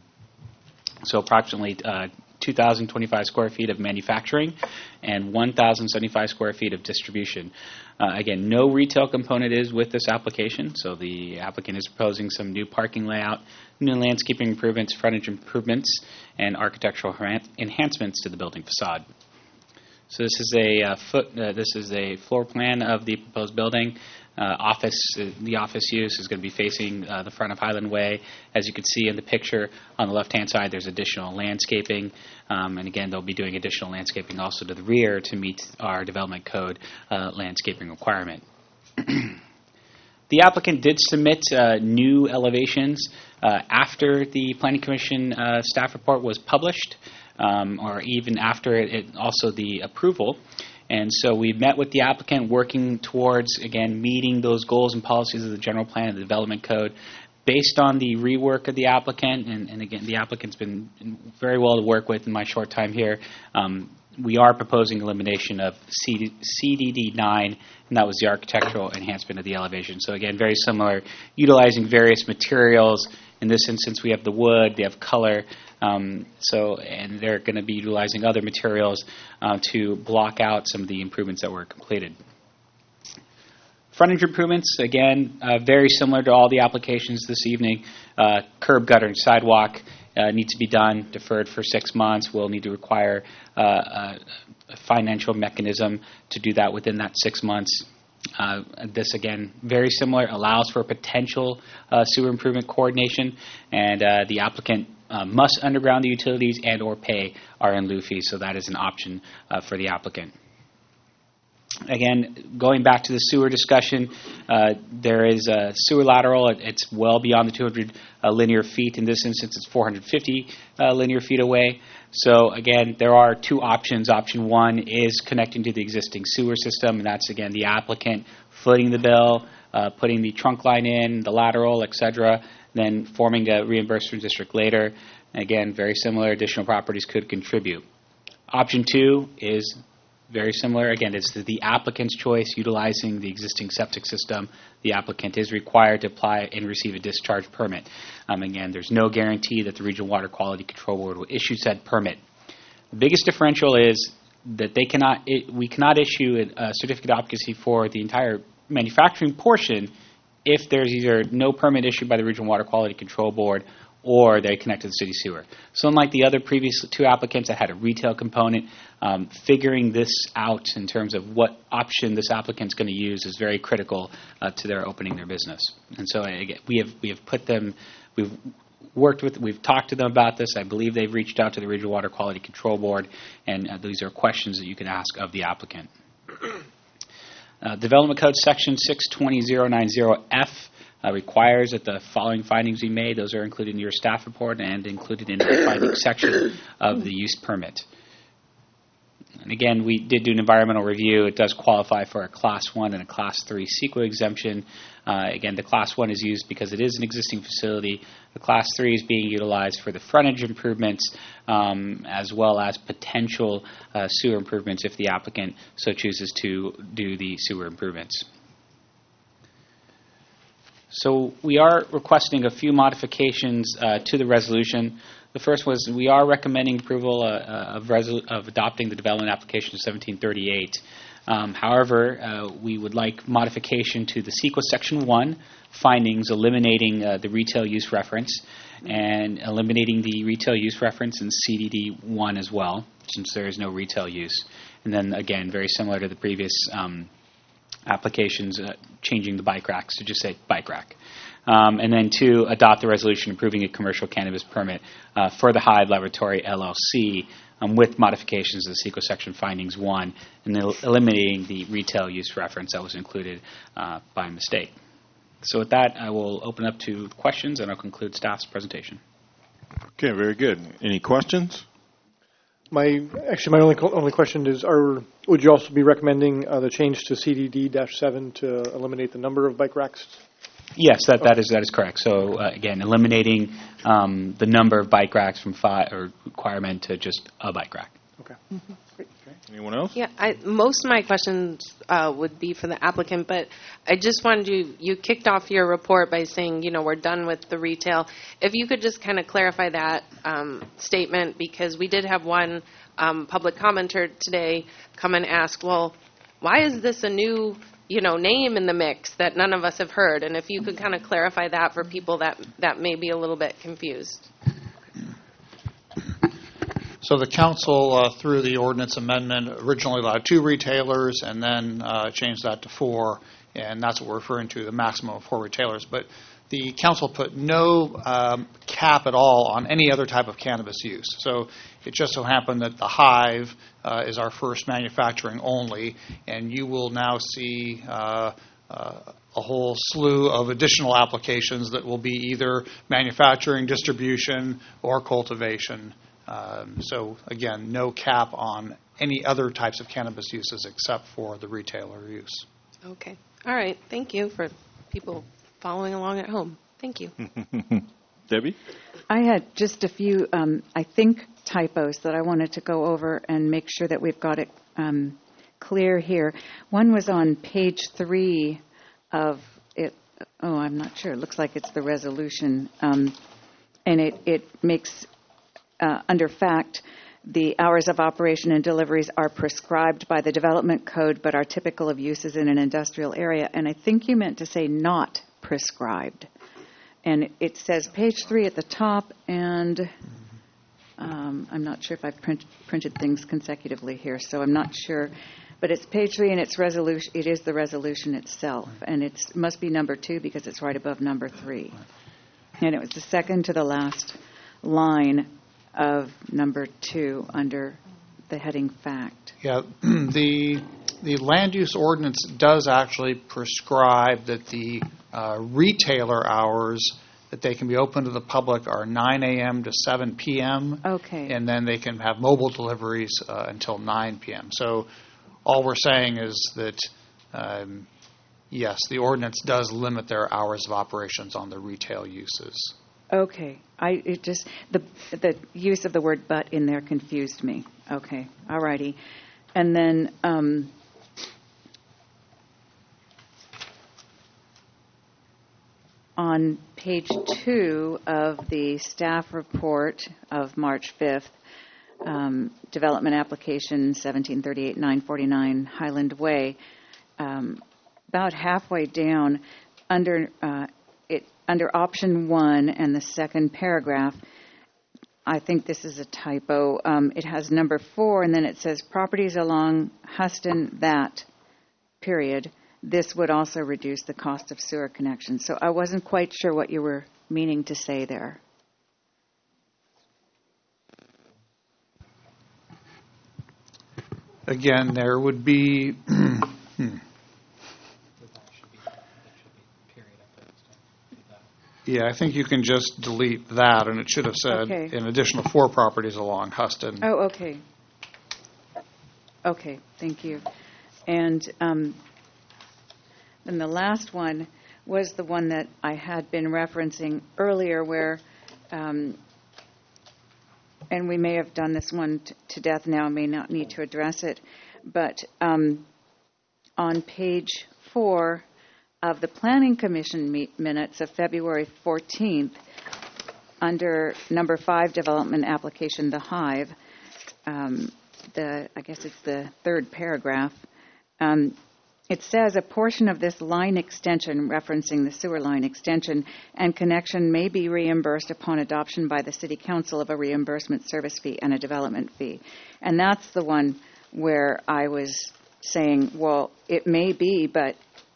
So approximately 2,025 square feet of manufacturing and 1,075 square feet of distribution. Again, no retail component is with this application, so the applicant is proposing some new parking layout, new landscaping improvements, frontage improvements, and architectural enhancements to the building facade. So this is a floor plan of the proposed building. The office use is going to be facing the front of Highland Way. As you can see in the picture on the left-hand side, there's additional landscaping. And again, they'll be doing additional landscaping also to the rear to meet our development code landscaping requirement. The applicant did submit new elevations after the Planning Commission staff report was published, or even after also the approval. And so we met with the applicant working towards, again, meeting those goals and policies of the general plan and the development code. Based on the rework of the applicant, and again, the applicant's been very well to work with in my short time here, we are proposing elimination of CDD 9, and that was the architectural enhancement of the elevation. So again, very similar, utilizing various materials. In this instance, we have the wood, they have color, and they're going to be utilizing other materials to block out some of the improvements that were completed. Frontage improvements, again, very similar to all the applications this evening. Curb, gutter, and sidewalk need to be done, deferred for 6 months. We'll need to require a financial mechanism to do that within that 6 months. This, again, very similar, allows for potential sewer improvement coordination, and the applicant must underground the utilities and or pay our in lieu fees, so that is an option for the applicant. Again, going back to the sewer discussion, there is a sewer lateral. It's well beyond the 200 linear feet. In this instance, it's 450 linear feet away. So again, there are two options. Option one is connecting to the existing sewer system, and that's, again, the applicant footing the bill, putting the trunk line in, the lateral, etc., then forming a reimbursement district later. Again, very similar. Additional properties could contribute. Option two is very similar. Again, it's the applicant's choice, utilizing the existing septic system. The applicant is required to apply and receive a discharge permit. Again, there's no guarantee that the Regional Water Quality Control Board will issue said permit. The biggest differential is that we cannot issue a certificate of occupancy for the entire manufacturing portion if there's either no permit issued by the Regional Water Quality Control Board or they connect to the city sewer. So unlike the other previous two applicants that had a retail component, figuring this out in terms of what option this applicant's going to use is very critical to their opening their business. And so again, we have put them, we've talked to them about this. I believe they've reached out to the Regional Water Quality Control Board, and these are questions that you can ask of the applicant. Development Code Section 620.090F requires that the following findings be made. Those are included in your staff report and included in the findings section of the use permit. And again, we did do an environmental review. It does qualify for a Class 1 and a Class 3 CEQA exemption. Again, the Class 1 is used because it is an existing facility. The Class 3 is being utilized for the frontage improvements as well as potential sewer improvements if the applicant so chooses to do the sewer improvements. So we are requesting a few modifications to the resolution. The first was we are recommending approval of adopting the development application 1738. However, we would like modification to the CEQA Section 1 findings, eliminating the retail use reference and eliminating the retail use reference in CDD 1 as well, since there is no retail use. And then, again, very similar to the previous applications, changing the bike racks to just say bike rack. And then 2, adopt a resolution approving a commercial cannabis permit for the Hive Laboratory LLC with modifications to the CEQA section findings 1, and then eliminating the retail use reference that was included by mistake. So with that, I will open up to questions, and I'll conclude staff's presentation. Okay, very good. Any questions? My only question is: would you also be recommending the change to CDD-7 to eliminate the number of bike racks? Yes, that is correct. So again, eliminating the number of bike racks from 5 or requirement to just a bike rack. Okay. Great. Anyone else? Yeah, most of my questions would be for the applicant, but I just wanted you kicked off your report by saying, we're done with the retail. If you could just kind of clarify that statement, because we did have one public commenter today come and ask, well, why is this a new name in the mix that none of us have heard? And if you could kind of clarify that for people that may be a little bit confused. So the council, through the ordinance amendment, originally allowed 2 retailers and then changed that to 4, and that's what we're referring to, the maximum of 4 retailers. But the council put no cap at all on any other type of cannabis use. So it just so happened that the Hive is our first manufacturing only, and you will now see a whole slew of additional applications that will be either manufacturing, distribution, or cultivation. So again, no cap on any other types of cannabis uses except for the retailer use. Okay. All right. Thank you for people following along at home. Thank you. Debbie? I had just a few, typos that I wanted to go over and make sure that we've got it clear here. One was on page 3 of it. Oh, I'm not sure. It looks like it's the resolution. And it makes, under fact, the hours of operation and deliveries are prescribed by the development code but are typical of uses in an industrial area. And I think you meant to say not prescribed. And it says page 3 at the top, and I'm not sure if I've printed things consecutively here, so I'm not sure. But it's page 3, and it's resolution. It is the resolution itself, and it must be number 2 because it's right above number 3. And it was the second to the last line of number 2 under the heading fact. Yeah, the land use ordinance does actually prescribe that the retailer hours that they can be open to the public are 9 a.m. to 7 p.m. Okay. And then they can have mobile deliveries until 9 p.m. So all we're saying is that, yes, the ordinance does limit their hours of operations on the retail uses. Okay. The use of the word "but" in there confused me. Okay. All righty. And then on page 2 of the staff report of March 5th, development application 1738-949 Highland Way, about halfway down under option 1 and the second paragraph, I think this is a typo. It has number 4, and then it says properties along Huston that, period. This would also reduce the cost of sewer connections. So I wasn't quite sure what you were meaning to say there. Again, there would be... Yeah, I think you can just delete that, and it should have said an additional 4 properties along Huston. Oh, okay. Okay, thank you. And then the last one was the one that I had been referencing earlier where, and we may have done this one to death now, may not need to address it, but on page 4 of the Planning Commission minutes of February 14th, under number 5 development application, the Hive, I guess it's the 3rd paragraph, it says a portion of this line extension, referencing the sewer line extension, and connection may be reimbursed upon adoption by the City Council of a reimbursement service fee and a development fee. And that's the one where I was saying, well, it may be, but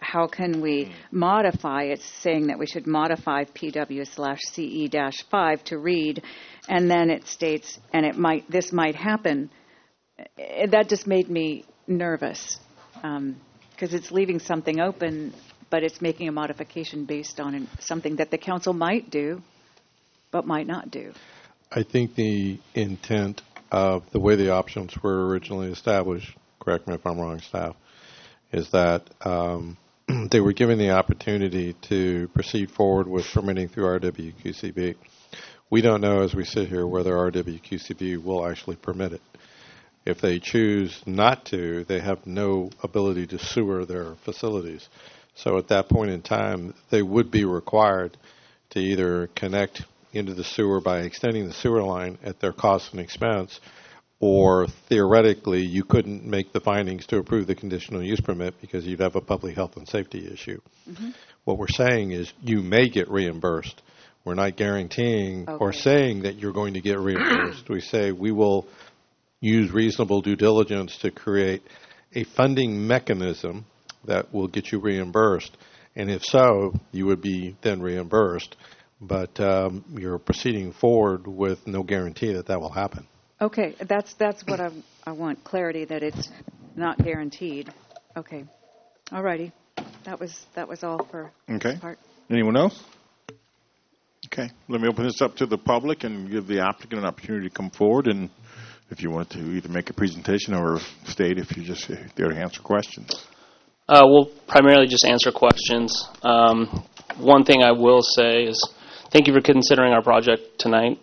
how can we modify? It's saying that we should modify PW/CE-5 to read, and then it states, and this might happen. That just made me nervous because it's leaving something open, but it's making a modification based on something that the council might do, but might not do. I think the intent of the way the options were originally established, correct me if I'm wrong, staff, is that they were given the opportunity to proceed forward with permitting through RWQCB. We don't know as we sit here whether RWQCB will actually permit it. If they choose not to, they have no ability to sewer their facilities. So at that point in time, they would be required to either connect into the sewer by extending the sewer line at their cost and expense, or theoretically you couldn't make the findings to approve the conditional use permit because you'd have a public health and safety issue. Mm-hmm. What we're saying is you may get reimbursed. We're not guaranteeing or saying that you're going to get reimbursed. We say we will use reasonable due diligence to create a funding mechanism that will get you reimbursed. And if so, you would be then reimbursed. But you're proceeding forward with no guarantee that that will happen. Okay, that's what I want, clarity that it's not guaranteed. Okay, all righty. That was all for this part. Anyone else? Okay, let me open this up to the public and give the applicant an opportunity to come forward, and if you want to either make a presentation or state if you're just there to answer questions. We'll primarily just answer questions. One thing I will say is thank you for considering our project tonight.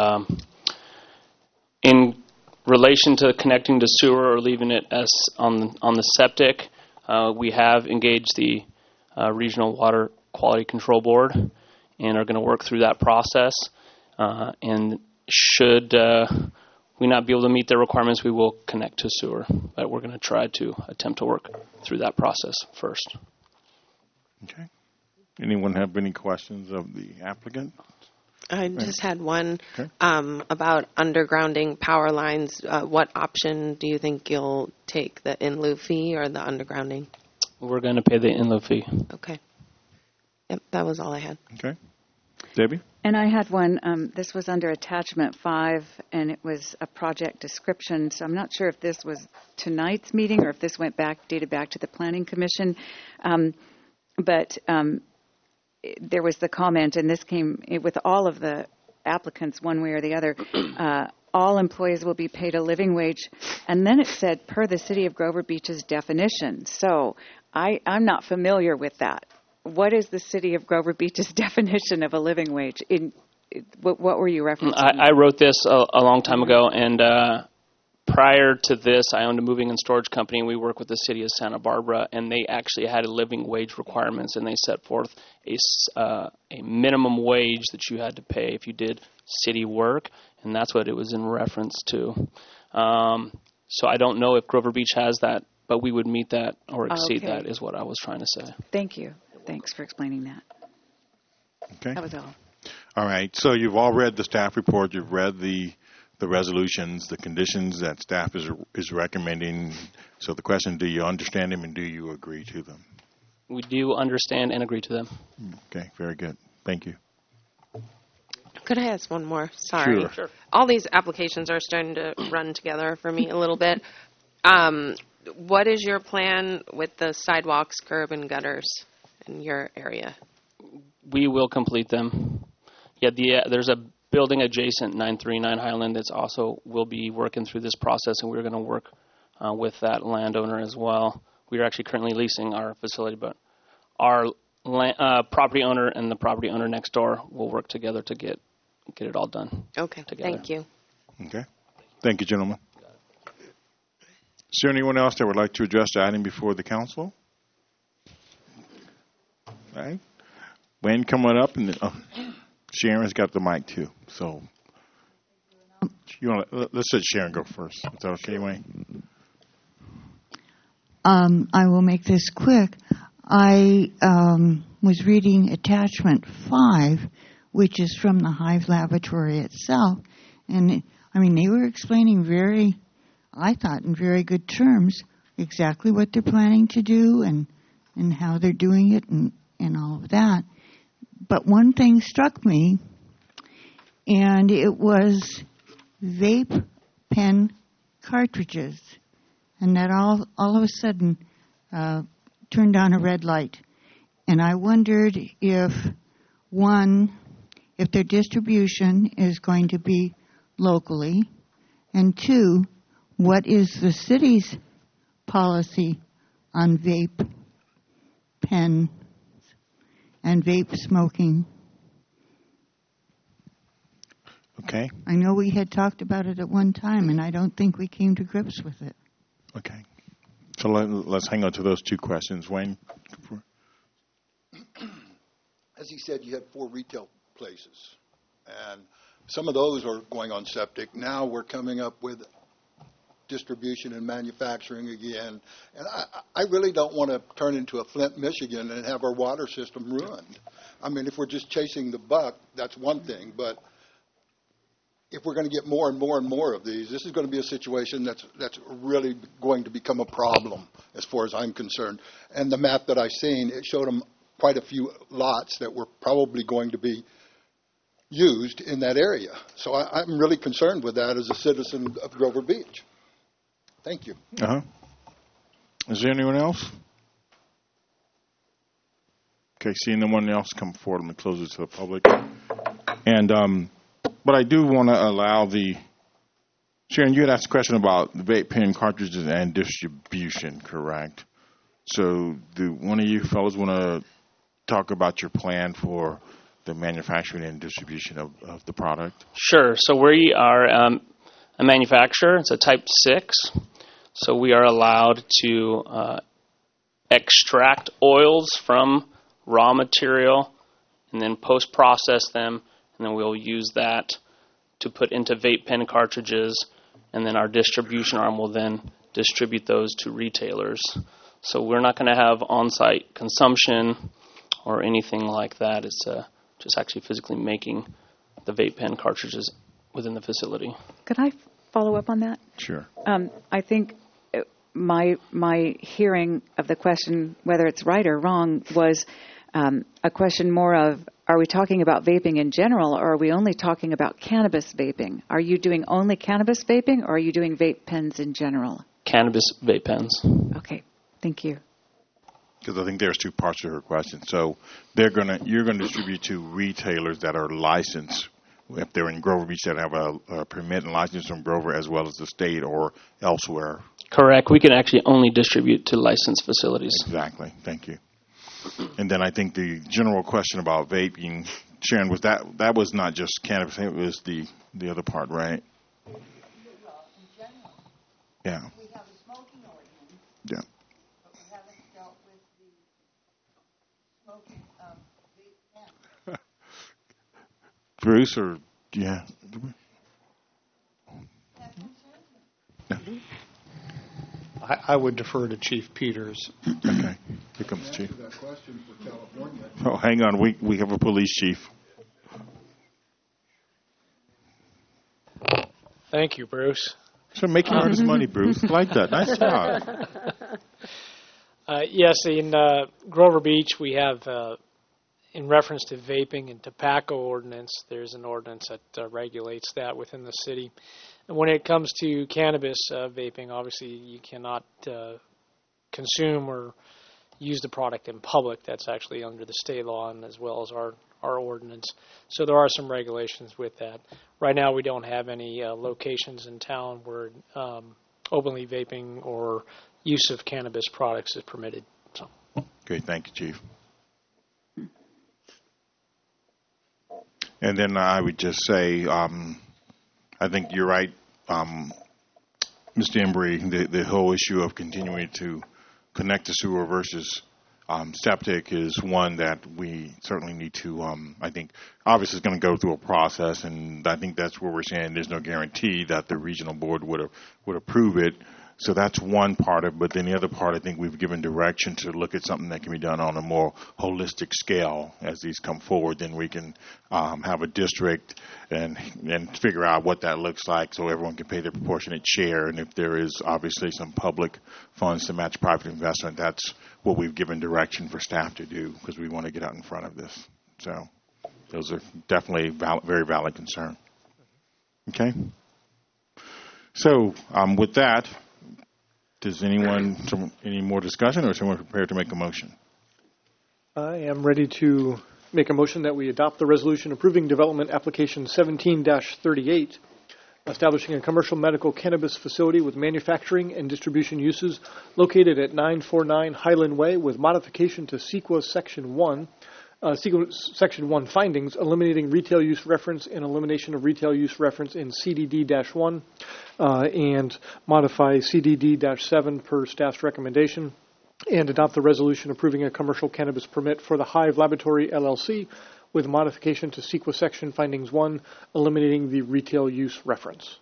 In relation to connecting to sewer or leaving it as on the septic, we have engaged the Regional Water Quality Control Board and are going to work through that process. And should we not be able to meet their requirements, we will connect to sewer. But we're going to try to attempt to work through that process first. Okay. Anyone have any questions of the applicant? I just had one about undergrounding power lines. What option do you think you'll take, the in lieu fee or the undergrounding? We're going to pay the in lieu fee. Okay. Yep, that was all I had. Okay. Debbie? And I had one. This was under Attachment 5, and it was a project description. So I'm not sure if this was tonight's meeting or if this dated back to the Planning Commission. But there was the comment, and this came with all of the applicants one way or the other, all employees will be paid a living wage. And then it said, per the City of Grover Beach's definition. So I'm not familiar with that. What is the City of Grover Beach's definition of a living wage? What were you referencing? I wrote this a long time ago, and prior to this, I owned a moving and storage company, and we work with the City of Santa Barbara, and they actually had a living wage requirements, and they set forth a minimum wage that you had to pay if you did city work, and that's what it was in reference to. So I don't know if Grover Beach has that, but we would meet that or exceed that is what I was trying to say. Thank you. Thanks for explaining that. Okay. That was all. All right. So you've all read the staff report. You've read the resolutions, the conditions that staff is recommending. So the question, do you understand them and do you agree to them? We do understand and agree to them. Okay. Very good. Thank you. Could I ask one more? Sorry. Sure. All these applications are starting to run together for me a little bit. What is your plan with the sidewalks, curb, and gutters in your area? We will complete them. Yeah, there's a building adjacent, 939 Highland, that's also will be working through this process, and we're going to work with that landowner as well. We are actually currently leasing our facility, but our property owner and the property owner next door will work together to get it all done. Okay, together. Thank you. Okay. Thank you, gentlemen. Is there anyone else that would like to address the item before the council? All right. Wayne coming up, and Sharon's got the mic too. So let's let Sharon go first. Is that okay, Wayne? I will make this quick. I was reading Attachment 5, which is from the Hive Laboratory itself, and they were explaining I thought in very good terms, exactly what they're planning to do and and how they're doing it and all of that. But one thing struck me, and it was vape pen cartridges. And that all of a sudden turned on a red light. And I wondered if, one, if their distribution is going to be locally, and two, what is the city's policy on vape pens and vape smoking? Okay. I know we had talked about it at one time, and I don't think we came to grips with it. Okay. So let's hang on to those two questions. Wayne? As he said, you had 4 retail places, and some of those are going on septic. Now we're coming up with distribution and manufacturing again, and I really don't want to turn into a Flint, Michigan, and have our water system ruined. I mean, if we're just chasing the buck, that's one thing, but if we're going to get more and more and more of these, this is going to be a situation that's really going to become a problem as far as I'm concerned. And the map that I've seen, it showed them quite a few lots that were probably going to be used in that area. So I'm really concerned with that as a citizen of Grover Beach. Thank you. Uh-huh. Is there anyone else? Okay, seeing no one else come forward, let me close it to the public. And but I do want to allow Sharon, you had asked a question about the vape pen cartridges and distribution, correct? So do one of you fellows want to talk about your plan for the manufacturing and distribution of the product? Sure. So we are a manufacturer. It's a Type 6. So we are allowed to extract oils from raw material and then post-process them, and then we'll use that to put into vape pen cartridges, and then our distribution arm will then distribute those to retailers. So we're not going to have on-site consumption or anything like that. It's just actually physically making the vape pen cartridges within the facility. Could I follow up on that? Sure. I think my hearing of the question, whether it's right or wrong, was a question more of, are we talking about vaping in general, or are we only talking about cannabis vaping? Are you doing only cannabis vaping, or are you doing vape pens in general? Cannabis vape pens. Okay, thank you. Because I think there's two parts to her question. So you're going to distribute to retailers that are licensed, if they're in Grover Beach, that have a permit and license from Grover as well as the state or elsewhere. Correct. We can actually only distribute to licensed facilities. Exactly. Thank you. And then I think the general question about vaping, Sharon, was that was not just cannabis, it was the other part, right? Yeah. We have a smoking ordinance. Yeah. But we haven't dealt with the smoking of vape pens. Bruce, or yeah. I would defer to Chief Peters. Okay. Here comes Chief. Oh, hang on. We have a police chief. Thank you, Bruce. So making artist money, Bruce. Like that. Nice job. Yes, in Grover Beach, we have, in reference to vaping and tobacco ordinance, there's an ordinance that regulates that within the city. And when it comes to cannabis vaping, obviously you cannot consume or use the product in public. That's actually under the state law and as well as our ordinance. So there are some regulations with that. Right now we don't have any locations in town where openly vaping or use of cannabis products is permitted. So. Great. Thank you, Chief. And then I would just say, I think you're right, Mr. Embry, the whole issue of continuing to connect the sewer versus septic is one that we certainly need to, I think, obviously it's going to go through a process, and I think that's where we're saying there's no guarantee that the regional board would approve it. So that's one part of it. But then the other part, I think we've given direction to look at something that can be done on a more holistic scale as these come forward. Then we can have a district and figure out what that looks like so everyone can pay their proportionate share. And if there is obviously some public funds to match private investment, that's what we've given direction for staff to do because we want to get out in front of this. So those are definitely very valid concern. Okay? So with that, does anyone, any more discussion, or is someone prepared to make a motion? I am ready to make a motion that we adopt the resolution approving development application 17-38, establishing a commercial medical cannabis facility with manufacturing and distribution uses located at 949 Highland Way with modification to CEQA Section 1. Section 1 findings, eliminating retail use reference and elimination of retail use reference in CDD-1, and modify CDD-7 per staff's recommendation, and adopt the resolution approving a commercial cannabis permit for the Hive Laboratory, LLC, with modification to CEQA Section Findings 1, eliminating the retail use reference.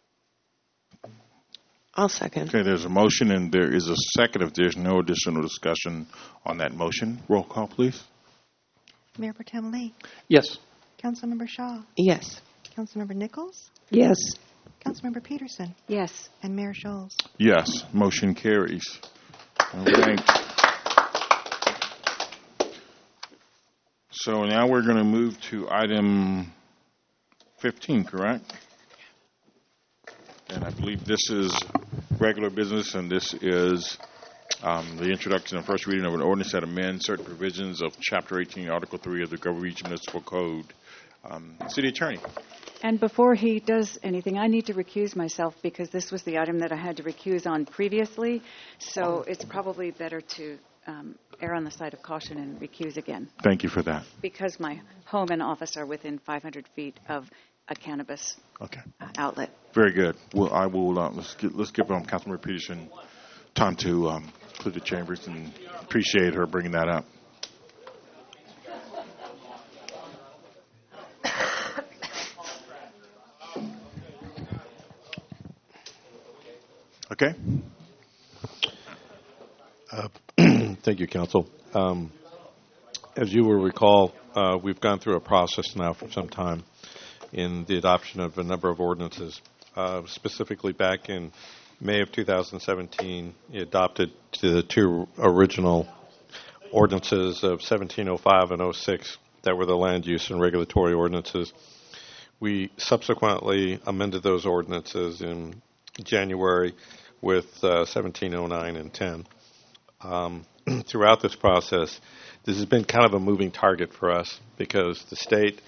I'll second. Okay, there's a motion and there is a second. If there's no additional discussion on that motion, roll call, please. Mayor Pro Tem Lee. Yes. Councilmember Shaw. Yes. Councilmember Nichols. Yes. Councilmember Peterson. Yes. And Mayor Scholes. Yes, motion carries. All right. So now we're going to move to item 15, correct? And I believe this is regular business, and this is the introduction and first reading of an ordinance that amends certain provisions of Chapter 18, Article 3 of the Grover Beach Municipal Code. City Attorney. And before he does anything, I need to recuse myself because this was the item that I had to recuse on previously. So it's probably better to err on the side of caution and recuse again. Thank you for that. Because my home and office are within 500 feet of a cannabis outlet. Very good. Well, I will. Let's give Councilmember Peterson time to clear the chambers, and appreciate her bringing that up. Okay. Thank you, Council. As you will recall, we've gone through a process now for some time in the adoption of a number of ordinances. Specifically, back in May of 2017, we adopted the two original ordinances of 1705 and 06 that were the land use and regulatory ordinances. We subsequently amended those ordinances in January with 1709 and 10. Throughout this process, this has been kind of a moving target for us because the state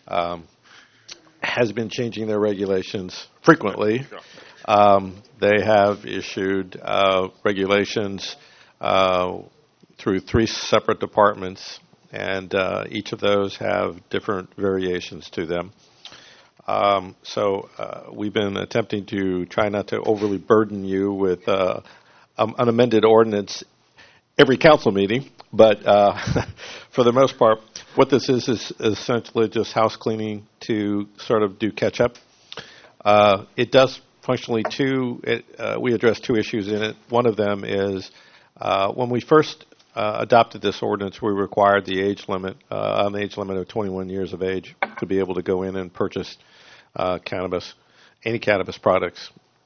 has been changing their regulations frequently. They have issued regulations through 3 separate departments, and each of those have different variations to them. So we've been attempting to try not to overly burden you with an amended ordinance every council meeting, but for the most part, what this is essentially just house cleaning to sort of do catch up. It does functionally we address 2 issues in it. One of them is when we first adopted this ordinance, we required the age limit, an age limit of 21 years of age to be able to go in and purchase cannabis, any cannabis products.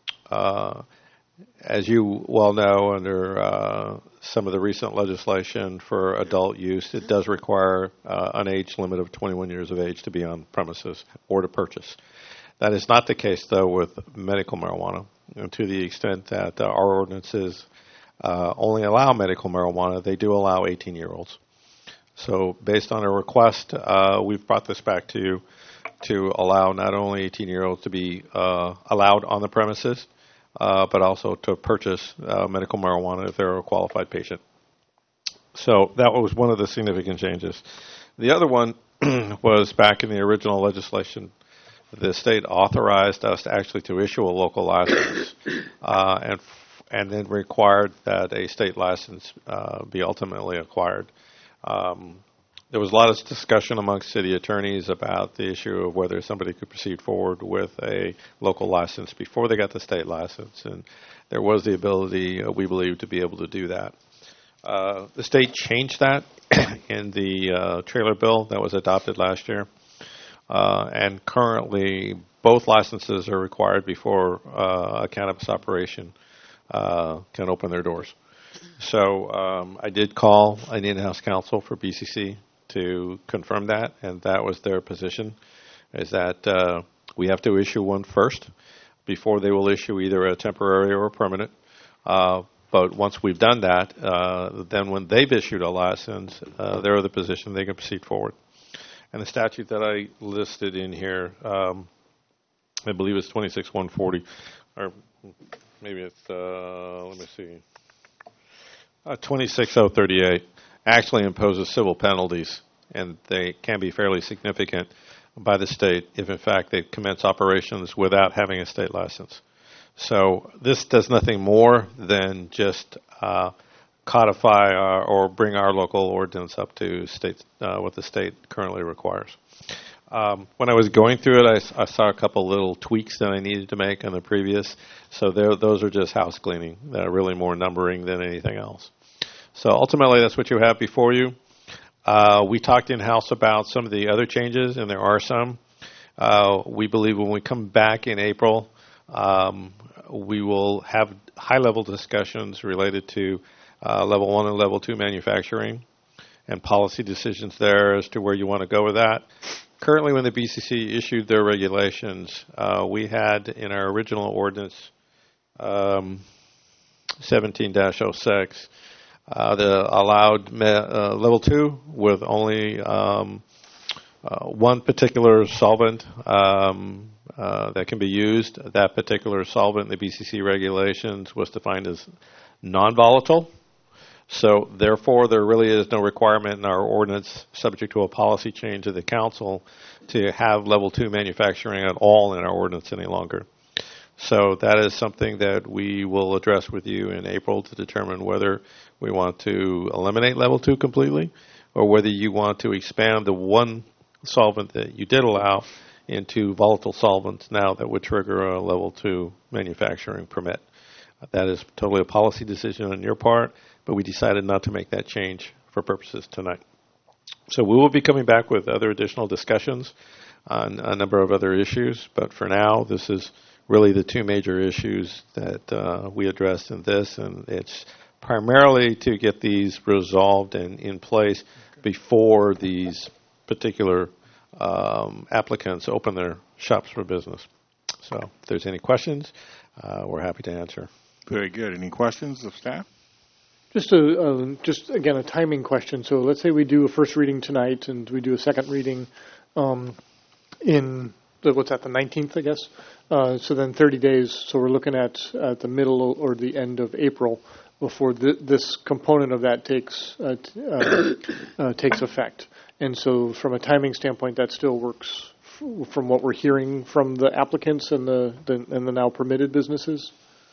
As you well know, under some of the recent legislation for adult use, it does require an age limit of 21 years of age to be on premises or to purchase. That is not the case, though, with medical marijuana. And to the extent that our ordinances only allow medical marijuana, they do allow 18-year-olds. So based on a request, we've brought this back to you to allow not only 18-year-olds to be allowed on the premises, but also to purchase medical marijuana if they're a qualified patient. So that was one of the significant changes. The other one was back in the original legislation, the state authorized us actually to issue a local license and then required that a state license be ultimately acquired. There was a lot of discussion amongst city attorneys about the issue of whether somebody could proceed forward with a local license before they got the state license. And there was the ability, we believe, to be able to do that. The state changed that in the trailer bill that was adopted last year, and currently both licenses are required before a cannabis operation can open their doors. So I did call an in-house counsel for BCC to confirm that, and that was their position, is that we have to issue one first before they will issue either a temporary or a permanent. But once we've done that, then when they've issued a license, they're in the position they can proceed forward. And the statute that I listed in here, I believe it's 26-140, or maybe it's, let me see, 26-038, actually imposes civil penalties, and they can be fairly significant by the state if, in fact, they commence operations without having a state license. So this does nothing more than just codify or bring our local ordinance up to state what the state currently requires. When I was going through it, I saw a couple little tweaks that I needed to make on the previous. So those are just house cleaning. They're really more numbering than anything else. So ultimately, that's what you have before you. We talked in-house about some of the other changes, and there are some. We believe when we come back in April, we will have high-level discussions related to Level 1 and Level 2 manufacturing and policy decisions there as to where you want to go with that. Currently, when the BCC issued their regulations, we had in our original ordinance 17-06 the allowed Level 2 with only one particular solvent that can be used. That particular solvent in the BCC regulations was defined as non-volatile. So therefore, there really is no requirement in our ordinance, subject to a policy change of the council, to have Level 2 manufacturing at all in our ordinance any longer. So that is something that we will address with you in April to determine whether we want to eliminate Level 2 completely or whether you want to expand the one solvent that you did allow into volatile solvents now that would trigger a Level 2 manufacturing permit. That is totally a policy decision on your part, but we decided not to make that change for purposes tonight. So we will be coming back with other additional discussions on a number of other issues, but for now, this is really the two major issues that we addressed in this, and it's primarily to get these resolved and in place before these particular applicants open their shops for business. So if there's any questions, we're happy to answer. Very good. Any questions of staff? Just again, a timing question. So let's say we do a first reading tonight and we do a second reading in the 19th, I guess. So then 30 days. So we're looking at the middle or the end of April before this component of that takes effect. And so from a timing standpoint, that still works from what we're hearing from the applicants and the now permitted businesses.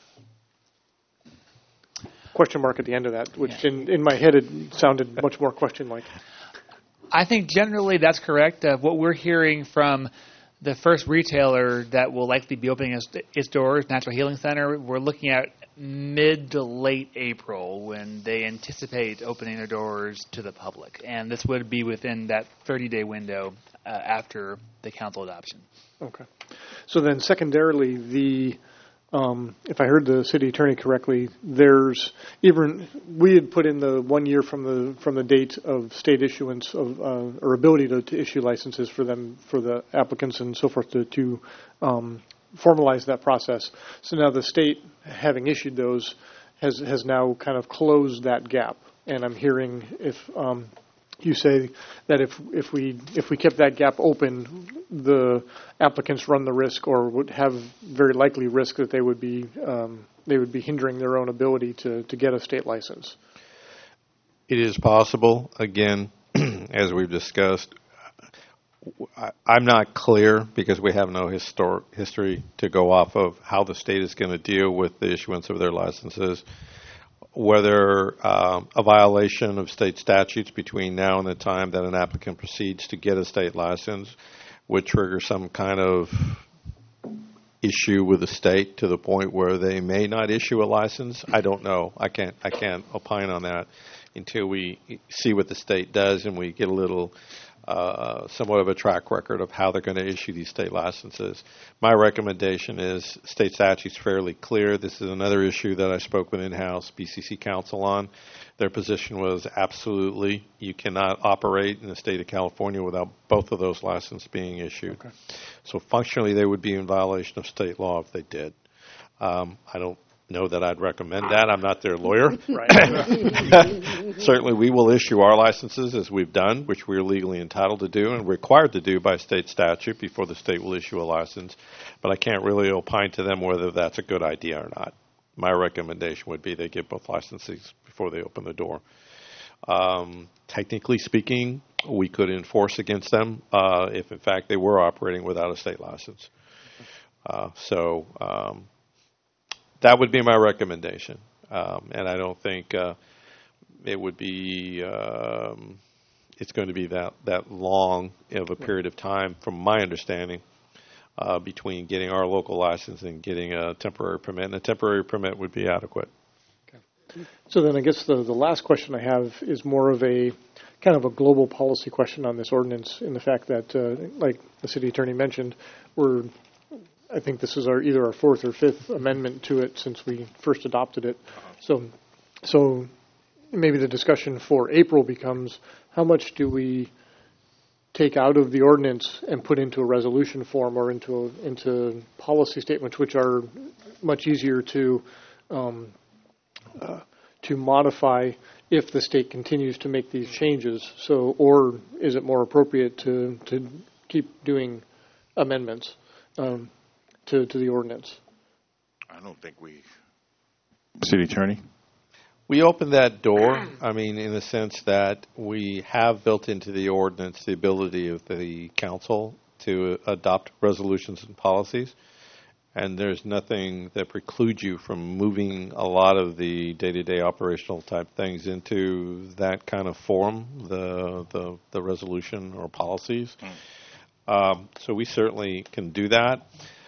Question mark at the end of that, which in my head it sounded much more question-like. I think generally that's correct. What we're hearing from the first retailer that will likely be opening its doors, Natural Healing Center, we're looking at mid to late April when they anticipate opening their doors to the public. And this would be within that 30-day window after the council adoption. Okay. So then secondarily, if I heard the city attorney correctly, we had put in the 1 year from the date of state issuance of or ability to issue licenses for the applicants and so forth to formalize that process. So now the state, having issued those, has now kind of closed that gap. And I'm hearing if you say that if we kept that gap open, the applicants run the risk or would have very likely risk that they would be hindering their own ability to get a state license. It is possible. Again, as we've discussed, I'm not clear because we have no history to go off of how the state is going to deal with the issuance of their licenses. Whether a violation of state statutes between now and the time that an applicant proceeds to get a state license would trigger some kind of issue with the state to the point where they may not issue a license. I don't know. I can't opine on that until we see what the state does and we get a little somewhat of a track record of how they're going to issue these state licenses. My recommendation is state statute's fairly clear. This is another issue that I spoke with in-house BCC counsel on. Their position was absolutely you cannot operate in the state of California without both of those licenses being issued. Okay. So functionally they would be in violation of state law if they did. I don't know that I'd recommend that. I'm not their lawyer. Certainly we will issue our licenses as we've done, which we're legally entitled to do and required to do by state statute before the state will issue a license. But I can't really opine to them whether that's a good idea or not. My recommendation would be they get both licenses before they open the door. Technically speaking, we could enforce against them if in fact they were operating without a state license. That would be my recommendation, and I don't think it would be. It's going to be that long of a period of time, from my understanding, between getting our local license and getting a temporary permit. And a temporary permit would be adequate. Okay. So then, I guess the last question I have is more of a kind of a global policy question on this ordinance, in the fact that, like the city attorney mentioned, I think this is either our fourth or fifth amendment to it since we first adopted it. So maybe the discussion for April becomes how much do we take out of the ordinance and put into a resolution form or into policy statements, which are much easier to modify if the state continues to make these changes. So, or is it more appropriate to keep doing amendments? To the ordinance? I don't think City Attorney? We opened that door, I mean, in the sense that we have built into the ordinance the ability of the council to adopt resolutions and policies, and there's nothing that precludes you from moving a lot of the day-to-day operational type things into that kind of form, the resolution or policies. So we certainly can do that.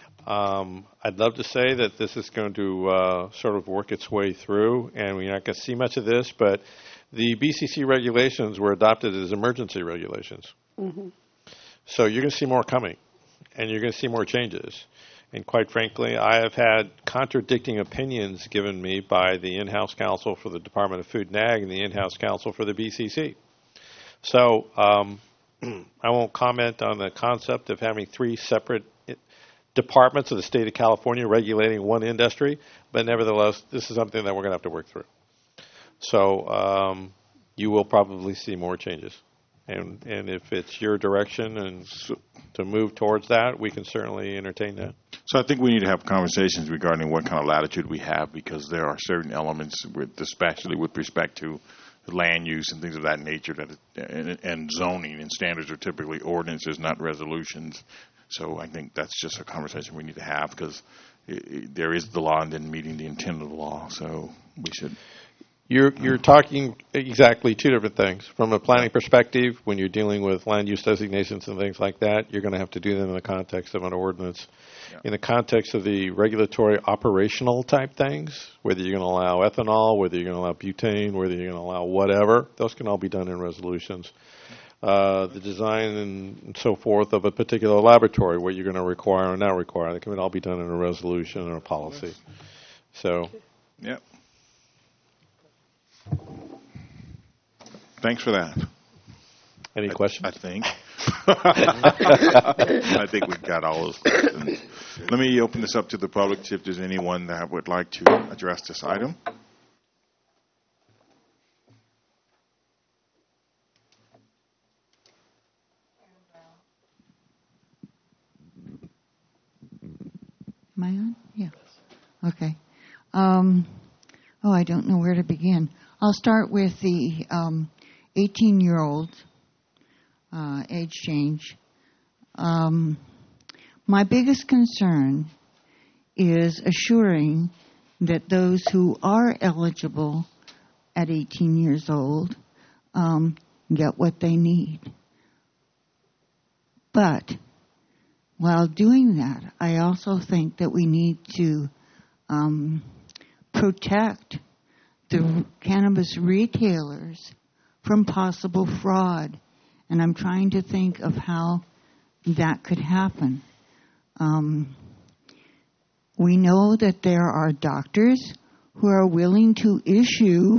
I'd love to say that this is going to sort of work its way through, and we're not going to see much of this, but the BCC regulations were adopted as emergency regulations. Mm-hmm. So you're going to see more coming, and you're going to see more changes. And quite frankly, I have had contradicting opinions given me by the in-house counsel for the Department of Food and Ag and the in-house counsel for the BCC. So I won't comment on the concept of having three separate departments of the state of California regulating one industry, but nevertheless, this is something that we're going to have to work through. So you will probably see more changes. And if it's your direction and to move towards that, we can certainly entertain that. So I think we need to have conversations regarding what kind of latitude we have, because there are certain elements, especially with respect to land use and things of that nature, and zoning and standards are typically ordinances, not resolutions. So I think that's just a conversation we need to have, because there is the law and then meeting the intent of the law. So we should. You're talking exactly two different things. From a planning perspective, when you're dealing with land use designations and things like that, you're going to have to do them in the context of an ordinance. Yeah. In the context of the regulatory operational type things, whether you're going to allow ethanol, whether you're going to allow butane, whether you're going to allow whatever, those can all be done in resolutions. The design and so forth of a particular laboratory, what you're going to require or not require, that can all be done in a resolution or a policy. So, yep. Thanks for that. Any questions? I think. I think we've got all those questions. Let me open this up to the public, if there's anyone that would like to address this item. Am I on? Yeah. Okay. I don't know where to begin. I'll start with the 18-year-old age change. My biggest concern is assuring that those who are eligible at 18 years old get what they need. But while doing that, I also think that we need to protect the cannabis retailers from possible fraud. And I'm trying to think of how that could happen. We know that there are doctors who are willing to issue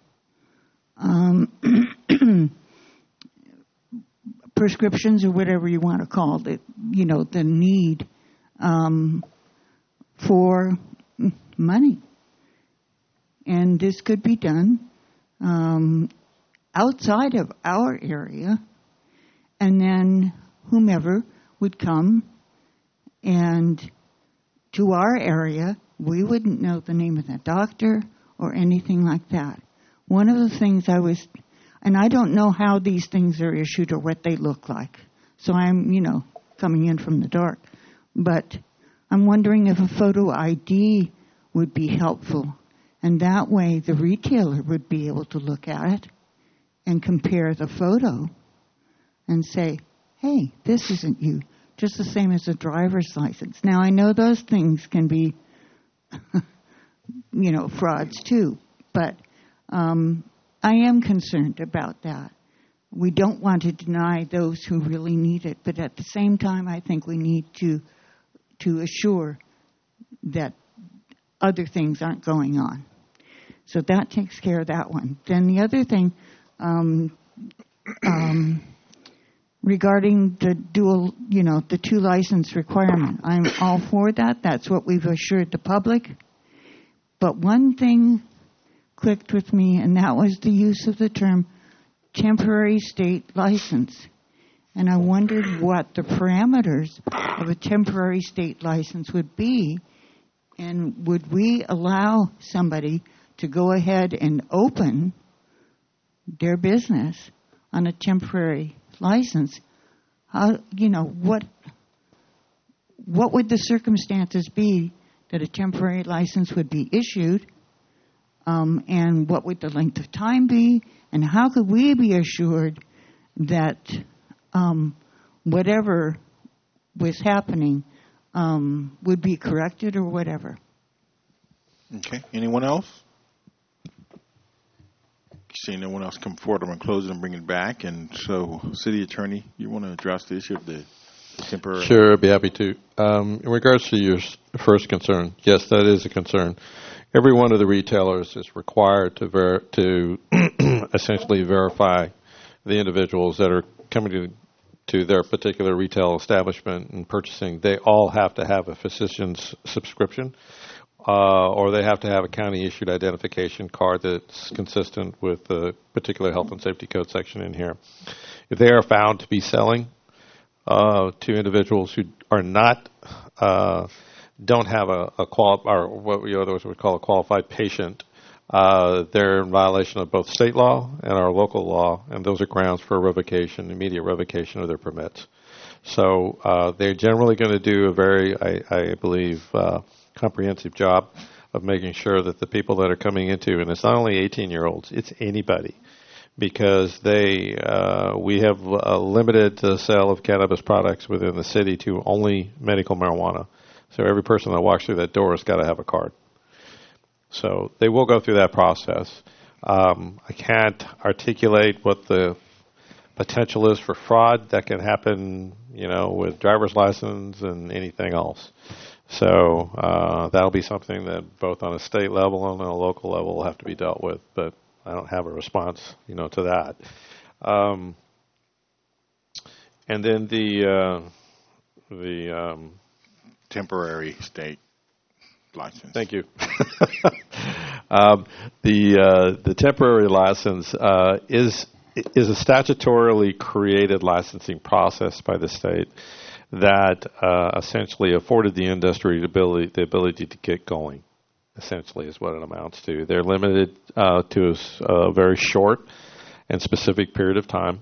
prescriptions or whatever you want to call it, the need for money. And this could be done outside of our area, and then whomever would come and to our area, we wouldn't know the name of that doctor or anything like that. One of the things and I don't know how these things are issued or what they look like. So I'm, coming in from the dark. But I'm wondering if a photo ID would be helpful. And that way the retailer would be able to look at it and compare the photo and say, hey, this isn't you. Just the same as a driver's license. Now, I know those things can be, frauds too. But I am concerned about that. We don't want to deny those who really need it, but at the same time, I think we need to assure that other things aren't going on. So that takes care of that one. Then the other thing, regarding the dual, the 2 license requirement, I'm all for that. That's what we've assured the public. But one thing clicked with me, and that was the use of the term temporary state license. And I wondered what the parameters of a temporary state license would be, and would we allow somebody to go ahead and open their business on a temporary license? How, what would the circumstances be that a temporary license would be issued? And what would the length of time be? And how could we be assured that whatever was happening would be corrected or whatever? Okay. Anyone else? Seeing no one else come forward, I'm going to close it and bring it back. And so, City Attorney, you want to address the issue of the temporary? Sure, I'd be happy to. In regards to your first concern, yes, that is a concern. Every one of the retailers is required to essentially verify the individuals that are coming to their particular retail establishment and purchasing. They all have to have a physician's subscription, or they have to have a county-issued identification card that's consistent with the particular health and safety code section in here. If they are found to be selling to individuals who are not don't have or what we otherwise would call a qualified patient, they're in violation of both state law and our local law, and those are grounds for revocation, immediate revocation of their permits. So they're generally going to do a very, I believe, comprehensive job of making sure that the people that are coming into, and it's not only 18-year-olds, it's anybody, because we have limited the sale of cannabis products within the city to only medical marijuana. So every person that walks through that door has got to have a card. So they will go through that process. I can't articulate what the potential is for fraud that can happen, with driver's license and anything else. So that'll be something that both on a state level and on a local level will have to be dealt with. But I don't have a response, to that. And then the temporary state license. Thank you. The temporary license is a statutorily created licensing process by the state that essentially afforded the industry the ability to get going. Essentially, is what it amounts to. They're limited to a very short and specific period of time.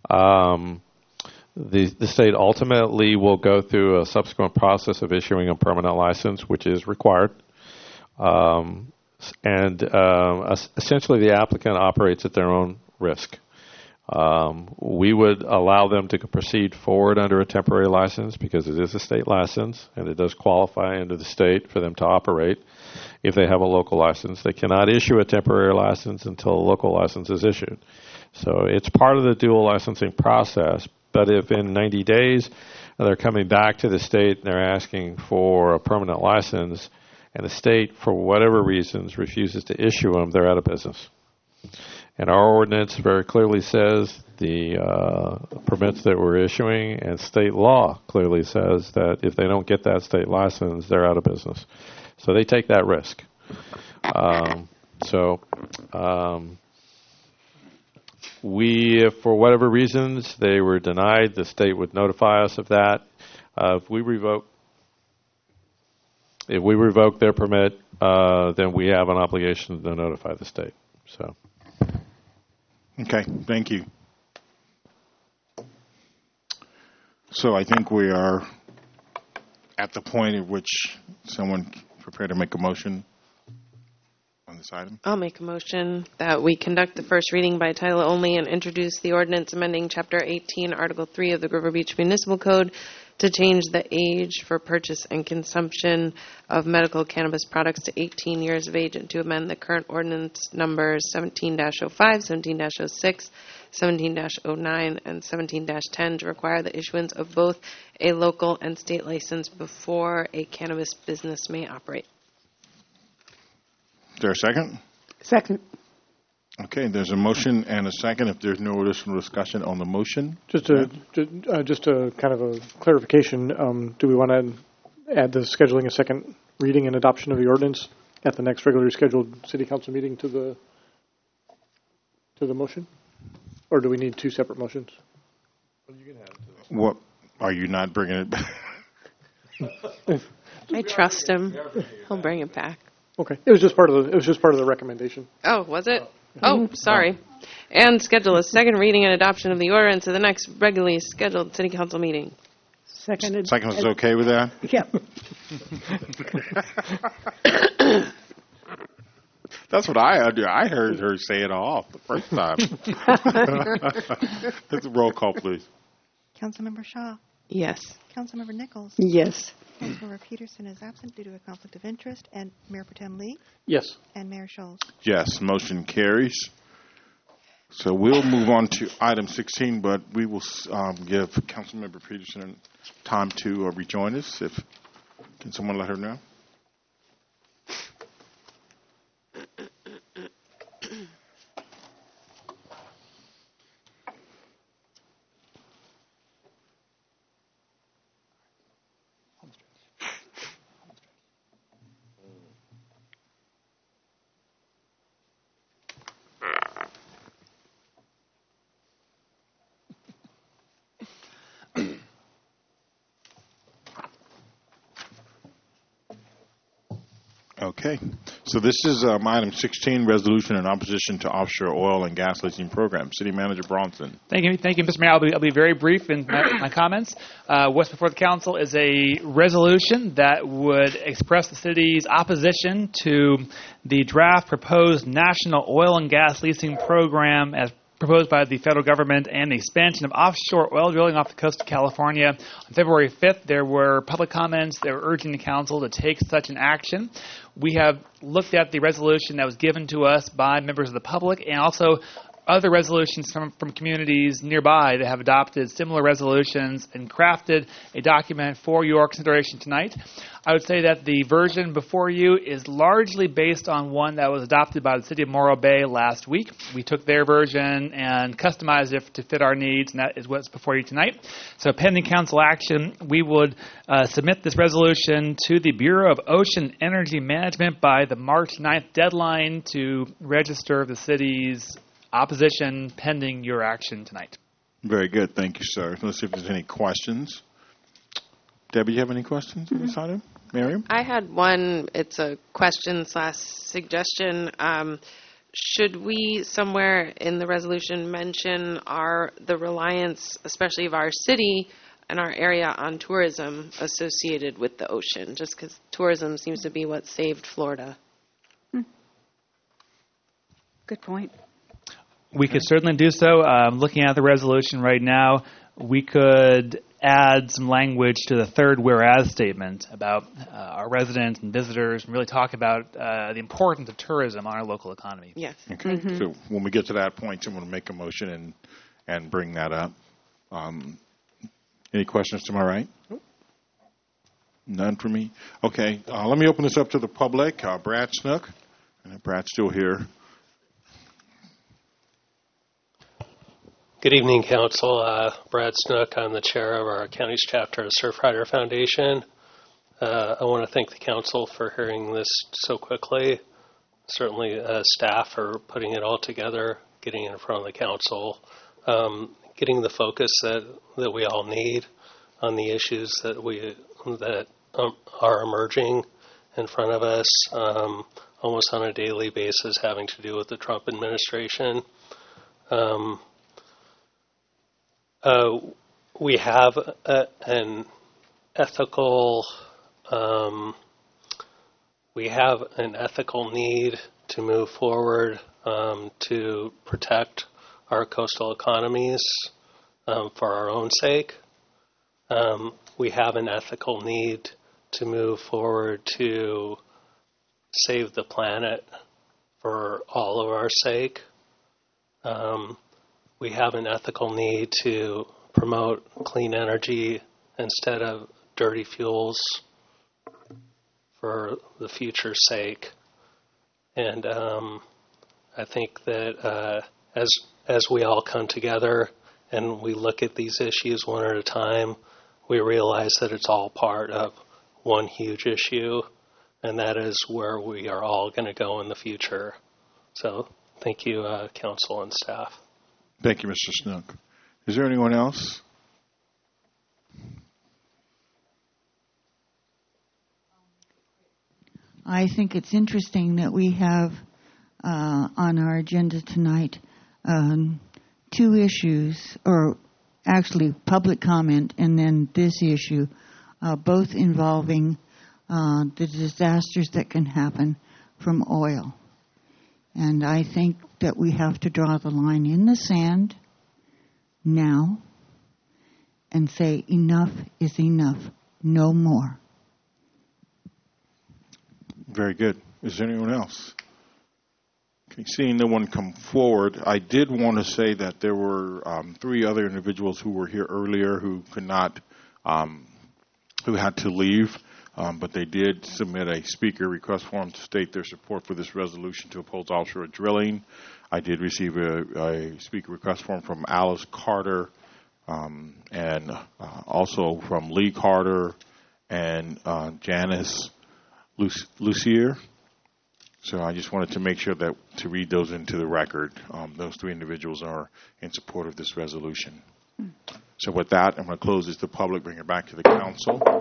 The state ultimately will go through a subsequent process of issuing a permanent license, which is required. And essentially the applicant operates at their own risk. We would allow them to proceed forward under a temporary license because it is a state license and it does qualify under the state for them to operate if they have a local license. They cannot issue a temporary license until a local license is issued. So it's part of the dual licensing process. But if in 90 days they're coming back to the state and they're asking for a permanent license and the state, for whatever reasons, refuses to issue them, they're out of business. And our ordinance very clearly says the permits that we're issuing, and state law clearly says that if they don't get that state license, they're out of business. So they take that risk. We, if for whatever reasons they were denied, the state would notify us of that. If we revoke their permit, then we have an obligation to notify the state. So. Okay, thank you. So I think we are at the point at which someone prepared to make a motion on this item. I'll make a motion that we conduct the first reading by title only and introduce the ordinance amending Chapter 18, Article 3 of the Grover Beach Municipal Code to change the age for purchase and consumption of medical cannabis products to 18 years of age and to amend the current ordinance numbers 17-05, 17-06, 17-09, and 17-10 to require the issuance of both a local and state license before a cannabis business may operate. Is there a second? Second. Okay, there's a motion and a second. If there's no additional discussion on the motion. Just a kind of a clarification, do we want to add the scheduling a second reading and adoption of the ordinance at the next regularly scheduled city council meeting to the motion? Or do we need two separate motions? What, are you not bringing it back? I trust him. He'll bring it back. Okay. It was just part of the recommendation. Oh, was it? Oh, sorry. And schedule a second reading and adoption of the ordinance at the next regularly scheduled city council meeting. Seconded. Second is okay with that? Yep. That's what I heard her say it off the first time. Let's roll call, please. Councilmember Shaw. Yes. Councilmember Nichols. Yes. Councilmember Peterson is absent due to a conflict of interest. And Mayor Protem Lee. Yes. And Mayor Scholes. Yes, motion carries. So we'll move on to item 16, but we will give Councilmember Peterson time to rejoin us. Can someone let her know? Okay. So this is item 16, resolution in opposition to offshore oil and gas leasing program. City Manager Bronson. Thank you, Mr. Mayor. I'll be very brief in my comments. What's before the council is a resolution that would express the city's opposition to the draft proposed national oil and gas leasing program as proposed by the federal government and the expansion of offshore oil drilling off the coast of California. On February 5th, there were public comments that were urging the council to take such an action. We have looked at the resolution that was given to us by members of the public and also other resolutions from communities nearby that have adopted similar resolutions and crafted a document for your consideration tonight. I would say that the version before you is largely based on one that was adopted by the City of Morro Bay last week. We took their version and customized it to fit our needs, and that is what's before you tonight. So pending council action, we would submit this resolution to the Bureau of Ocean Energy Management by the March 9th deadline to register the city's opposition pending your action tonight. Very good. Thank you, sir. Let's see if there's any questions. Debbie, you have any questions on this item? Miriam? I had one. It's a question/suggestion. Should we somewhere in the resolution mention the reliance, especially of our city and our area, on tourism associated with the ocean? Just because tourism seems to be what saved Florida. Good point. We could certainly do so. Looking at the resolution right now, we could add some language to the third whereas statement about our residents and visitors and really talk about the importance of tourism on our local economy. Yes. Okay. So when we get to that point, someone will make a motion and bring that up. Any questions to my right? None for me? Okay. Let me open this up to the public. Brad Snook. Brad's still here. Good evening, Council. Brad Snook. I'm the chair of our county's chapter of Surfrider Foundation. I want to thank the Council for hearing this so quickly. Certainly, staff for putting it all together, getting it in front of the Council, getting the focus that we all need on the issues that are emerging in front of us, almost on a daily basis, having to do with the Trump administration. We have an ethical need to move forward to protect our coastal economies for our own sake. We have an ethical need to move forward to save the planet for all of our sake. We have an ethical need to promote clean energy instead of dirty fuels for the future's sake. And I think that as we all come together and we look at these issues one at a time, we realize that it's all part of one huge issue, and that is where we are all going to go in the future. So thank you, Council and staff. Thank you, Mr. Snook. Is there anyone else? I think it's interesting that we have on our agenda tonight two issues, or actually public comment and then this issue, both involving the disasters that can happen from oil. And I think that we have to draw the line in the sand now and say enough is enough, no more. Very good. Is there anyone else? Okay, seeing no one come forward, I did want to say that there were 3 other individuals who were here earlier who could not, who had to leave. But they did submit a speaker request form to state their support for this resolution to oppose offshore drilling. I did receive a speaker request form from Alice Carter and also from Lee Carter and Janice Lucier. So I just wanted to make sure that to read those into the record. Those 3 individuals are in support of this resolution. So with that, I'm going to close this to the public, bring it back to the council.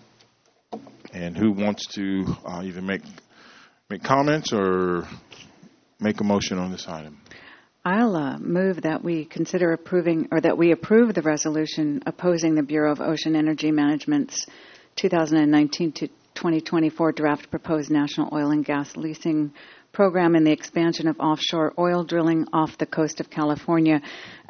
And who wants to either make comments or make a motion on this item? I'll move that we consider approving, or that we approve the resolution opposing the Bureau of Ocean Energy Management's 2019 to 2024 draft proposed national oil and gas leasing program and the expansion of offshore oil drilling off the coast of California,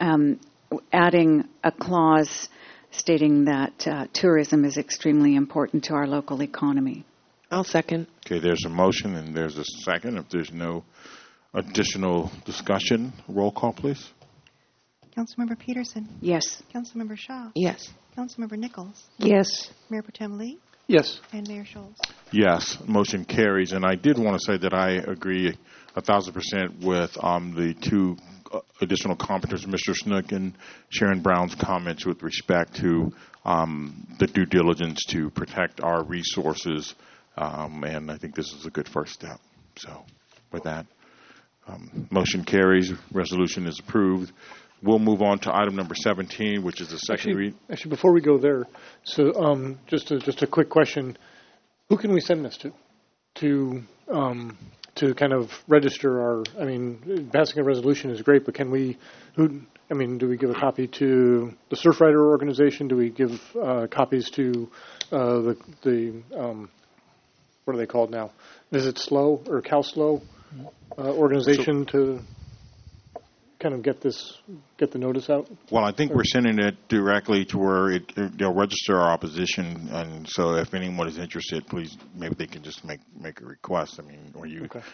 adding a clause stating that tourism is extremely important to our local economy. I'll second. Okay, there's a motion and there's a second. If there's no additional discussion, roll call, please. Councilmember Peterson? Yes. Councilmember Shaw? Yes. Councilmember Nichols? Yes. Mayor Pro Tem Lee? Yes. And Mayor Schultz? Yes, motion carries. And I did want to say that I agree 1,000% with the 2 additional commenters, Mr. Snook and Sharon Brown's comments with respect to the due diligence to protect our resources. And I think this is a good first step. So with that, motion carries. Resolution is approved. We'll move on to item number 17, which is the second read. Actually, before we go there, so just a quick question: who can we send this to kind of register our? I mean, passing a resolution is great, but can we? Do we give a copy to the Surfrider organization? Do we give copies to the what are they called now? Visit Slow or CalSlow organization to? kind of get the notice out? Well, I think we're sending it directly to where they'll register our opposition, and so if anyone is interested, please, maybe they can just make a request. I mean, or you. Okay.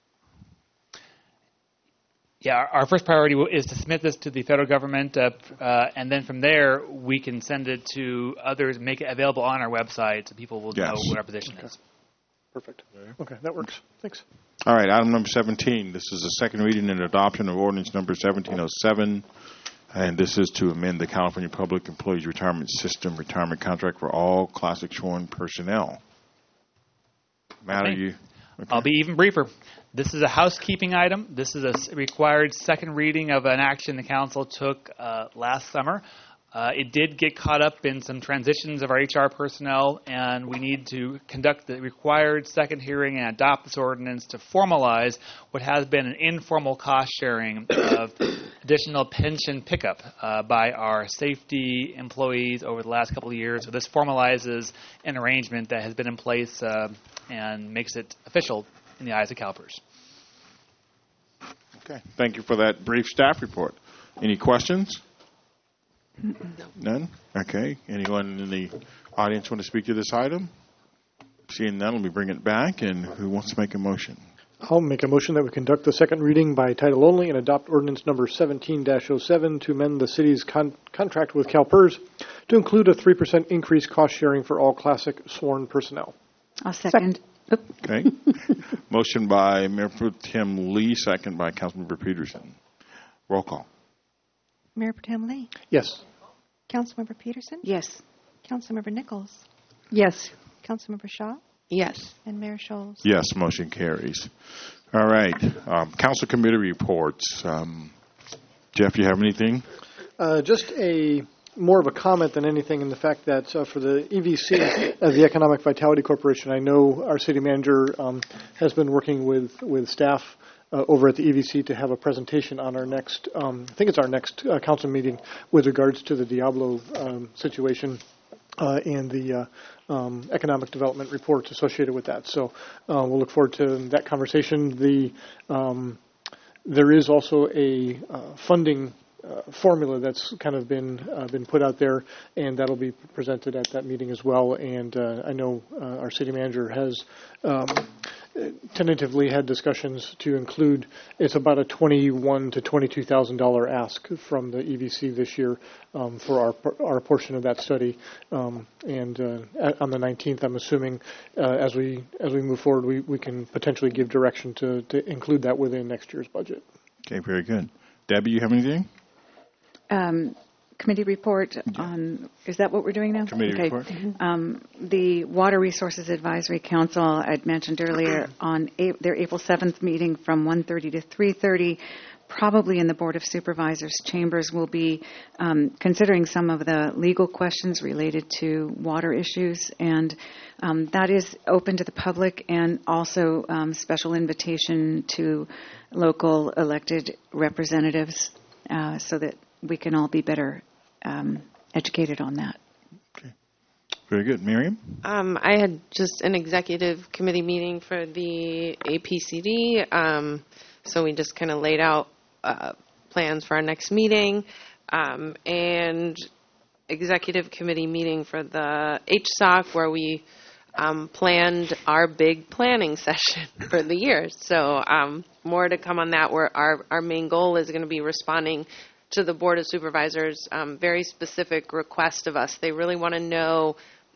Yeah, our first priority is to submit this to the federal government, and then from there we can send it to others, make it available on our website so people will know what our position is. Perfect. Okay, that works. Thanks. All right, item number 17. This is the second reading and adoption of ordinance number 1707, and this is to amend the California Public Employees Retirement System retirement contract for all classic sworn personnel. Matt, Okay. are you? Okay. I'll be even briefer. This is a housekeeping item. This is a required second reading of an action the council took last summer. It did get caught up in some transitions of our HR personnel, and we need to conduct the required second hearing and adopt this ordinance to formalize what has been an informal cost sharing of additional pension pickup by our safety employees over the last couple of years. So this formalizes an arrangement that has been in place and makes it official in the eyes of CalPERS. Okay, thank you for that brief staff report. Any questions? None? Okay. Anyone in the audience want to speak to this item? Seeing none, let me bring it back. And who wants to make a motion? I'll make a motion that we conduct the second reading by title only and adopt ordinance number 17-07 to amend the city's contract with CalPERS to include a 3% increase cost sharing for all classic sworn personnel. I'll second. Okay. Motion by Mayor Pro Tem Lee, second by Councilmember Peterson. Roll call. Mayor Pro Tem Lee. Yes. Councilmember Peterson. Yes. Councilmember Nichols. Yes. Councilmember Shaw. Yes. And Mayor Scholes. Yes, motion carries. All right. Council committee reports. Jeff, you have anything? Just more of a comment than anything in the fact that for the EVC, the Economic Vitality Corporation, I know our city manager has been working with staff over at the EVC to have a presentation on our next, I think it's our next council meeting with regards to the Diablo situation and the economic development reports associated with that. So we'll look forward to that conversation. There is also a funding formula that's kind of been put out there, and that'll be presented at that meeting as well. And I know our city manager has tentatively had discussions to include. It's about a $21,000 to $22,000 ask from the EVC this year for our portion of that study. And on the 19th, I'm assuming as we move forward, we can potentially give direction to include that within next year's budget. Okay, very good. Debbie, you have anything? Committee report on, is that what we're doing now? Committee report. The Water Resources Advisory Council, I'd mentioned earlier, on their April 7th meeting from 1:30 to 3:30, probably in the Board of Supervisors chambers, will be considering some of the legal questions related to water issues, and that is open to the public, and also special invitation to local elected representatives so that we can all be better educated on that. Okay. Very good. Miriam? I had just an executive committee meeting for the APCD, so we just kind of laid out plans for our next meeting, and executive committee meeting for the HSOC, where we planned our big planning session for the year. So more to come on that, where our main goal is going to be responding to the Board of Supervisors' very specific request of us. They really want to know,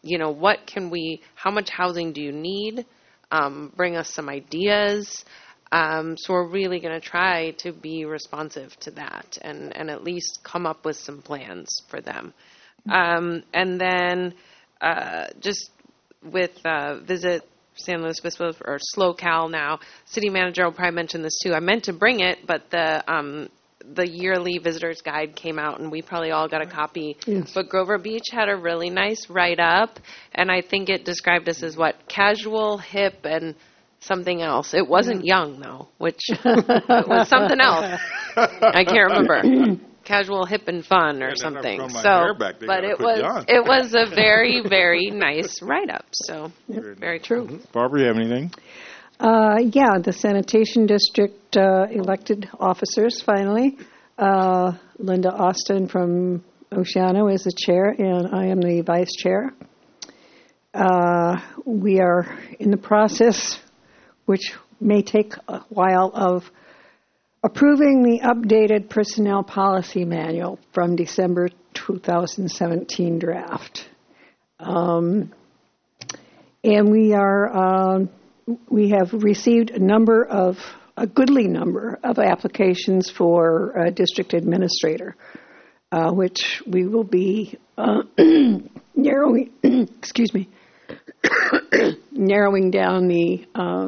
how much housing do you need? Bring us some ideas. So we're really going to try to be responsive to that and at least come up with some plans for them. And then just with Visit San Luis Obispo, or SlowCal now, city manager will probably mention this too. I meant to bring it, but the yearly visitor's guide came out, and we probably all got a copy. Yes. But Grover Beach had a really nice write-up, and I think it described us as casual, hip, and something else. It wasn't young, though, which was something else. I can't remember. Casual, hip, and fun, or something. But it was a very, very nice write-up. So very true. Barbara, you have anything? The sanitation district elected officers finally Linda Austin from Oceano is the chair, and I am the vice chair. We are in the process, which may take a while, of approving the updated personnel policy manual from December 2017 draft. And we have received a goodly number of applications for a district administrator, which we will be narrowing, narrowing down the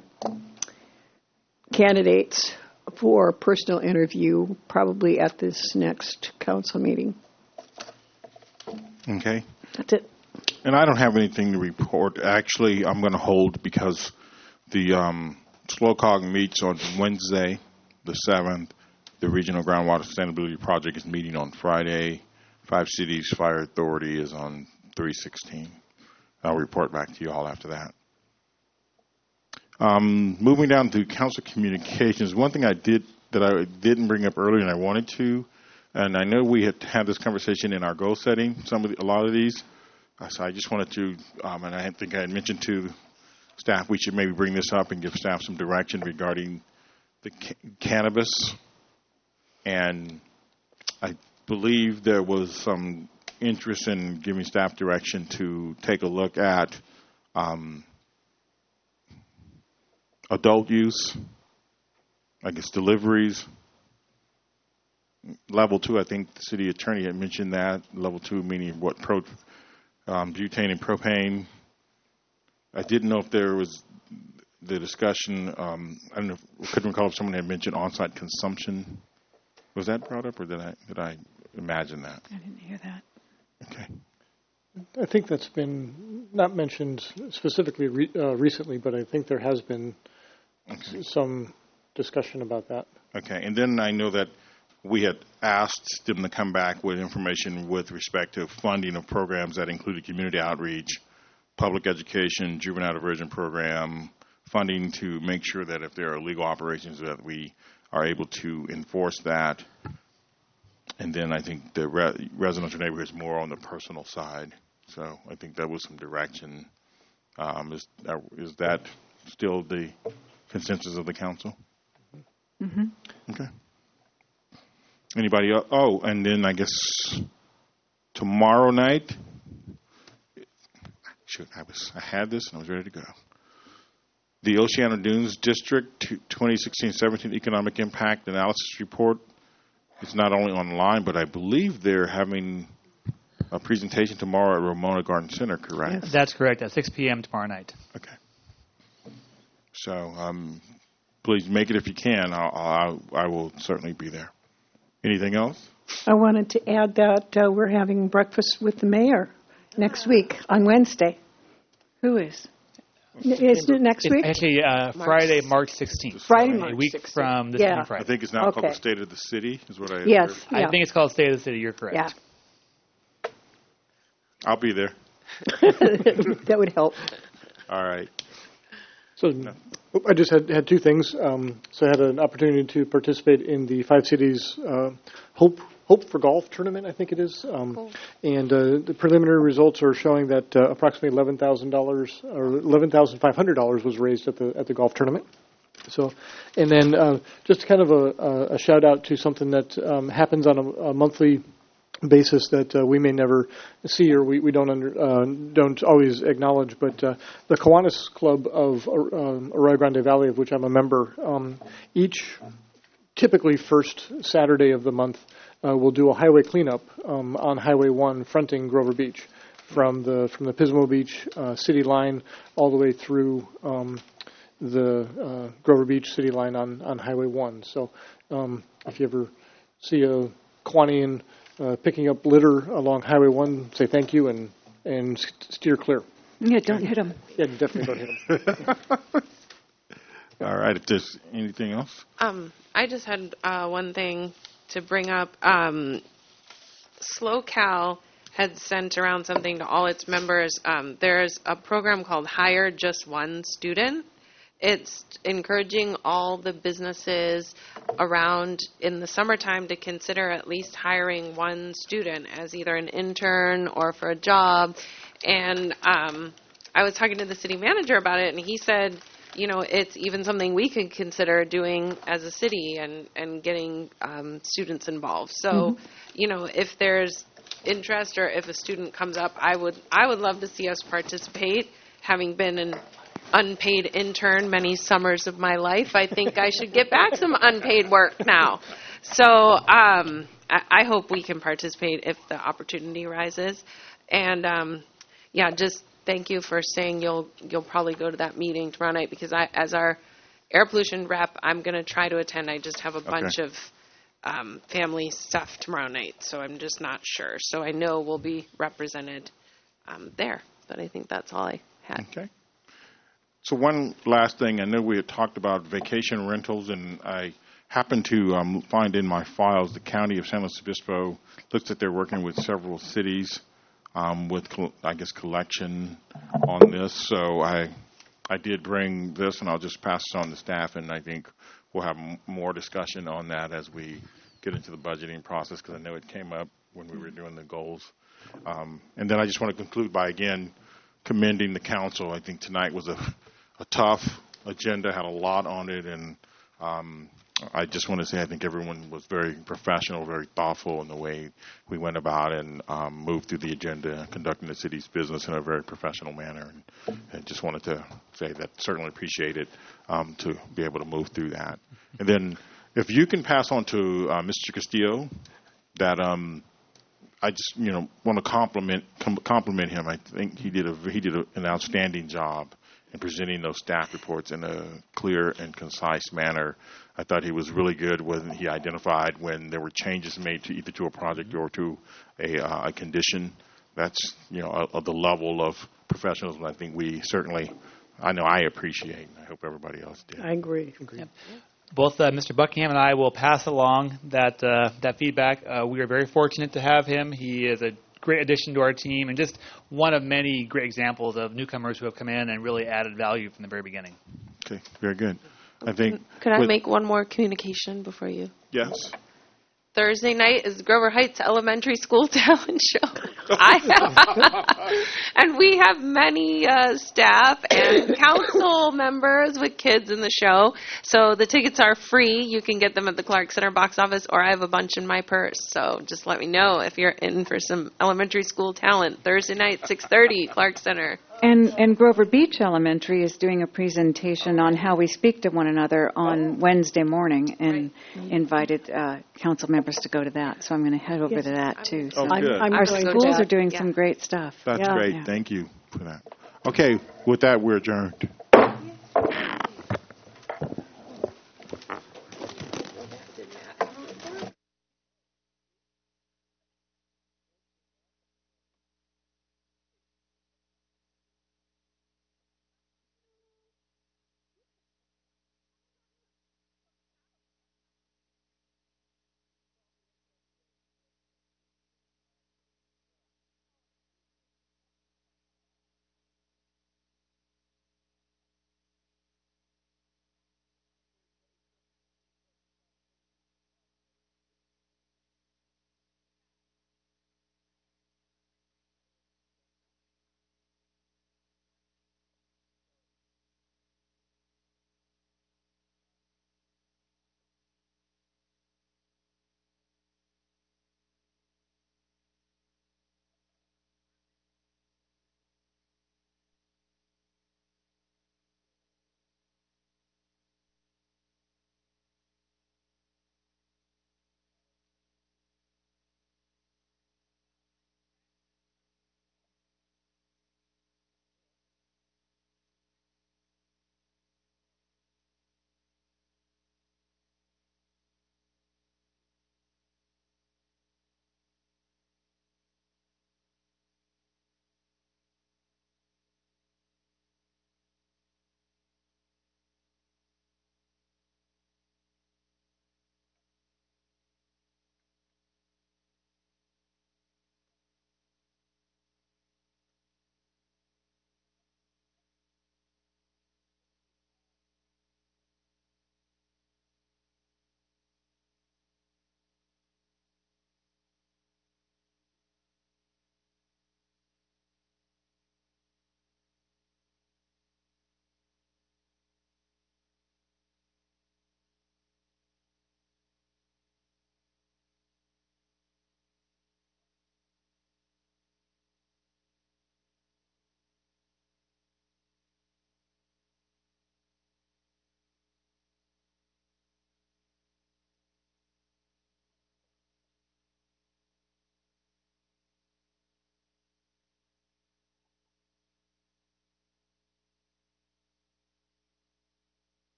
candidates for personal interview probably at this next council meeting. Okay. That's it. And I don't have anything to report. Actually, I'm going to hold because the SLOCOG meets on Wednesday, the 7th. The Regional Groundwater Sustainability Project is meeting on Friday. 5 Cities Fire Authority is on 3/16. I'll report back to you all after that. Moving down to council communications, one thing I didn't bring up earlier and I wanted to, and I know we had this conversation in our goal setting, a lot of these, so I just wanted to, and I think I had mentioned to staff we should maybe bring this up and give staff some direction regarding the cannabis, and I believe there was some interest in giving staff direction to take a look at adult use, I guess deliveries. Level 2, I think the city attorney had mentioned that. Level 2 meaning what, butane and propane. I didn't know if there was the discussion, I don't know, couldn't recall if someone had mentioned on-site consumption. Was that brought up, or did I imagine that? I didn't hear that. Okay. I think that's been not mentioned specifically recently, but I think there has been some discussion about that. Okay, and then I know that we had asked them to come back with information with respect to funding of programs that included community outreach, public education, juvenile diversion program, funding to make sure that if there are illegal operations that we are able to enforce that. And then I think the residential neighborhood is more on the personal side. So I think that was some direction. Is that still the consensus of the council? Mm-hmm. Okay. Anybody else? Oh, and then I guess tomorrow night. Shoot, I had this and I was ready to go. The Oceano Dunes District 2016-17 Economic Impact Analysis Report is not only online, but I believe they're having a presentation tomorrow at Ramona Garden Center, correct? Yes. That's correct, at 6 p.m. tomorrow night. Okay. So please make it if you can. I will certainly be there. Anything else? I wanted to add that we're having breakfast with the mayor next week on Wednesday. Who is? Isn't it next week? Actually, Friday, March 16th. Friday, March 16th. A week from this coming Friday. I think it's now called the State of the City, is what I heard. Yes. I think it's called State of the City. You're correct. Yeah. I'll be there. That would help. All right. So I just had two things. So I had an opportunity to participate in the 5 Cities Hope for Golf tournament, I think it is. Cool. And the preliminary results are showing that approximately $11,000 or $11,500 was raised at the golf tournament. So, and then just kind of a shout out to something that happens on a monthly basis that we may never see or we don't always acknowledge, but the Kiwanis Club of Arroyo Grande Valley, of which I'm a member, each typically first Saturday of the month will do a highway cleanup on Highway 1 fronting Grover Beach from the Pismo Beach city line all the way through the Grover Beach city line on Highway 1. So if you ever see a Kiwanian picking up litter along Highway 1, say thank you and steer clear. Yeah, don't hit them. Yeah, definitely don't hit them. All right. If there's anything else? I just had one thing to bring up. SLOCAL had sent around something to all its members. There's a program called Hire Just One Student it's encouraging all the businesses around in the summertime to consider at least hiring one student as either an intern or for a job. And I was talking to the city manager about it, and he said, it's even something we could consider doing as a city and getting students involved. So, if there's interest or if a student comes up, I would love to see us participate. Having been an unpaid intern many summers of my life, I think I should get back some unpaid work now. So I hope we can participate if the opportunity arises. And just thank you for saying you'll probably go to that meeting tomorrow night, because as our air pollution rep, I'm going to try to attend. I just have a bunch of family stuff tomorrow night, so I'm just not sure. So I know we'll be represented there, but I think that's all I had. Okay. So one last thing, I know we had talked about vacation rentals, and I happened to find in my files the County of San Luis Obispo looks like they're working with several cities with, I guess, collection on this. So I did bring this, and I'll just pass this on to staff, and I think we'll have more discussion on that as we get into the budgeting process, because I know it came up when we were doing the goals. And then I just want to conclude by, again, commending the council. I think tonight was a tough agenda, had a lot on it, and I just want to say I think everyone was very professional, very thoughtful in the way we went about and moved through the agenda, conducting the city's business in a very professional manner. And I just wanted to say that certainly appreciate it to be able to move through that. And then if you can pass on to Mr. Castillo that I just want to compliment him. I think he did an outstanding job in presenting those staff reports in a clear and concise manner. I thought he was really good when he identified when there were changes made to either to a project or to a condition. That's of the level of professionalism I think I know I appreciate. I hope everybody else did. I agree. Yep. Both Mr. Buckingham and I will pass along that feedback. We are very fortunate to have him. He is a great addition to our team and just one of many great examples of newcomers who have come in and really added value from the very beginning. Okay, very good. I think. Could I make one more communication before you? Yes. Thursday night is Grover Heights Elementary School Talent Show. And we have many staff and council members with kids in the show. So the tickets are free. You can get them at the Clark Center box office, or I have a bunch in my purse. So just let me know if you're in for some elementary school talent. Thursday night, 6:30, Clark Center. And Grover Beach Elementary is doing a presentation on how we speak to one another on Wednesday morning, and invited council members to go to that. So I'm going to head over to that too. So good. Our schools are doing some great stuff. That's great. Yeah. Thank you for that. Okay, with that, we're adjourned.